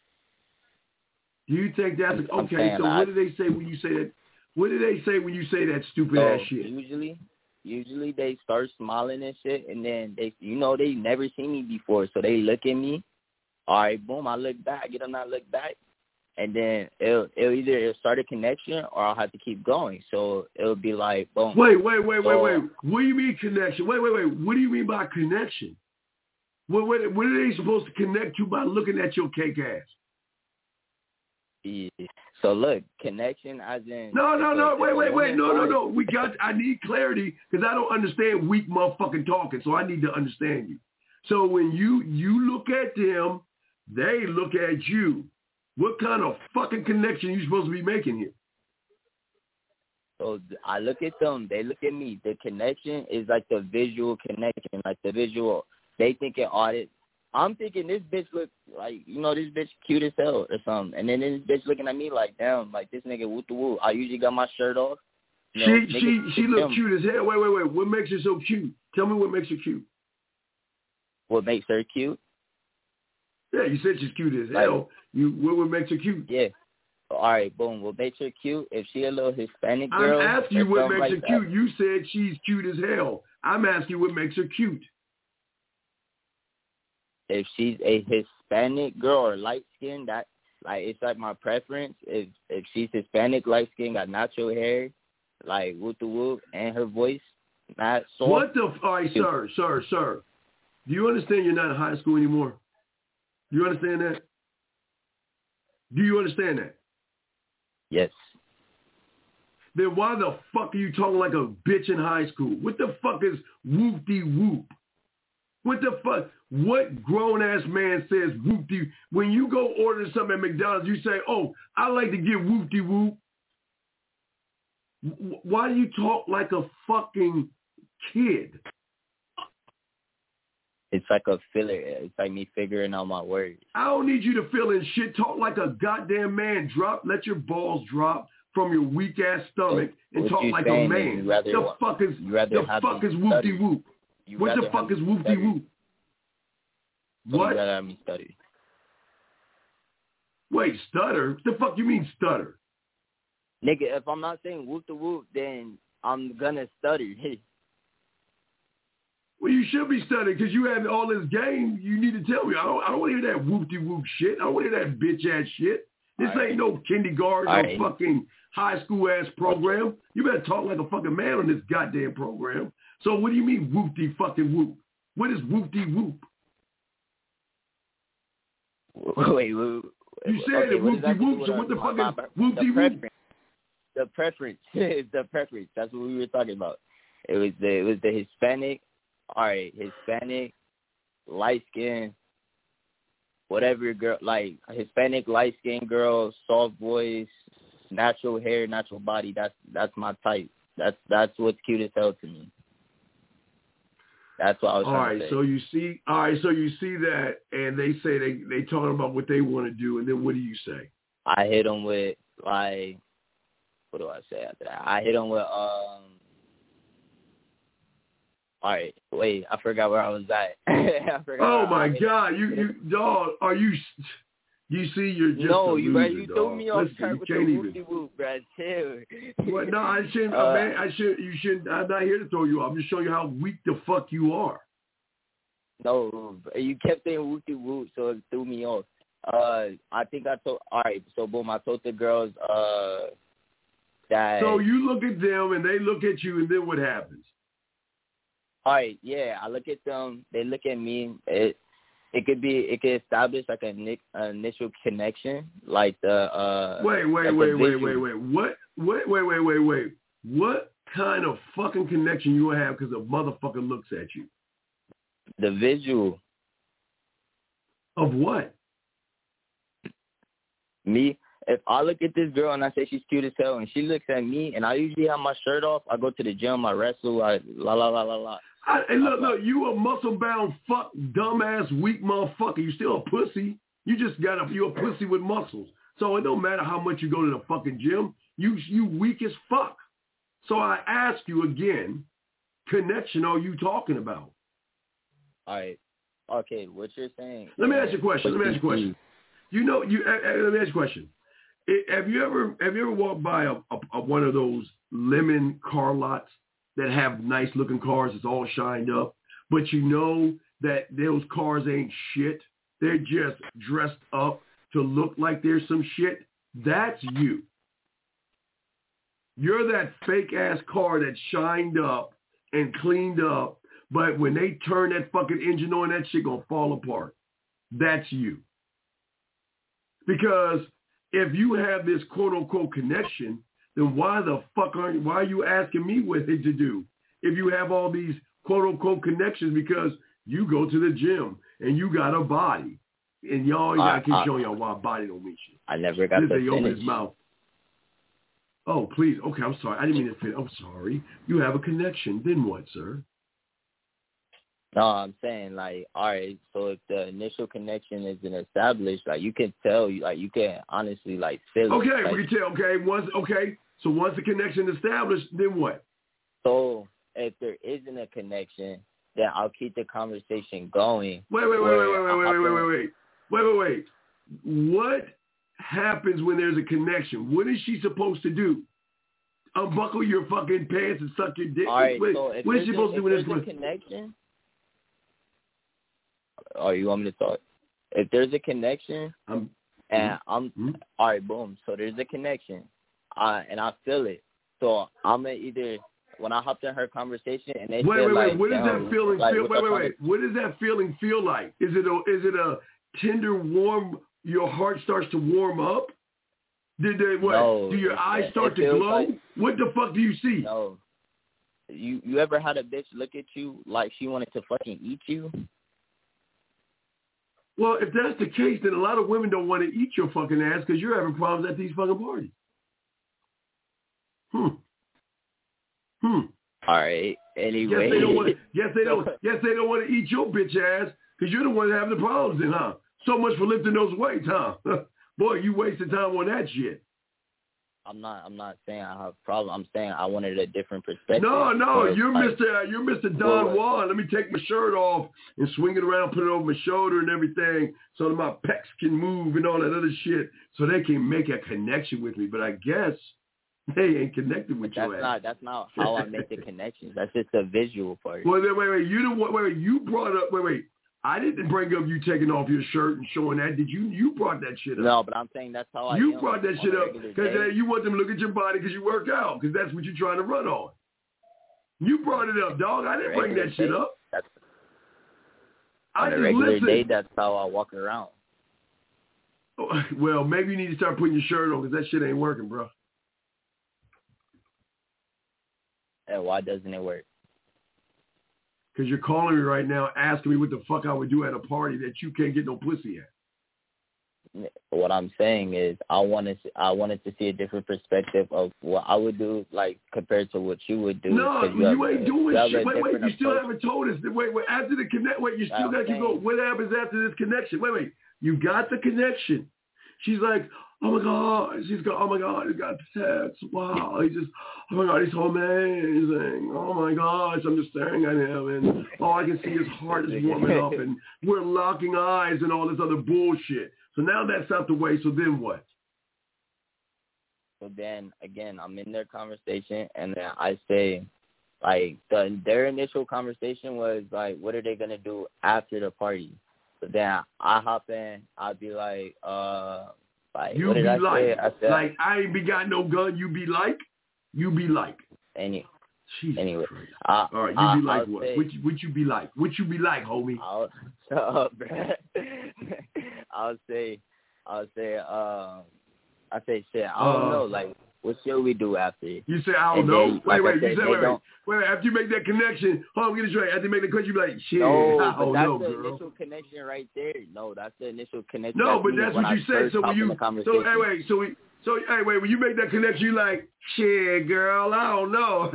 Do you think that's I'm- I'm okay? saying So that what I- do they say when you say that? What do they say when you say that stupid So ass shit? usually, usually they start smiling and shit, and then they, you know, they never seen me before, so they look at me. All right, boom, I look back, get them not look back, and then it'll, it'll either it'll start a connection or I'll have to keep going. So it'll be like, boom. Wait, wait, wait, wait, So- wait. What do you mean connection? Wait, wait, wait. What do you mean by connection? What, what, what are they supposed to connect you by looking at your cake ass? Yeah. So look, connection as in No, no, if a- no. if Wait, a wait, wait. woman No, no, starts- no. We got. I need clarity because I don't understand weak motherfucking talking. So I need to understand you. So when you you look at them, they look at you. What kind of fucking connection are you supposed to be making here? So I look at them, they look at me. The connection is like the visual connection, like the visual. They thinking, oh, this, I'm thinking this bitch look like, you know, this bitch cute as hell or something. And then this bitch looking at me like, damn, like this nigga woo the woo. I usually got my shirt off. You know, she niggas she she think look them. cute as hell. Wait, wait, wait. What makes her so cute? Tell me what makes her cute. What makes her cute? Yeah, you said she's cute as Like- hell. You what would makes her cute? Yeah. All right, boom. What makes her cute? If she a little Hispanic girl. I'm asking you or what something makes like her that. cute. You said she's cute as hell. I'm asking what makes her cute. If she's a Hispanic girl or light skinned, that like it's like my preference. If if she's Hispanic, light skinned, got natural hair, like whoop the whoop, and her voice not soft. What the? All right, sir, sir, sir. Do you understand you're not in high school anymore? Do you understand that? Do you understand that? Yes. Then why the fuck are you talking like a bitch in high school? What the fuck is whoop-de-whoop? What the fuck? What grown-ass man says whoop-de? When you go order something at McDonald's, you say, oh, I like to get whoop-de-whoop. Why do you talk like a fucking kid? It's like a filler. It's like me figuring out my words. I don't need you to fill in shit. Talk like a goddamn man. Drop, let your balls drop from your weak ass stomach and what talk like a man. Rather, the fuck is the fuck is whoop-de whoop? What the fuck is whoop-de whoop? What? You rather have me stutter. Wait, stutter? What the fuck you mean stutter? Nigga, if I'm not saying whoop de whoop, then I'm gonna stutter. Well, you should be studying because you had all this game. You need to tell me. I don't. I don't want to hear that whoop-de-whoop shit. I don't want to hear that bitch-ass shit. This all ain't right. no kindergarten or right. fucking high school-ass program. You better talk like a fucking man on this goddamn program. So what do you mean whoop-de-fucking-whoop? What is whoop-de-whoop? Wait, wait, wait. You said okay, it whoop-de-whoop, so what the fuck is whoop-de-whoop? The preference. The preference. That's what we were talking about. It was the, it was the Hispanic. All right, Hispanic, light skin, whatever girl, like Hispanic, light skin girl, soft voice, natural hair, natural body. That's that's my type. That's that's what's cute as hell to me. That's what I was all trying right, to say. so you see, all right, so you see that, and they say they they talking about what they want to do, and then what do you say? I hit them with like, what do I say after that? I hit them with um. All right, wait, I forgot where I was at. I oh my God, you you dog, are you? You see, you're just no, a you loser, you dog. threw me off Listen, with the whoopty whoop, bro. Chill. What? No, I shouldn't. Uh, man, I should. You shouldn't. I'm not here to throw you off. I'm just showing you how weak the fuck you are. No, you kept saying whoopty whoop, so it threw me off. Uh, I think I told. All right, so boom, I told the girls uh that. So you look at them and they look at you, and then what happens? All right, yeah, I look at them. They look at me. It it could be it could establish like a an initial connection, like the. Uh, wait, wait, like wait, wait, wait, wait. What? Wait, wait, wait, wait, wait. What kind of fucking connection you have because a motherfucker looks at you? The visual. Of what? Me. If I look at this girl and I say she's cute as hell, and she looks at me, and I usually have my shirt off, I go to the gym, I wrestle, I la la la la la. I, and look, look, you a muscle-bound fuck, dumbass, weak motherfucker. You still a pussy. You just got a, you a pussy with muscles. So it don't matter how much you go to the fucking gym. You you weak as fuck. So I ask you again, connection are you talking about? All right. Okay, what you're saying. Let me ask you a question. Let me ask you a question. You know, you. Uh, let me ask you a question. Have you ever have you ever walked by a, a, a one of those lemon car lots that have nice looking cars? It's all shined up, but you know that those cars ain't shit. They're just dressed up to look like there's some shit. That's you. You're that fake ass car that's shined up and cleaned up, but when they turn that fucking engine on, that shit gonna fall apart. That's you. Because if you have this quote unquote connection, then why the fuck aren't why are you asking me what to do? If you have all these quote unquote connections because you go to the gym and you got a body. And y'all gotta keep uh, showing y'all why a body don't meet you. I never got to open his mouth. Oh, please. Okay, I'm sorry. I didn't mean to fit. I'm sorry. You have a connection. Then what, sir? No, I'm saying, like, all right, so if the initial connection isn't established, like, you can tell, like, you can honestly, like, feel okay, it. Okay, we can tell. Okay, once, okay, so once the connection is established, then what? So if there isn't a connection, then I'll keep the conversation going. Wait, wait, wait, wait, wait, wait, wait, wait, wait, wait. Wait, wait, wait. What happens when there's a connection? What is she supposed to do? unbuckle your fucking pants and suck your dick? All right, what so if what is she there's supposed a, to do with if this? there's a connection, oh, you want me to talk? If there's a connection, Um, and I'm mm-hmm. all right, boom. So there's a connection, uh, and I feel it. So I'm gonna either when I hopped in her conversation and they wait, said wait, like, wait. What does damn, that feeling like, feel? what's Wait, up wait, on wait. the- What does that feeling feel like? Is it a is it a tender, warm? Your heart starts to warm up. Did they what? No, do your it- eyes it start to feels glow? like- what the fuck do you see? No. You you ever had a bitch look at you like she wanted to fucking eat you? Well, if that's the case, then a lot of women don't want to eat your fucking ass because you're having problems at these fucking parties. Hmm. Hmm. All right. Anyway. Yes, they don't want. Yes, they don't. Yes, they don't want to eat your bitch ass because you're the one having the problems, then, huh? So much for lifting those weights, huh? Boy, you wasted time on that shit. I'm not. I'm not saying I have a problem. I'm saying I wanted a different perspective. No, no, Or, you're like, Mister You're Mister Don Well, Juan. Let me take my shirt off and swing it around, put it over my shoulder and everything, so that my pecs can move and all that other shit, so they can make a connection with me. But I guess they ain't connected with That's your ass. not. That's not how I make the connections. That's just a visual part. Well, wait, wait, wait. You the one. Wait, wait. You brought up. Wait, wait. I didn't bring up you taking off your shirt and showing that. Did you? You brought that shit up. No, but I'm saying that's how I. You am brought that on shit a up regular because day. uh, you want them to look at your body because you work out because that's what you're trying to run on. You brought it up, dog. I didn't bring Regular that shit day, up. That's, I on a just regular listened. day, that's how I walk around. Well, maybe you need to start putting your shirt on because that shit ain't working, bro. And why doesn't it work? Because you're calling me right now asking me what the fuck I would do at a party that you can't get no pussy at. What I'm saying is, I wanted to, I wanted to see a different perspective of what I would do, like compared to what you would do. No, 'cause you, have ain't a- doing you have shit. a Wait, wait, you different still approach. haven't told us. Wait, wait, after the connect, wait, you still I'm got to keep saying- going. What happens after this connection? Wait, wait, you got the connection. She's like, oh my God. She's got, oh my God, he got sex. Wow. He just, oh my God, he's so amazing. Oh my gosh, I'm just staring at him. And all I can see his heart is warming up. And we're locking eyes and all this other bullshit. So now that's out the way. So then what? So then, again, I'm in their conversation, and then I say, like, the, their initial conversation was, like, what are they going to do after the party? So then I hop in. I'd be like, uh, like, You what be did I like, say? I said, like, I ain't be got no gun. You be like, you be like. any, Jesus anyway. Christ. I, All right, you I, be like I'll what? say, What you, what you be like? What you be like, homie? I'll, shut up, bruh. I'll say, I'll say, um, I say, shit, I don't Uh, know, like, what should we do after? You say, I don't And know. they- wait, like I wait. said, you say, they wait, wait. don't- Wait, wait. After you make that connection, hold on, get it straight. After you make the connection, you be like, shit, No, I but don't that's know, the girl. initial connection right there. No, that's the initial connection. No, That's but me that's when what I you say. first So when hop in you, the so conversation. hey, wait, so we, so hey, wait, when you make that connection, you like, shit, girl, I don't know.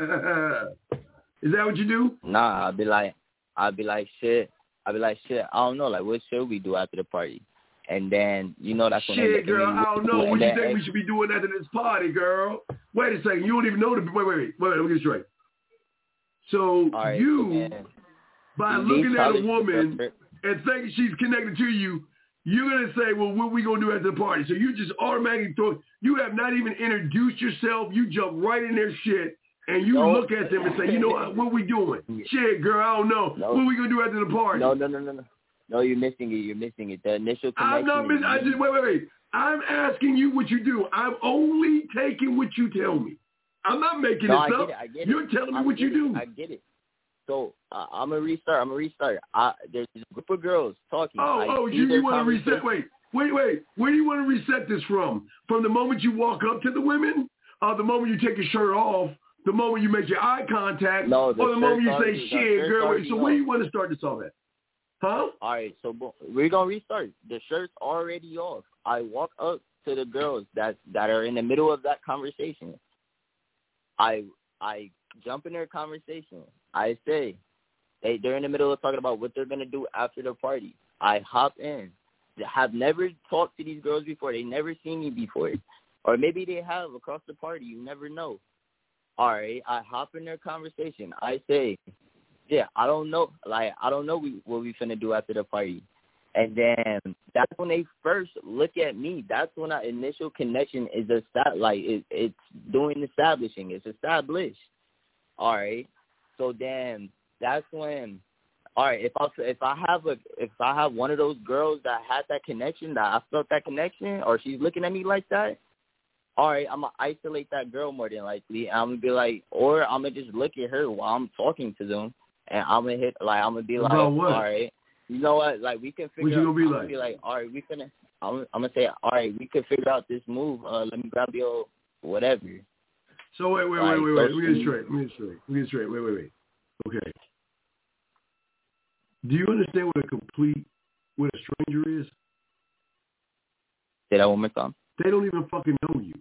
Is that what you do? Nah, I'll be like, I'll be like, shit. I'll be like, shit, I don't know. Like, what should we do after the party? And then, you know, that's when they Shit, look at girl, me, I don't know. and What do you then- think we should be doing after this party, girl? Wait a second. You don't even know the. Wait, wait, wait. Wait, let me get it straight. So All right, you, so then, by these looking at a college woman professor- and thinking she's connected to you, you're gonna say, "Well, what we gonna do after the party?" So you just automatically throw. You have not even introduced yourself. You jump right in their shit, and you No. look at them and say, "You know what? What we doing? Shit, girl, I don't know. No. What we gonna do after the party?" No, no, no, no, no. No, you're missing it. You're missing it. The initial connection. I'm not missing. I is- just wait, wait, wait. I'm asking you what you do. I'm only taking what you tell me. I'm not making No, I this get up. it. I get it. You're telling me I what you get it. do. I get it. So uh, I'm gonna restart. I'm gonna restart. I, there's a group of girls talking. Oh, I oh, see you, their you want to reset? conversation. Wait, wait, wait. Where do you want to reset this from? From the moment you walk up to the women, or the moment you take your shirt off, the moment you make your eye contact, No, the or the moment you shirt's say, already- the "Shit, shirt's girl"? already So where do you off. want to start this off at? Huh? All right, so boom, we're gonna restart. The shirt's already off. I walk up to the girls that that are in the middle of that conversation. I I jump in their conversation. I say, they they're in the middle of talking about what they're gonna do after the party. I hop in. They have never talked to these girls before. They never seen me before, or maybe they have across the party. You never know. All right, I hop in their conversation. I say, yeah, I don't know. Like, I don't know we, what we finna do after the party. And then that's when they first look at me. That's when our initial connection is a like it, it's doing establishing. It's established. All right. So then that's when, all right. If I if I have a if I have one of those girls that had that connection, that I felt that connection, or she's looking at me like that, all right, I'm gonna isolate that girl more than likely. I'm gonna be like, or I'm gonna just look at her while I'm talking to them, and I'm gonna hit like I'm gonna be like, all right. You know what? Like we can figure. What you gonna be out, like? Be like, all right, we finna. I'm, I'm gonna say, all right, we can figure out this move. Uh, let me grab your whatever. So wait, wait, like, wait, wait, wait. Let me get it straight. Let me get it straight. Let me get it straight. Wait, wait, wait. Okay. Do you understand what a complete, what a stranger is? Say that one more time. They don't even fucking know you.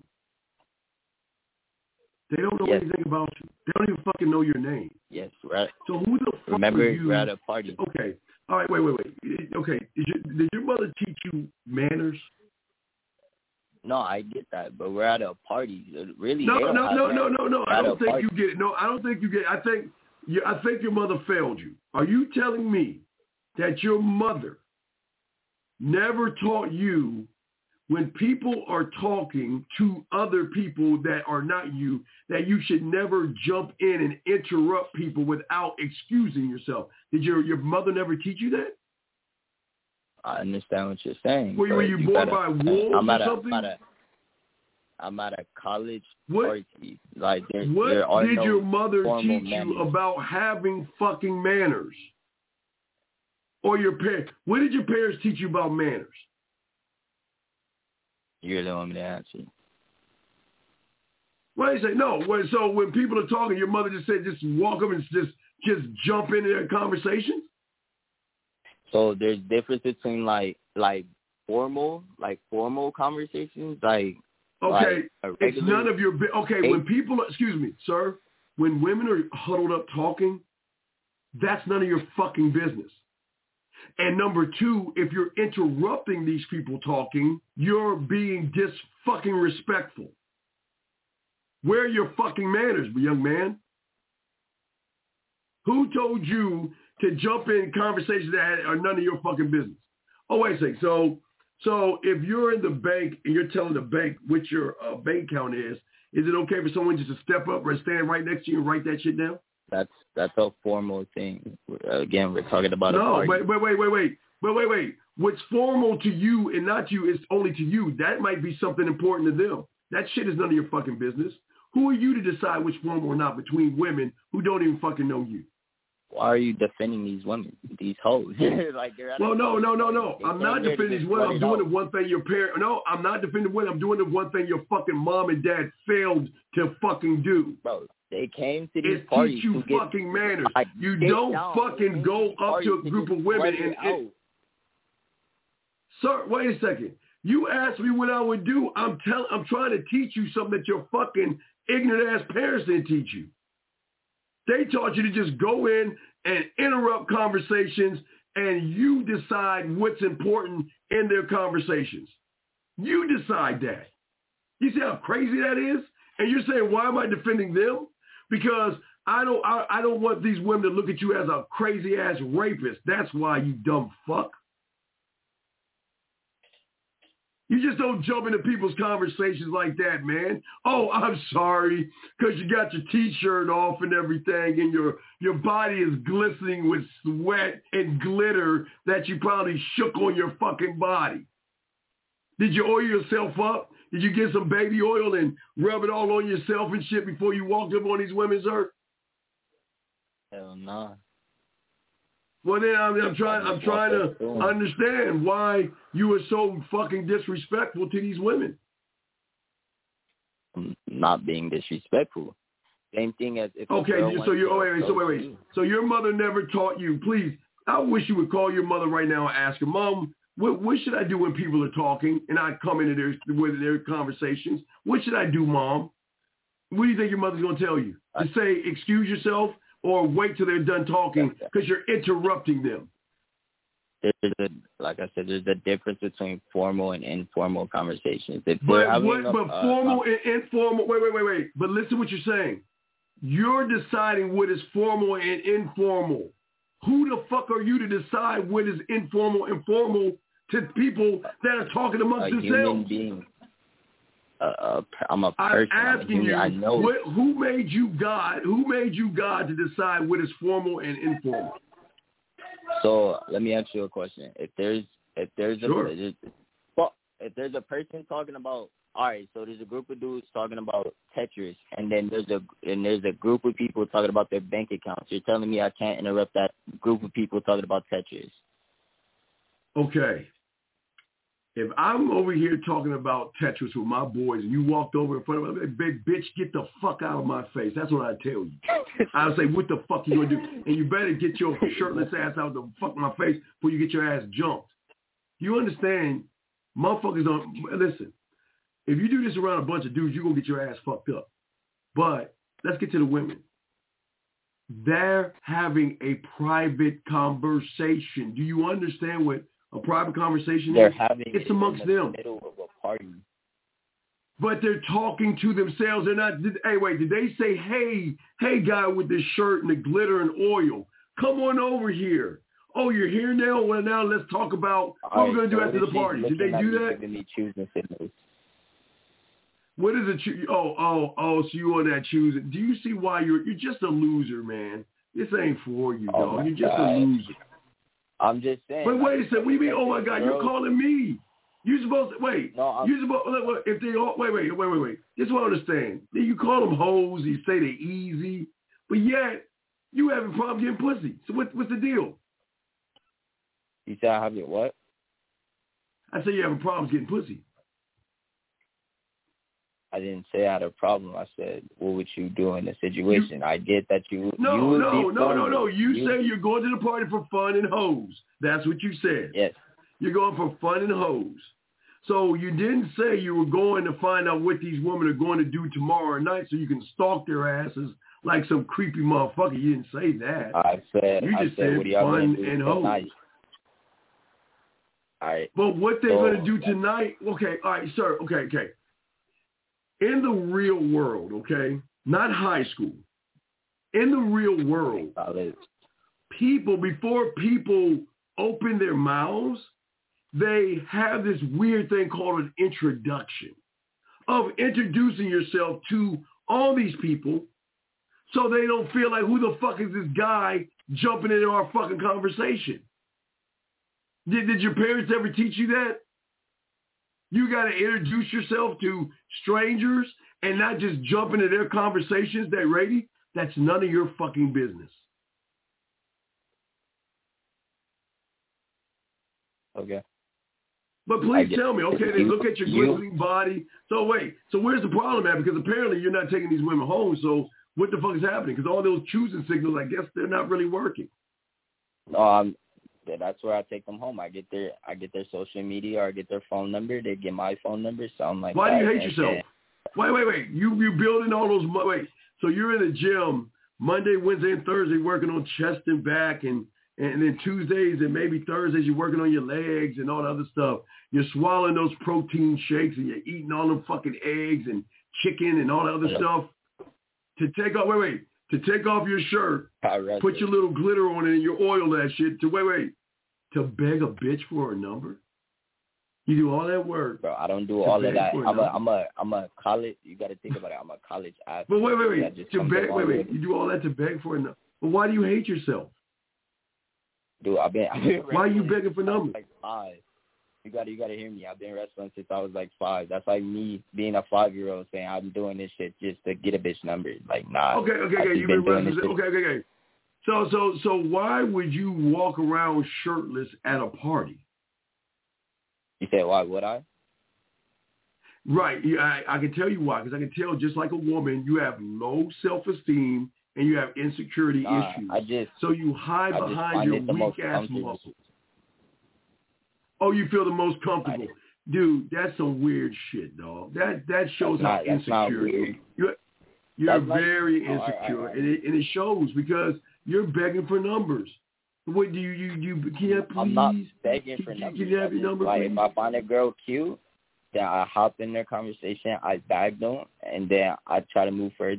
They don't know yes. anything about you. They don't even fucking know your name. Yes, right. So who the fuck Remember, are you? We're at a party. Okay. All right, wait, wait, wait. Okay, did your, did your mother teach you manners? No, I get that, but we're at a party. Really? No, no, no, no, no, no. I don't think party. you get it. No, I don't think you get it. I think, you, I think your mother failed you. Are you telling me that your mother never taught you when people are talking to other people that are not you, that you should never jump in and interrupt people without excusing yourself? Did your your mother never teach you that? I understand what you're saying. Were, were you, you born gotta, by wolves I'm or at a, something? I'm at a, I'm at a college what, party. Like there, what there are did no your mother teach manners. you about having fucking manners? Or your parents? What did your parents teach you about manners? You're the one to answer. Why do you say no? Well, so when people are talking, your mother just said, just walk up and just just jump into their conversations? So there's difference between like like formal like formal conversations like okay like it's none of your bi- okay hey. When people excuse me sir when women are huddled up talking, that's none of your fucking business. And number two, if you're interrupting these people talking, you're being dis fucking respectful. Where are your fucking manners, young man? Who told you to jump in conversations that are none of your fucking business? Oh, wait a second. So, so if you're in the bank and you're telling the bank what your uh, bank account is, is it okay for someone just to step up or stand right next to you and write that shit down? That's that's a formal thing. Again, we're talking about no, a party. wait, wait, wait, wait, wait, wait, wait, wait. What's formal to you and not to you is only to you. That might be something important to them. That shit is none of your fucking business. Who are you to decide what's formal or not between women who don't even fucking know you? Why are you defending these women, these hoes? like they're well, no, no, no, no. I'm not defending these women. I'm doing the one thing your parent. No, I'm not defending women. I'm doing the one thing your fucking mom and dad failed to fucking do. Bro, they came to these it's parties teach you to fucking get, manners. Like, you don't down. fucking go up to a group of women and. It, sir, wait a second. You asked me what I would do. I'm telling. I'm trying to teach you something that your fucking ignorant ass parents didn't teach you. They taught you to just go in and interrupt conversations, and you decide what's important in their conversations. You decide that. You see how crazy that is? And you're saying, why am I defending them? Because I don't, I, I don't want these women to look at you as a crazy ass rapist. That's why, you dumb fuck. You just don't jump into people's conversations like that, man. Oh, I'm sorry, because you got your T-shirt off and everything, and your, your body is glistening with sweat and glitter that you probably shook on your fucking body. Did you oil yourself up? Did you get some baby oil and rub it all on yourself and shit before you walked up on these women, sir? Hell no. Nah. Well, then I'm, I'm trying. I'm trying to understand why you are so fucking disrespectful to these women. I'm not being disrespectful. Same thing as if. Okay, so you. Oh, wait, wait, so wait, wait. So your mother never taught you. Please, I wish you would call your mother right now and ask her, Mom, what, what should I do when people are talking and I come into their with their conversations? What should I do, Mom? What do you think your mother's gonna tell you? To say excuse yourself? Or wait till they're done talking because you're interrupting them. There's a, like I said, there's a difference between formal and informal conversations. If but what, a, but uh, formal uh, and informal, wait, wait, wait, wait. But listen to what you're saying. You're deciding what is formal and informal. Who the fuck are you to decide what is informal and formal to people that are talking amongst a themselves? Human being. Uh, uh, I'm a I'm person. asking I'm a human. you, I know. What, who made you God? Who made you God to decide what is formal and informal? So let me ask you a question. If there's if there's sure. a well, if there's a person talking about, all right, so there's a group of dudes talking about Tetris, and then there's a and there's a group of people talking about their bank accounts. You're telling me I can't interrupt that group of people talking about Tetris? Okay. If I'm over here talking about Tetris with my boys and you walked over in front of me, big bitch, get the fuck out of my face. That's what I tell you. I'll say, what the fuck you gonna do? And you better get your shirtless ass out of the fuck my face before you get your ass jumped. You understand? Motherfuckers don't, listen, if you do this around a bunch of dudes, you're gonna get your ass fucked up. But let's get to the women. They're having a private conversation. Do you understand what a private conversation they're is? having it's it amongst in the them. Middle of a party. But they're talking to themselves. They're not. Did, hey, wait. Did they say, "Hey, hey, guy with this shirt and the glitter and oil, come on over here"? Oh, you're here now. Well, now let's talk about what All we're gonna right, do so after the party. Did they do that? Me choosing signals. What is it? Cho- oh, oh, oh. So you on that choosing? Do you see why you're? You're just a loser, man. This ain't for you, Oh dog. You're just God. a loser. I'm just saying. But wait a like, second. What do you mean? Oh my God, girls, you're calling me. You supposed to wait. No, I'm, you supposed look, look, if they all wait, wait, wait, wait, wait. Just want to understand. Then you call them hoes. You say they're easy, but yet you having problems getting pussy. So what, what's the deal? You said I have it what? I say you having problems getting pussy. I didn't say I had a problem. I said, what would you do in a situation? You, I get that you. No, you would no, be no, no, no. You, you say you're going to the party for fun and hoes. That's what you said. Yes. You're going for fun and hoes. So you didn't say you were going to find out what these women are going to do tomorrow night so you can stalk their asses like some creepy motherfucker. You didn't say that. I said, you just I said, said what do y'all fun do and hoes. tonight? All right. But what they're so, going to do tonight, okay, all right, sir, okay, okay. In the real world, okay, not high school, in the real world, people, before people open their mouths, they have this weird thing called an introduction of introducing yourself to all these people so they don't feel like, who the fuck is this guy jumping into our fucking conversation? Did, did your parents ever teach you that? You got to introduce yourself to strangers and not just jump into their conversations. That ready? That's none of your fucking business. Okay. But please tell me, okay, they look at your you, glistening body. So wait, so where's the problem at? Because apparently you're not taking these women home. So what the fuck is happening? Because all those choosing signals, I guess they're not really working. Um, that's where I take them home. I get their, I get their social media, or I get their phone number. They get my phone number. So I'm like, why do you hate yourself? Then, wait, wait, wait. You you building all those? Wait. So you're in the gym Monday, Wednesday, and Thursday working on chest and back, and and then Tuesdays and maybe Thursdays you're working on your legs and all the other stuff. You're swallowing those protein shakes and you're eating all them fucking eggs and chicken and all the other stuff. To take off, wait, wait. To take off your shirt, put your little glitter on it and you oil that shit. To wait, wait. To beg a bitch for a number? You do all that work. Bro, I don't do all of that. I'm a, I'm a, I'm a college. You got to think about it. I'm a college athlete. But wait, wait, wait. To beg, wait, wait. You do all that to beg for a number. But why do you hate yourself? Dude, I've been. I've been why are you begging for numbers? Like five. You got to, you got to hear me. I've been wrestling since I was like five. That's like me being a five-year-old saying I'm doing this shit just to get a bitch number. Like, nah. Okay, okay, okay. You've been, been wrestling. Okay, okay, okay. So, so, so, why would you walk around shirtless at a party? You said why would I? Right. Yeah, I, I can tell you why. Because I can tell, just like a woman, you have low self-esteem and you have insecurity nah, issues. I just, so you hide I behind your weak-ass muscles. Oh, you feel the most comfortable. Dude, that's some weird shit, dog. That that shows that's how not, insecure you are. You're, you're very like, insecure, oh, right, right. and it and it shows because you're begging for numbers. What do you you you can you please? I'm not begging can, for can, numbers. Can you have your number, like please? If I find a girl cute, then I hop in their conversation, I bag them, and then I try to move further.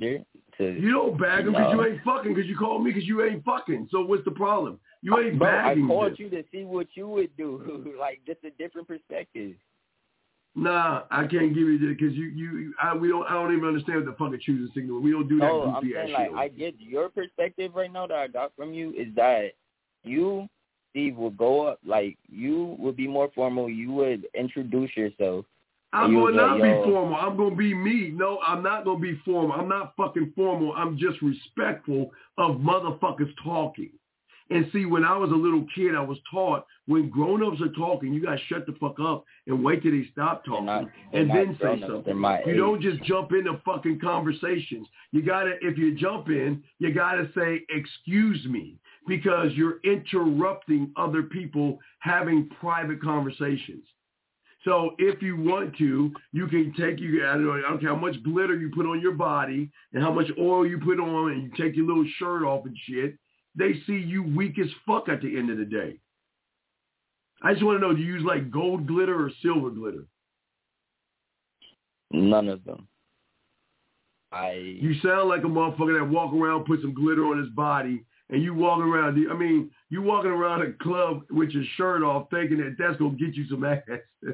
to. You don't bag them because know. you ain't fucking. Because you called me because you ain't fucking. So what's the problem? You ain't Bro, bagging. I called this. you to see what you would do, like just a different perspective. Nah, I can't give you that because you, you, I, we don't, I don't even understand what the fucking choosing signal. We don't do that No, goofy I'm ass saying like shit. I get your perspective right now that I got from you is that you, Steve, will go up like you would be more formal. You would introduce yourself. I'm going to not like, be formal. I'm going to be me. No, I'm not going to be formal. I'm not fucking formal. I'm just respectful of motherfuckers talking. And see, when I was a little kid, I was taught when grown-ups are talking, you got to shut the fuck up and wait till they stop talking not, and then say grown-ups. something. You age. don't just jump into fucking conversations. You got to, if you jump in, you got to say, excuse me, because you're interrupting other people having private conversations. So if you want to, you can take, you, I don't know, I don't care how much glitter you put on your body and how much oil you put on and you take your little shirt off and shit. They see you weak as fuck at the end of the day. I just want to know, do you use like gold glitter or silver glitter? None of them. I. You sound like a motherfucker that walk around, put some glitter on his body, and you walking around. I mean, you walking around a club with your shirt off, thinking that that's gonna get you some ass, and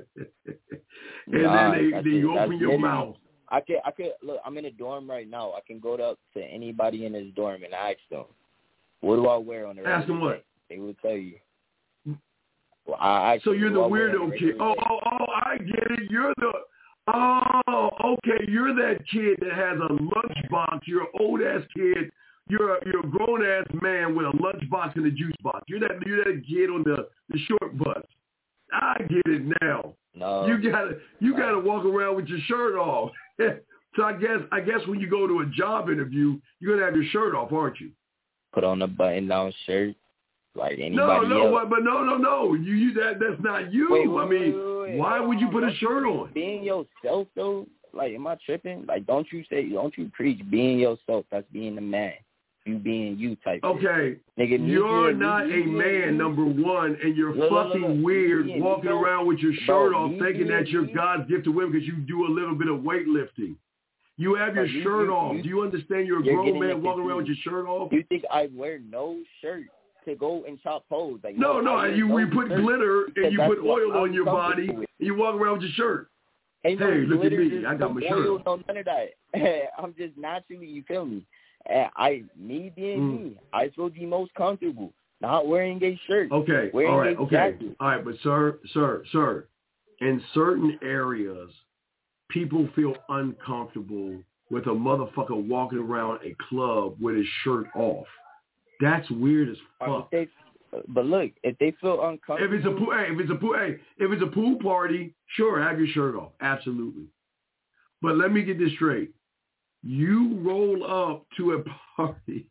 nah, then they, then you open your mouth. I can, I can look. I'm in a dorm right now. I can go up to anybody in this dorm and ask them, "What do I wear on the regular Ask them what? day?" They will tell you. Well, I, I so you're the weirdo the kid. Oh, oh, oh, I get it. You're the, oh, okay. You're that kid that has a lunchbox. You're an old ass kid. You're a, you're a grown ass man with a lunchbox and a juice box. You're that you're that kid on the, the short bus. I get it now. No, you gotta you no. gotta walk around with your shirt off. So I guess I guess when you go to a job interview, you're gonna have your shirt off, aren't you? Put on a button-down shirt. Like anybody no, no, else. What, but no, no, no. You, you that that's not you. Wait, wait, I mean, wait, wait, why wait, would you put don't a shirt you on? Being yourself, though. Like, am I tripping? Like, don't you say, don't you preach being yourself? That's being the man. You being you type. Okay, Nigga, you're me, not me, a me, man, me, number one, and you're look, fucking look, look, weird me, walking me, around with your shirt bro, off, me, thinking me, that you're me. God's gift to women because you do a little bit of weightlifting. You have your Like, you, shirt you, off. you, do you understand you're a you're grown man it walking around with your confused. shirt off? You think I wear no shirt to go and chop poles? Like, no, no, no you, no you put glitter and you put oil on your body and you walk around with your shirt. Ain't hey, no look at me. glitter, I got my no shirt oil, on. No, none of that. I'm just naturally, you feel me? And I, me being mm. me, I feel the most comfortable not wearing a shirt. Okay, wearing all right, a okay. jacket. All right, but sir, sir, sir, in certain areas, people feel uncomfortable with a motherfucker walking around a club with his shirt off. That's weird as fuck. They, but look, if they feel uncomfortable, if it's a pool, hey, if it's a pool, hey, if it's a pool party, sure, have your shirt off, absolutely. But let me get this straight: you roll up to a party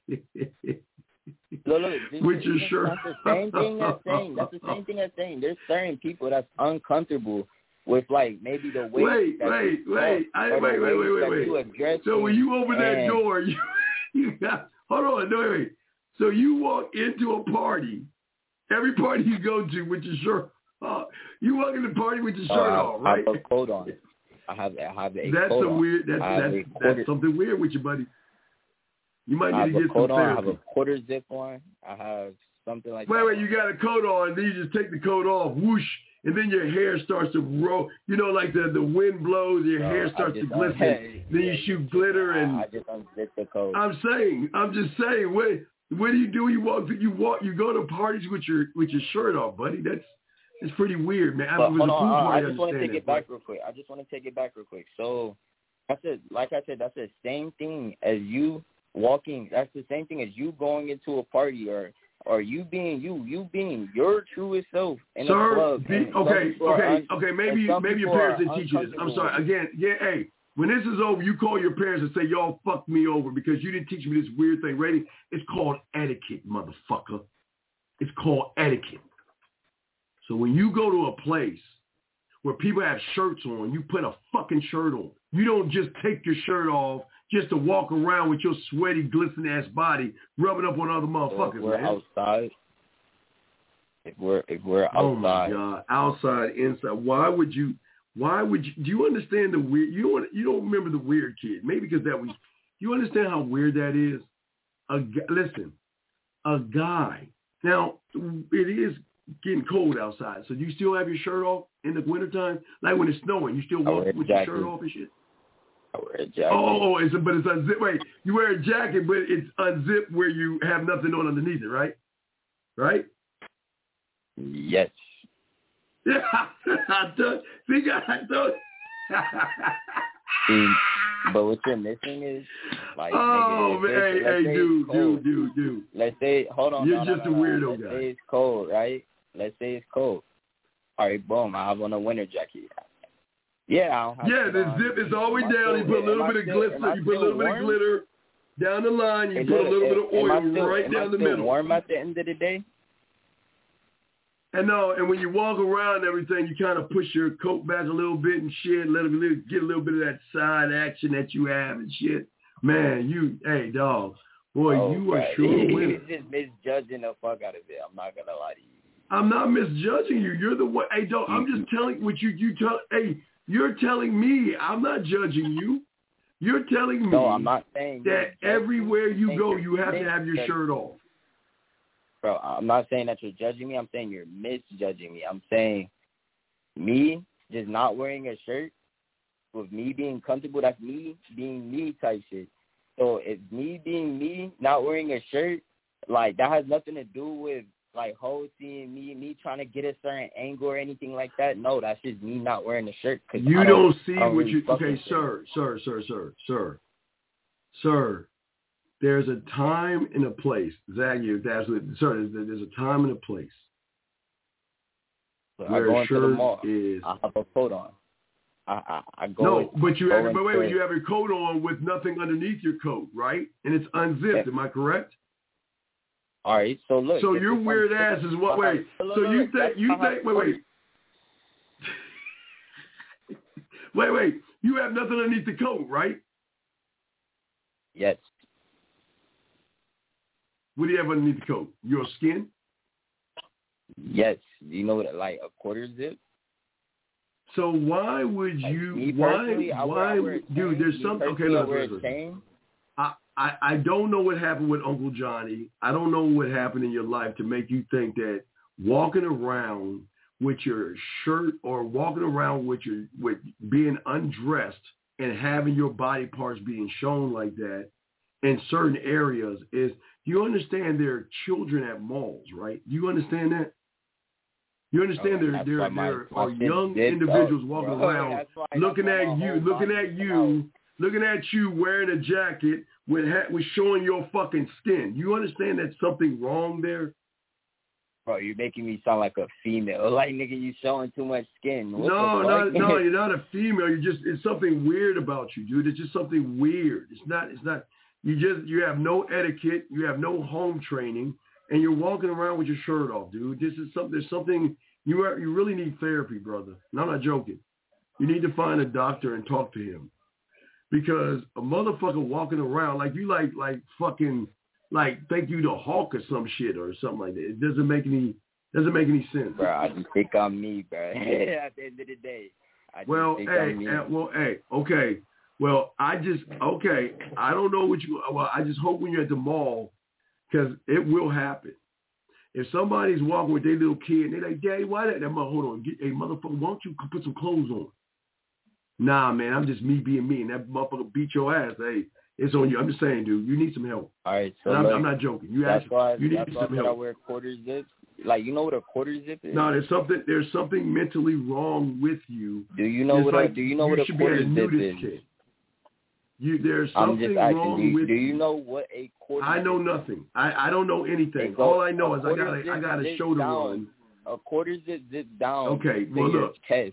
look, look, this, with your this, shirt. That's the same thing as saying. That's the same thing as saying. There's certain people that's uncomfortable with like maybe the way. Wait, that wait, you wait, I, wait, wait, wait, wait, wait, wait. So when you open that door, you, you got, hold on, no, wait, wait. So you walk into a party, every party you go to with your shirt off. You walk in the party with your shirt oh, off, right? I have a coat on. I have, I have a that's coat some on. weird. That's that's, that's something weird with you, buddy. You might I need to get some therapy. On. I have a quarter zip on. I have something like wait, that. Wait, wait, you got a coat on, then you just take the coat off, whoosh, and then your hair starts to roll. You know, like the, the wind blows, your no, hair starts to glisten. Un- then yeah, you shoot glitter and. I, I just unzip the coat. I'm saying, I'm just saying, what what do you do? You walk, you walk, you go to parties with your with your shirt off, buddy. That's it's pretty weird, man. But, I, hold on, party, I just want to take that, it back but... real quick. I just want to take it back real quick. So, that's it. Like I said, that's the same thing as you walking. That's the same thing as you going into a party or or you being you, you being your truest self in Sir, a club. be, okay, okay, un- okay. Maybe maybe your parents didn't teach you this. I'm sorry. Again, yeah, hey. When this is over, you call your parents and say, y'all fucked me over because you didn't teach me this weird thing. Ready? It's called etiquette, motherfucker. It's called etiquette. So when you go to a place where people have shirts on, you put a fucking shirt on. You don't just take your shirt off just to walk around with your sweaty, glistening ass body rubbing up on other motherfuckers, so if we're man. outside. If we're if we're outside. Oh my God, outside, inside. Why would you? Why would you? Do you understand the weird? You don't. You don't remember the weird kid? Maybe because that was You understand how weird that is? A, listen, a guy. Now, it is getting cold outside, so do you still have your shirt off in the wintertime? Like when it's snowing, you still walk with your shirt off and shit? I wear a jacket. Oh, it's a, but it's unzipped. Wait, you wear a jacket, but it's unzipped where you have nothing on underneath it, right? Right? Yes. Yeah, I thought, see, I thought. See, but what you're missing is, like, oh, nigga, man, hey, hey, dude, dude, dude, dude. Let's say, hold on. You're no, just no, no, a weirdo no. Let's guy. say it's cold, right? Let's say it's cold. All right, boom, I have on a winter jacket. Yeah, I don't have Yeah, the on. zip is all the way Am down. You put a little bit of glitter. You put a little bit of glitter down the line. You Is put it, a little is, bit of oil still, right down the still middle. Warm at the end of the day. And no, and when you walk around and everything, you kind of push your coat back a little bit and shit. Let it get a little bit of that side action that you have and shit. Man, you, hey, dog, boy, oh, you are God. sure He's winning. just misjudging the fuck out of it. I'm not gonna lie to you. I'm not misjudging you. You're the one. Hey, dog, I'm just telling what you you tell. Hey, you're telling me. I'm not judging you. You're telling me no, I'm not saying that everywhere you go, you have to have your shirt off. Bro, I'm not saying that you're judging me. I'm saying you're misjudging me. I'm saying me just not wearing a shirt with me being comfortable, that's me being me type shit. So if me being me, not wearing a shirt, like that has nothing to do with like hoes seeing me, me trying to get a certain angle or anything like that. No, that's just me not wearing a shirt. Cause you I don't, don't see I don't what really you, okay, fuck sir, sir, sir, sir, sir, sir. There's a time and a place. Zaggy, that's what, sir, there's a time and a place. But where I go a into the shirt mall. is. I have a coat on. I I, I go. No, with, but you go have, but wait, wait, into- you have your coat on with nothing underneath your coat, right? And it's unzipped. Yeah. Am I correct? All right, so look. So if your it's weird unzipped, ass is what? I Wait. have- look, So look, you look, think that's you how I think? Wait, wait. Wait, wait. You have nothing underneath the coat, right? Yes. What do you have underneath the coat? Your skin? Yes. Do you know what like a quarter zip? So why would Like, you? me Why? personally, I wear, Why? I wear a Dude, chain. there's Me something. Okay, personally, I look, wear look, a look. chain. I, I I don't know what happened with Uncle Johnny. I don't know what happened in your life to make you think that walking around with your shirt or walking around with your with being undressed and having your body parts being shown like that in certain areas is. Do you understand there are children at malls, right? Do you understand that? You understand Oh, there there my, there my are young zipped individuals up, walking bro. around That's why, looking that's at why my you, whole looking body at is you. out. Looking at you wearing a jacket with ha- with showing your fucking skin. You understand there's something wrong there? Bro, you're making me sound like a female. Like, nigga, you showing too much skin. What No, the no, fuck? no. You're not a female. You're just. It's something weird about you, dude. It's just something weird. It's not. It's not. You just. You have no etiquette. You have no home training, and you're walking around with your shirt off, dude. This is something. There's something. You are. You really need therapy, brother. And I'm not joking. You need to find a doctor and talk to him. Because a motherfucker walking around like you like like fucking like think you the Hulk or some shit or something like that. It doesn't make any doesn't make any sense. Bro, I just think I'm me, bro. At the end of the day. I just Well, think hey, I'm me. uh, well, hey, okay. Well, I just okay. I don't know what you. Well, I just hope when you're at the mall, because it will happen. If somebody's walking with their little kid and they're like, "Daddy, why that?" That mother, hold on, get, hey motherfucker, why don't you put some clothes on? Nah, man, I'm just me being me, and that motherfucker beat your ass. Hey, it's on you. I'm just saying, dude, you need some help. All right, so I'm, look, I'm not joking. You that's actually, why, you need that's why some I help. wear quarter zips. Like, you know what a quarter zip is? No, there's something. There's something mentally wrong with you. Do you know It's what? like a, do you know you what a should be at quarter a zip nudist is? kid. You, there's I'm something just asking. wrong Do you, with do you. you know what a quarter? I know zip nothing. I, I don't know anything. Go, All I know is I quarter got a, zip I got a zips show to down. run. A quarter zip zips down. Okay, to well your look. chest.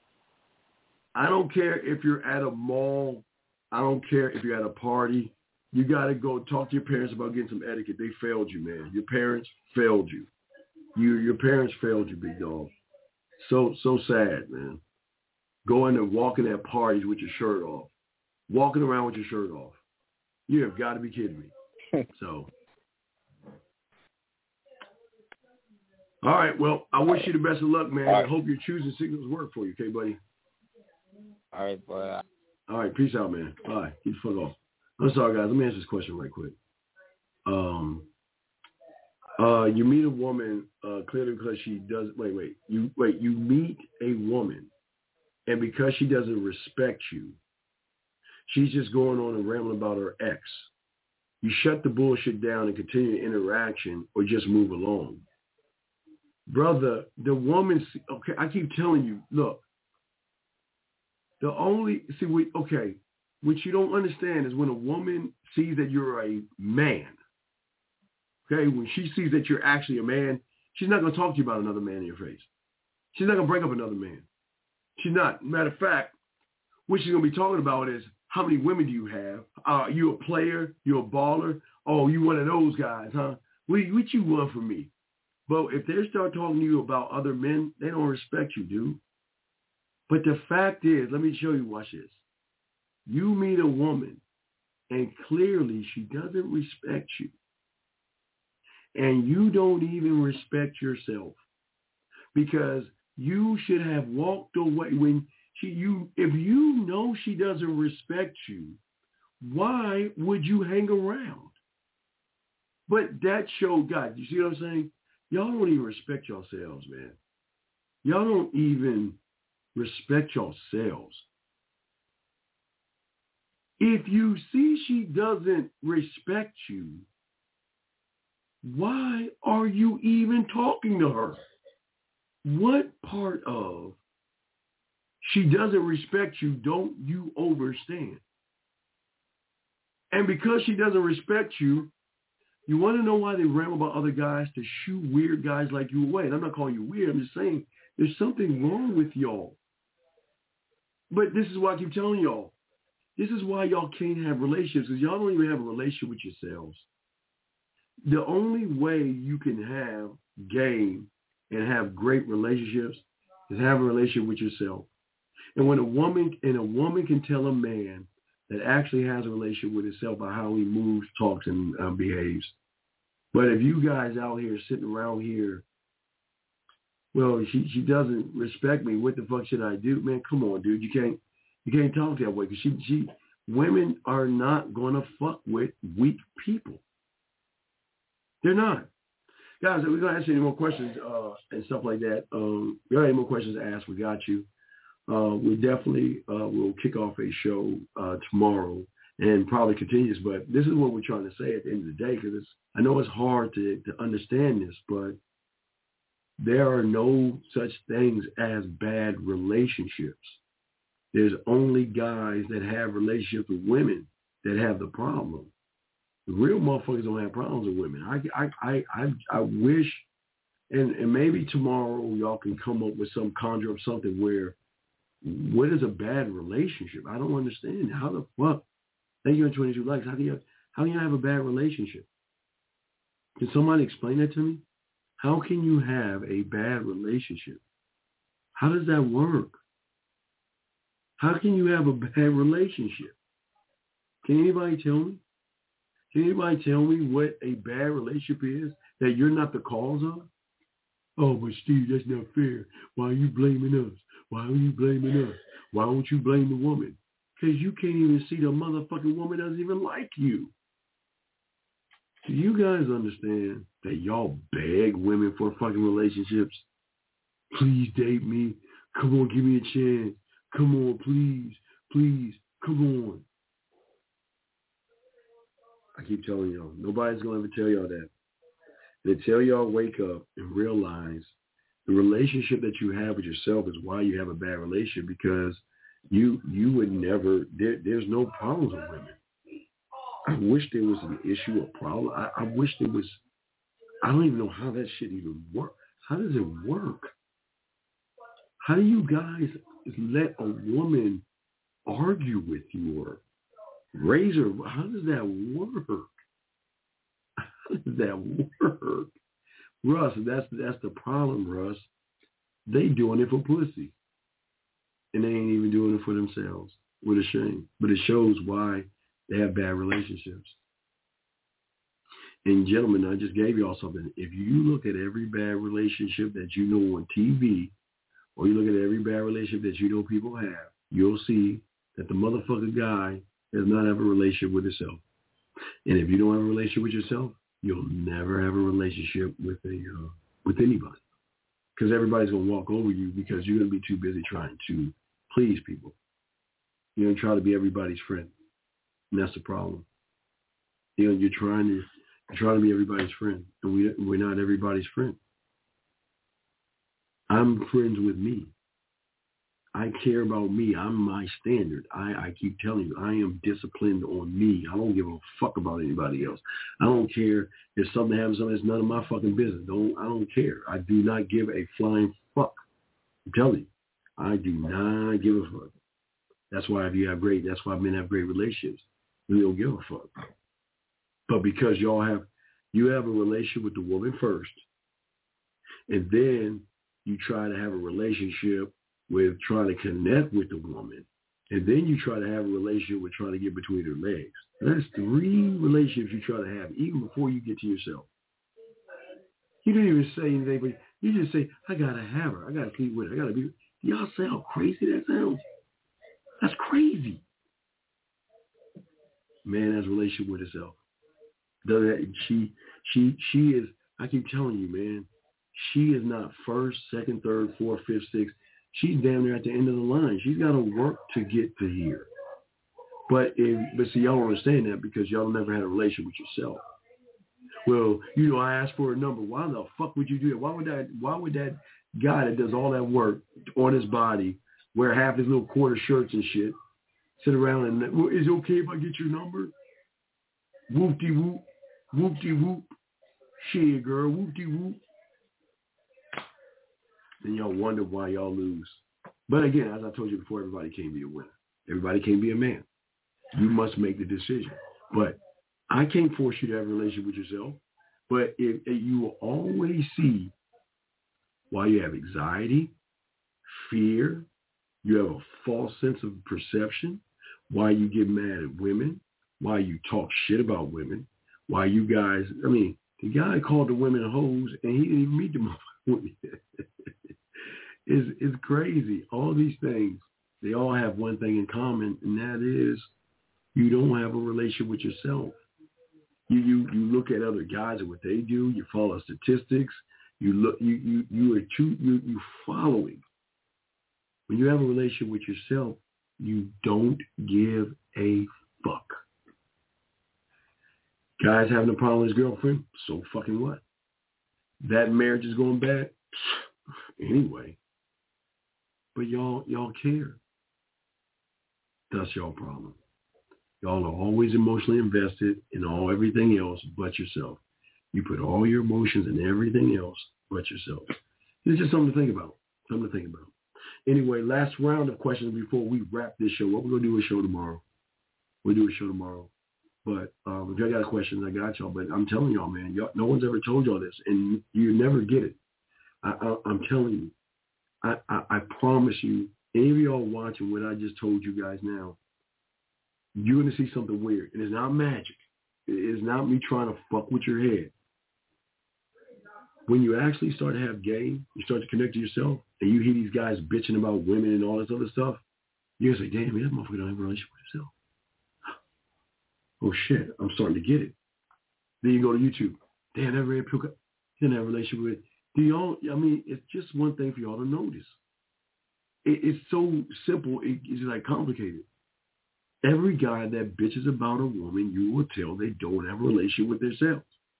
I don't care if you're at a mall. I don't care if you're at a party. You got to go talk to your parents about getting some etiquette. They failed you, man. Your parents failed you. You, your parents failed you, big dog. So, so sad, man. Going and walking at parties with your shirt off. Walking around with your shirt off. You have got to be kidding me. So. All right, well, I wish you the best of luck, man. Right. I hope your choosing signals work for you, okay, buddy? All right, boy. All right, peace out, man. Bye. Get the fuck off. I'm sorry, guys. Let me answer this question right quick. Um, uh, you meet a woman uh, clearly because she does. Wait, wait. You wait. You meet a woman, and because she doesn't respect you, she's just going on and rambling about her ex. You shut the bullshit down and continue the interaction, or just move along. Brother, the woman. Okay, I keep telling you. Look, the only see we okay. What you don't understand is when a woman sees that you're a man. Okay, when she sees that you're actually a man, she's not going to talk to you about another man in your face. She's not going to break up another man. She's not. Matter of fact, what she's going to be talking about is how many women do you have? Uh, you a player? You a baller? Oh, you one of those guys, huh? What, what you want from me? But if they start talking to you about other men, they don't respect you, dude. But the fact is, let me show you, watch this. You meet a woman, and clearly she doesn't respect you. And you don't even respect yourself, because you should have walked away when she you if you know she doesn't respect you, why would you hang around? But that showed God. You see what I'm saying? Y'all don't even respect yourselves, man. Y'all don't even respect yourselves. If you see she doesn't respect you, why are you even talking to her? What part of she doesn't respect you don't you understand? And because she doesn't respect you, you want to know why they ramble about other guys to shoo weird guys like you away. And I'm not calling you weird. I'm just saying there's something wrong with y'all. But this is why I keep telling y'all. This is why y'all can't have relationships, because y'all don't even have a relationship with yourselves. The only way you can have game and have great relationships is have a relationship with yourself. And when a woman and a woman can tell a man that actually has a relationship with himself by how he moves, talks, and uh, behaves. But if you guys out here sitting around here, well, she she doesn't respect me. What the fuck should I do, man? Come on, dude. You can't you can't talk that way, because she she women are not gonna fuck with weak people. They're not. Guys, we're going to ask you any more questions uh, and stuff like that. Um, if you have any more questions to ask, we got you. Uh, we definitely uh, will kick off a show uh, tomorrow and probably continues. But this is what we're trying to say at the end of the day, because it's, I know it's hard to, to understand this, but there are no such things as bad relationships. There's only guys that have relationships with women that have the problem. The real motherfuckers don't have problems with women. I, I, I, I, I wish, and, and maybe tomorrow y'all can come up with some, conjure up something where, what is a bad relationship? I don't understand. How the fuck? Thank you on twenty-two likes. How do you, how do you have a bad relationship? Can somebody explain that to me? How can you have a bad relationship? How does that work? How can you have a bad relationship? Can anybody tell me? Can anybody tell me what a bad relationship is that you're not the cause of? Oh, but Steve, that's not fair. Why are you blaming us? Why are you blaming us? Why don't you blame the woman? Because you can't even see the motherfucking woman doesn't even like you. Do you guys understand that y'all beg women for fucking relationships? Please date me. Come on, give me a chance. Come on, please. Please. Come on. I keep telling y'all, nobody's going to ever tell y'all that. They tell y'all wake up and realize the relationship that you have with yourself is why you have a bad relationship, because you you would never, there, there's no problems with women. I wish there was an issue or problem. I, I wish there was, I don't even know how that shit even works. How does it work? How do you guys let a woman argue with you or raise her? How does that work? How does that work? Russ, that's that's the problem, Russ. They doing it for pussy. And they ain't even doing it for themselves. What a shame. But it shows why they have bad relationships. And gentlemen, I just gave y'all something. If you look at every bad relationship that you know on T V, or you look at every bad relationship that you know people have, you'll see that the motherfucker guy does not have a relationship with itself. And if you don't have a relationship with yourself, you'll never have a relationship with a uh, with anybody. Because everybody's going to walk over you because you're going to be too busy trying to please people. You're going to try to be everybody's friend. And that's the problem. You know, you're trying to you're trying to be everybody's friend. And we, we're not everybody's friend. I'm friends with me. I care about me. I'm my standard. I, I keep telling you, I am disciplined on me. I don't give a fuck about anybody else. I don't care if something happens, something that's none of my fucking business. Don't I don't care. I do not give a flying fuck. I'm telling you, I do not give a fuck. That's why if you have great, that's why men have great relationships. We don't give a fuck. But because y'all have, you have a relationship with the woman first, and then you try to have a relationship with trying to connect with the woman, and then you try to have a relationship with trying to get between her legs. That's three relationships you try to have even before you get to yourself. You didn't even say anything, but you just say, I got to have her. I got to sleep with her. I got to be. Y'all say how crazy that sounds? That's crazy. Man has a relationship with herself. Doesn't she, she, she is, I keep telling you, man, she is not first, second, third, fourth, fifth, sixth. She's damn near at the end of the line. She's got to work to get to here. But if, but see, y'all don't understand that because y'all never had a relationship with yourself. Well, you know, I asked for a number. Why the fuck would you do that? Why would that? Why would that guy that does all that work on his body, wear half his little quarter shirts and shit, sit around and, well, is it okay if I get your number? Whoop-de-whoop, whoop-de-whoop. Shit, girl, whoop-de-whoop. Then y'all wonder why y'all lose. But again, as I told you before, everybody can't be a winner. Everybody can't be a man. You must make the decision. But I can't force you to have a relationship with yourself. But if, if you will always see why you have anxiety, fear, you have a false sense of perception, why you get mad at women, why you talk shit about women, why you guys, I mean, the guy called the women hoes and he didn't even meet them women. It's, it's crazy. All these things, they all have one thing in common, and that is you don't have a relationship with yourself. You you you look at other guys and what they do. You follow statistics. You look you you you are too you you following. When you have a relationship with yourself, you don't give a fuck. Guys having a problem with his girlfriend, so fucking what? That marriage is going bad? Anyway. But y'all y'all care. That's your problem. Y'all are always emotionally invested in all everything else but yourself. You put all your emotions in everything else but yourself. It's just something to think about. Something to think about. Anyway, last round of questions before we wrap this show. What we're going to do a show tomorrow. We'll do a show tomorrow. But um, if y'all got questions, I got y'all. But I'm telling y'all, man, y'all, no one's ever told y'all this. And you never get it. I, I, I'm telling you. I, I, I promise you, any of y'all watching what I just told you guys now, you're going to see something weird. And it's not magic. It is not me trying to fuck with your head. When you actually start to have game, you start to connect to yourself, and you hear these guys bitching about women and all this other stuff, you're going to say, damn, man, that motherfucker don't have a relationship with himself. Oh, shit, I'm starting to get it. Then you go to YouTube. Damn, that red pill, he didn't have a relationship with it. Do y'all, I mean, it's just one thing for y'all to notice. It, it's so simple, it, it's like complicated. Every guy that bitches about a woman, you will tell they don't have a relationship with themselves.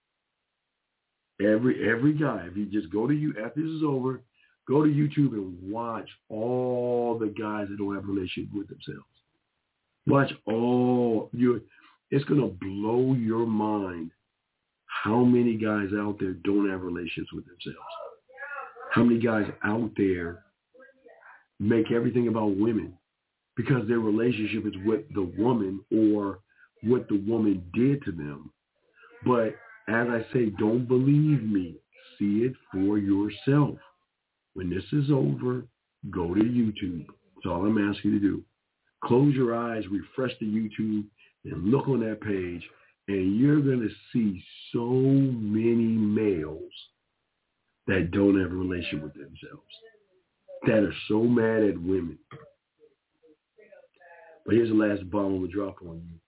Every every guy, if you just go to you after this is over, go to YouTube and watch all the guys that don't have a relationship with themselves. Watch all your. It's gonna blow your mind how many guys out there don't have relationships with themselves. How many guys out there make everything about women because their relationship is with the woman or what the woman did to them. But as I say, don't believe me. See it for yourself. When this is over, go to YouTube. That's all I'm asking you to do. Close your eyes, refresh the YouTube, and look on that page, and you're going to see so many males that don't have a relationship with themselves, that are so mad at women. But here's the last bomb we'll drop on you.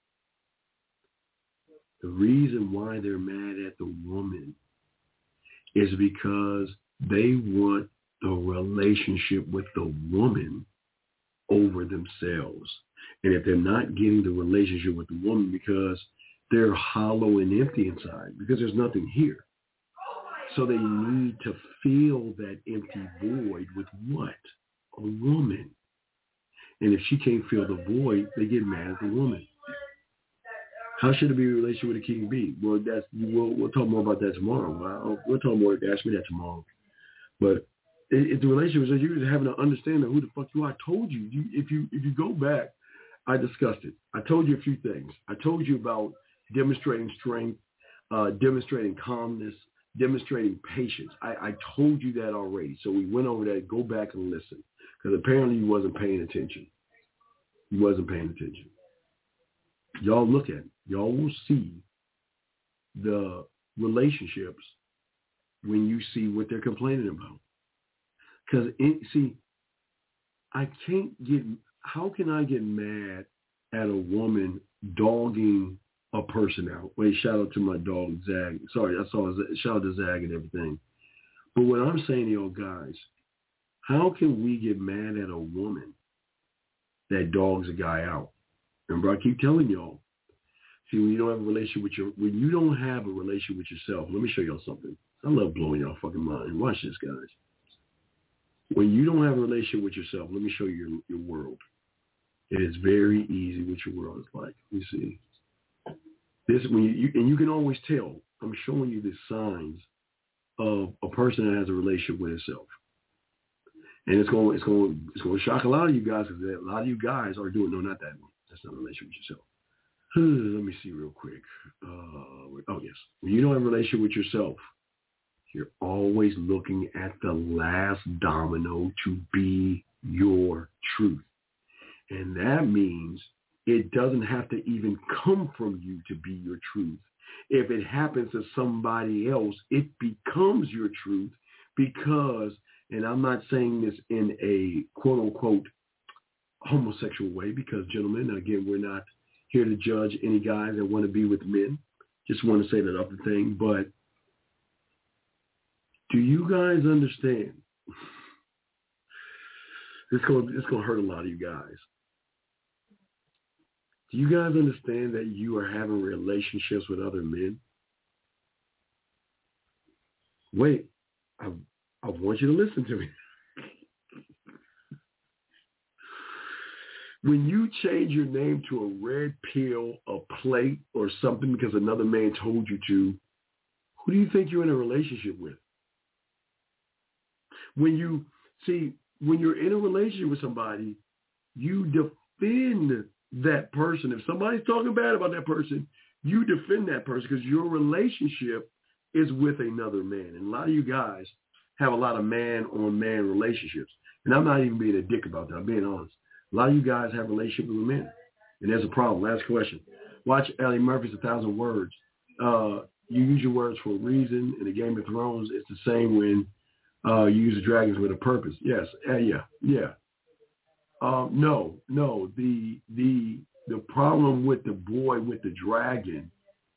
The reason why they're mad at the woman is because they want the relationship with the woman over themselves. And if they're not getting the relationship with the woman because they're hollow and empty inside, because there's nothing here. So they need to fill that empty void with what? A woman. And if she can't fill the void, they get mad at the woman. How should it be a relationship with a king be? Well, that's we'll, we'll talk more about that tomorrow. Well, we'll talk more. Ask me that tomorrow. But it, it's the relationship is you just having to understand who the fuck you are. I told you, you. If you if you go back, I discussed it. I told you a few things. I told you about demonstrating strength, uh, demonstrating calmness, demonstrating patience. I, I told you that already. So we went over that. Go back and listen. Because apparently you wasn't paying attention. You wasn't paying attention. Y'all look at it. Y'all will see the relationships when you see what they're complaining about. Because, see, I can't get, how can I get mad at a woman dogging a person out? Wait, shout out to my dog, Zag. Sorry, I saw, shout out to Zag and everything. But what I'm saying to y'all guys, how can we get mad at a woman that dogs a guy out? Remember, I keep telling y'all, see, when you don't have a relationship with your, when you don't have a relationship with yourself, let me show y'all something. I love blowing y'all fucking mind. Watch this, guys. When you don't have a relationship with yourself, let me show you your, your world. It is very easy what your world is like. You see, this when you, you and you can always tell. I'm showing you the signs of a person that has a relationship with itself. And it's going, it's going, it's going to shock a lot of you guys because a lot of you guys are doing. No, not that one. That's not a relationship with yourself. Let me see real quick. Uh, oh yes, when you don't have a relationship with yourself, you're always looking at the last domino to be your truth, and that means it doesn't have to even come from you to be your truth. If it happens to somebody else, it becomes your truth because. And I'm not saying this in a quote-unquote homosexual way because, gentlemen, again, we're not here to judge any guys that want to be with men. Just want to say that other thing. But do you guys understand? It's going, it's going to hurt a lot of you guys. Do you guys understand that you are having relationships with other men? Wait, I I want you to listen to me. When you change your name to a red pill, a plate, or something because another man told you to, who do you think you're in a relationship with? When you, see, when you're in a relationship with somebody, you defend that person. If somebody's talking bad about that person, you defend that person because your relationship is with another man. And a lot of you guys have a lot of man-on-man relationships. And I'm not even being a dick about that. I'm being honest. A lot of you guys have relationships with men. And there's a problem. Last question. Watch Eddie Murphy's A Thousand Words. Uh, you use your words for a reason. In the Game of Thrones, it's the same when uh, you use the dragons with a purpose. Yes. Uh, yeah. Yeah. Um, no. No. The, the, the problem with the boy with the dragon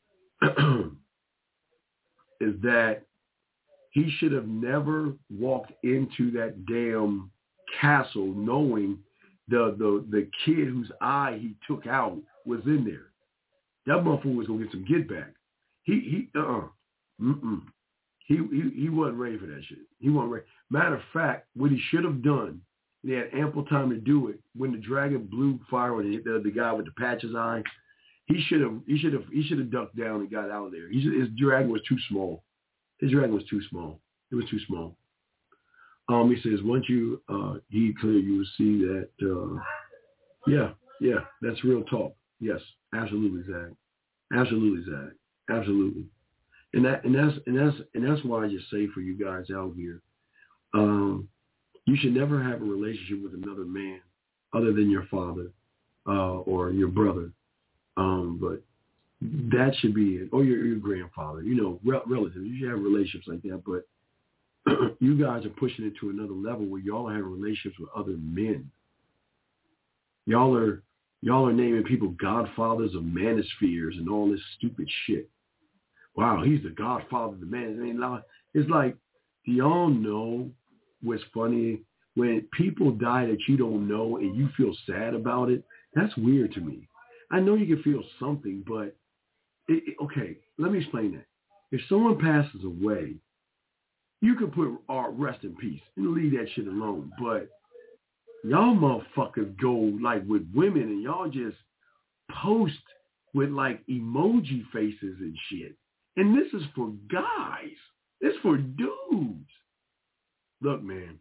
is that he should have never walked into that damn castle knowing the, the, the kid whose eye he took out was in there. That motherfucker was going to get some get back. He, he, uh-uh. Mm-mm. He, he, he wasn't ready for that shit. He wasn't ready. Matter of fact, what he should have done, he had ample time to do it, when the dragon blew fire on the, the, the guy with the patch's eye, he should have, he should have, he should have ducked down and got out of there. He should, his dragon was too small. His dragon was too small. It was too small. Um, he says, once you uh, heed clear, you will see that, uh, yeah, yeah, that's real talk. Yes, absolutely, Zach. Absolutely, Zach. Absolutely. And that, and that's, and that's, and that's why I just say for you guys out here, um, you should never have a relationship with another man other than your father uh, or your brother. Um, but that should be it. Or your, your grandfather, you know, rel- relatives. You should have relationships like that. But you guys are pushing it to another level where y'all are having relationships with other men. Y'all are Y'all are naming people godfathers of manospheres and all this stupid shit. Wow, he's the godfather of the man. It's like, do y'all know what's funny? When people die that you don't know and you feel sad about it, that's weird to me. I know you can feel something, but, it, it, okay, let me explain that. If someone passes away, you can put uh, rest in peace and leave that shit alone. But y'all motherfuckers go like with women and y'all just post with like emoji faces and shit. And this is for guys. It's for dudes. Look, man.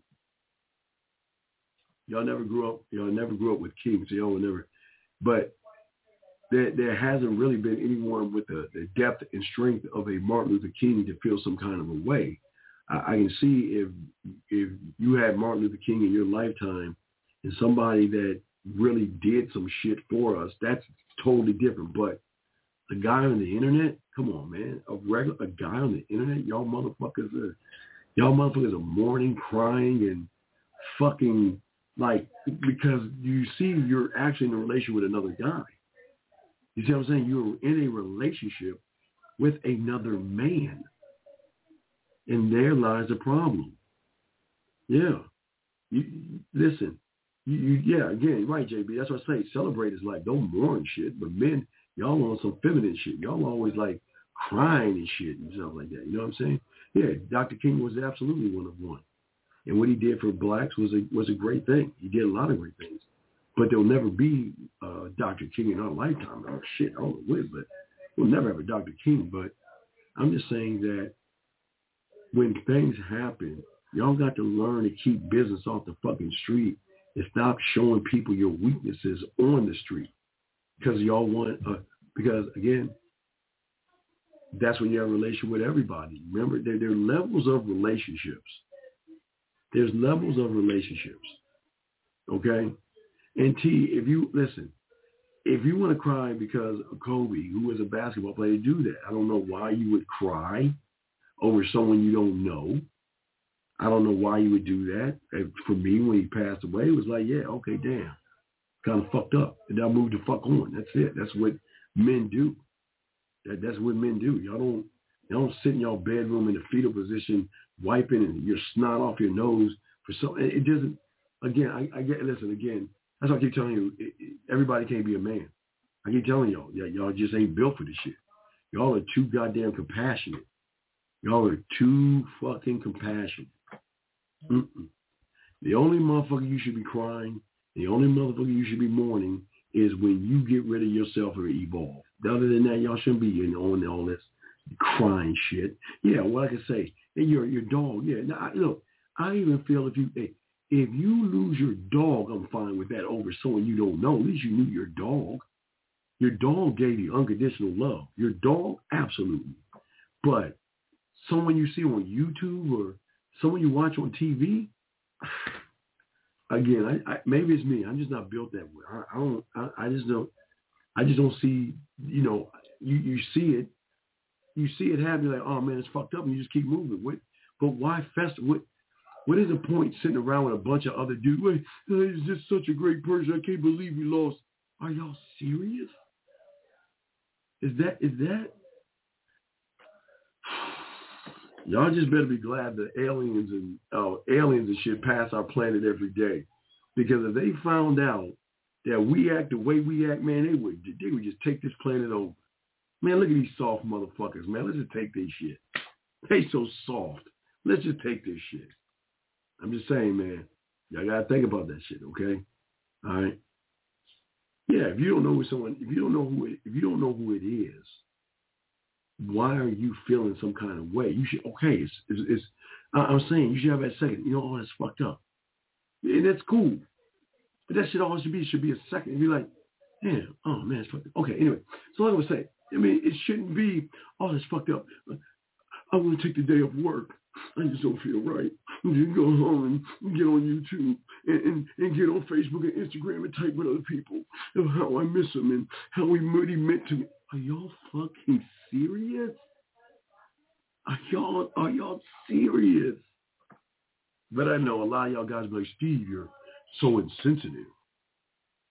Y'all never grew up. Y'all never grew up with kings. So y'all will never. But there, there hasn't really been anyone with the, the depth and strength of a Martin Luther King to feel some kind of a way. I, I can see if if you had Martin Luther King in your lifetime and somebody that really did some shit for us, that's totally different. But a guy on the internet, come on, man, a regular a guy on the internet, y'all motherfuckers are y'all motherfuckers are mourning, crying, and fucking. Like, because you see you're actually in a relationship with another guy. You see what I'm saying? You're in a relationship with another man. And there lies the problem. Yeah. You, listen. You, you, yeah, again, right, J B. That's what I say. Celebrate is like, don't mourn shit. But men, y'all on some feminine shit. Y'all always like crying and shit and stuff like that. You know what I'm saying? Yeah, Doctor King was absolutely one of one. And what he did for blacks was a was a great thing. He did a lot of great things. But there'll never be uh, Doctor King in our lifetime. Oh, shit, I don't know when, but we'll never have a Doctor King. But I'm just saying that when things happen, y'all got to learn to keep business off the fucking street and stop showing people your weaknesses on the street. Because y'all want, uh, because again, that's when you have a relationship with everybody. Remember, there, there are levels of relationships. There's levels of relationships, okay? And T, if you, listen, if you want to cry because of Kobe, who was a basketball player, do that. I don't know why you would cry over someone you don't know. I don't know why you would do that. And for me, when he passed away, it was like, yeah, okay, damn. Kind of fucked up. And I moved the fuck on. That's it. That's what men do. That, that's what men do. Y'all don't, y'all don't sit in your bedroom in the fetal position wiping and your snot off your nose for some. It doesn't. Again, I, I get. Listen, again. That's why I keep telling you. It, it, everybody can't be a man. I keep telling y'all. Yeah, y'all just ain't built for this shit. Y'all are too goddamn compassionate. Y'all are too fucking compassionate. Mm-mm. The only motherfucker you should be crying, the only motherfucker you should be mourning is when you get rid of yourself or evolve. Other than that, y'all shouldn't be in on all this crying shit. Yeah, well, I can say, and your your dog. Yeah, now I, look, I even feel if you if you lose your dog, I'm fine with that over someone you don't know. At least you knew your dog. Your dog gave you unconditional love. Your dog, absolutely. But someone you see on YouTube or someone you watch on T V, again, I, I, maybe it's me. I'm just not built that way. I, I don't. I, I just don't. I just don't see. You know, you you see it. You see it happen, like, oh man, it's fucked up, and you just keep moving. What, but why fester? What, what is the point sitting around with a bunch of other dudes? Wait, he's just such a great person. I can't believe he lost. Are y'all serious? Is that is that? Y'all just better be glad that aliens and uh, aliens and shit pass our planet every day, because if they found out that we act the way we act, man, they would they would just take this planet over. Man, look at these soft motherfuckers, man. Let's just take this shit. They so soft. Let's just take this shit. I'm just saying, man. Y'all gotta think about that shit, okay? All right. Yeah, if you don't know who someone, if you don't know who it, if you don't know who it is, why are you feeling some kind of way? You should, okay, it's, it's, it's I'm saying you should have that second, you know, oh, that's fucked up. And that's cool. But that shit always should be, should be a second. And be like, damn, oh man, it's fucked up. Okay, anyway, so like I was saying, I mean, it shouldn't be, oh, that's fucked up. I want to take the day off work. I just don't feel right. I'm just go home and get on YouTube and, and, and get on Facebook and Instagram and type with other people of how I miss them and how he really meant to me. Are y'all fucking serious? Are y'all, are y'all serious? But I know a lot of y'all guys be like, Steve, you're so insensitive.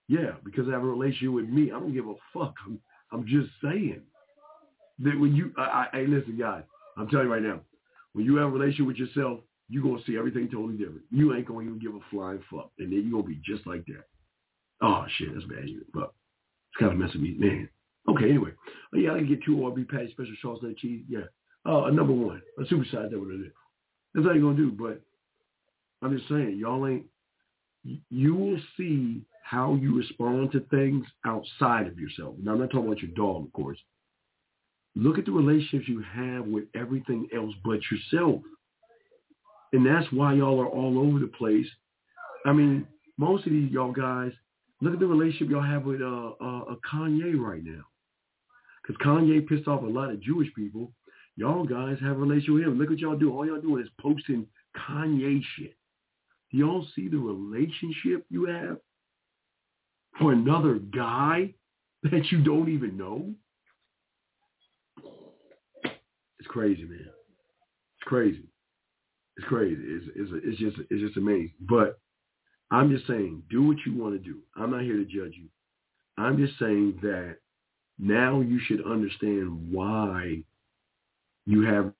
Yeah, because I have a relationship with me. I don't give a fuck. I'm, I'm just saying that when you, I, I, hey, listen, guys, I'm telling you right now, when you have a relationship with yourself, you're going to see everything totally different. You ain't going to even give a flying fuck. And then you're going to be just like that. Oh, shit, that's bad. But it's kind of messing me, man. Okay, anyway. Oh, yeah, I can get two R B patty, special sauce, and cheese. Yeah. Uh, a number one. A supersize, that what it is. That's all you're going to do. But I'm just saying, y'all ain't, you will see how you respond to things outside of yourself. Now, I'm not talking about your dog, of course. Look at the relationships you have with everything else but yourself. And that's why y'all are all over the place. I mean, most of these y'all guys, look at the relationship y'all have with uh, uh, Kanye right now. Because Kanye pissed off a lot of Jewish people. Y'all guys have a relationship with him. Look what y'all do. All y'all doing is posting Kanye shit. Do y'all see the relationship you have for another guy that you don't even know? It's crazy, man. It's crazy. It's crazy. It's, it's, it's just it's just amazing. But I'm just saying, do what you want to do. I'm not here to judge you. I'm just saying that now you should understand why you have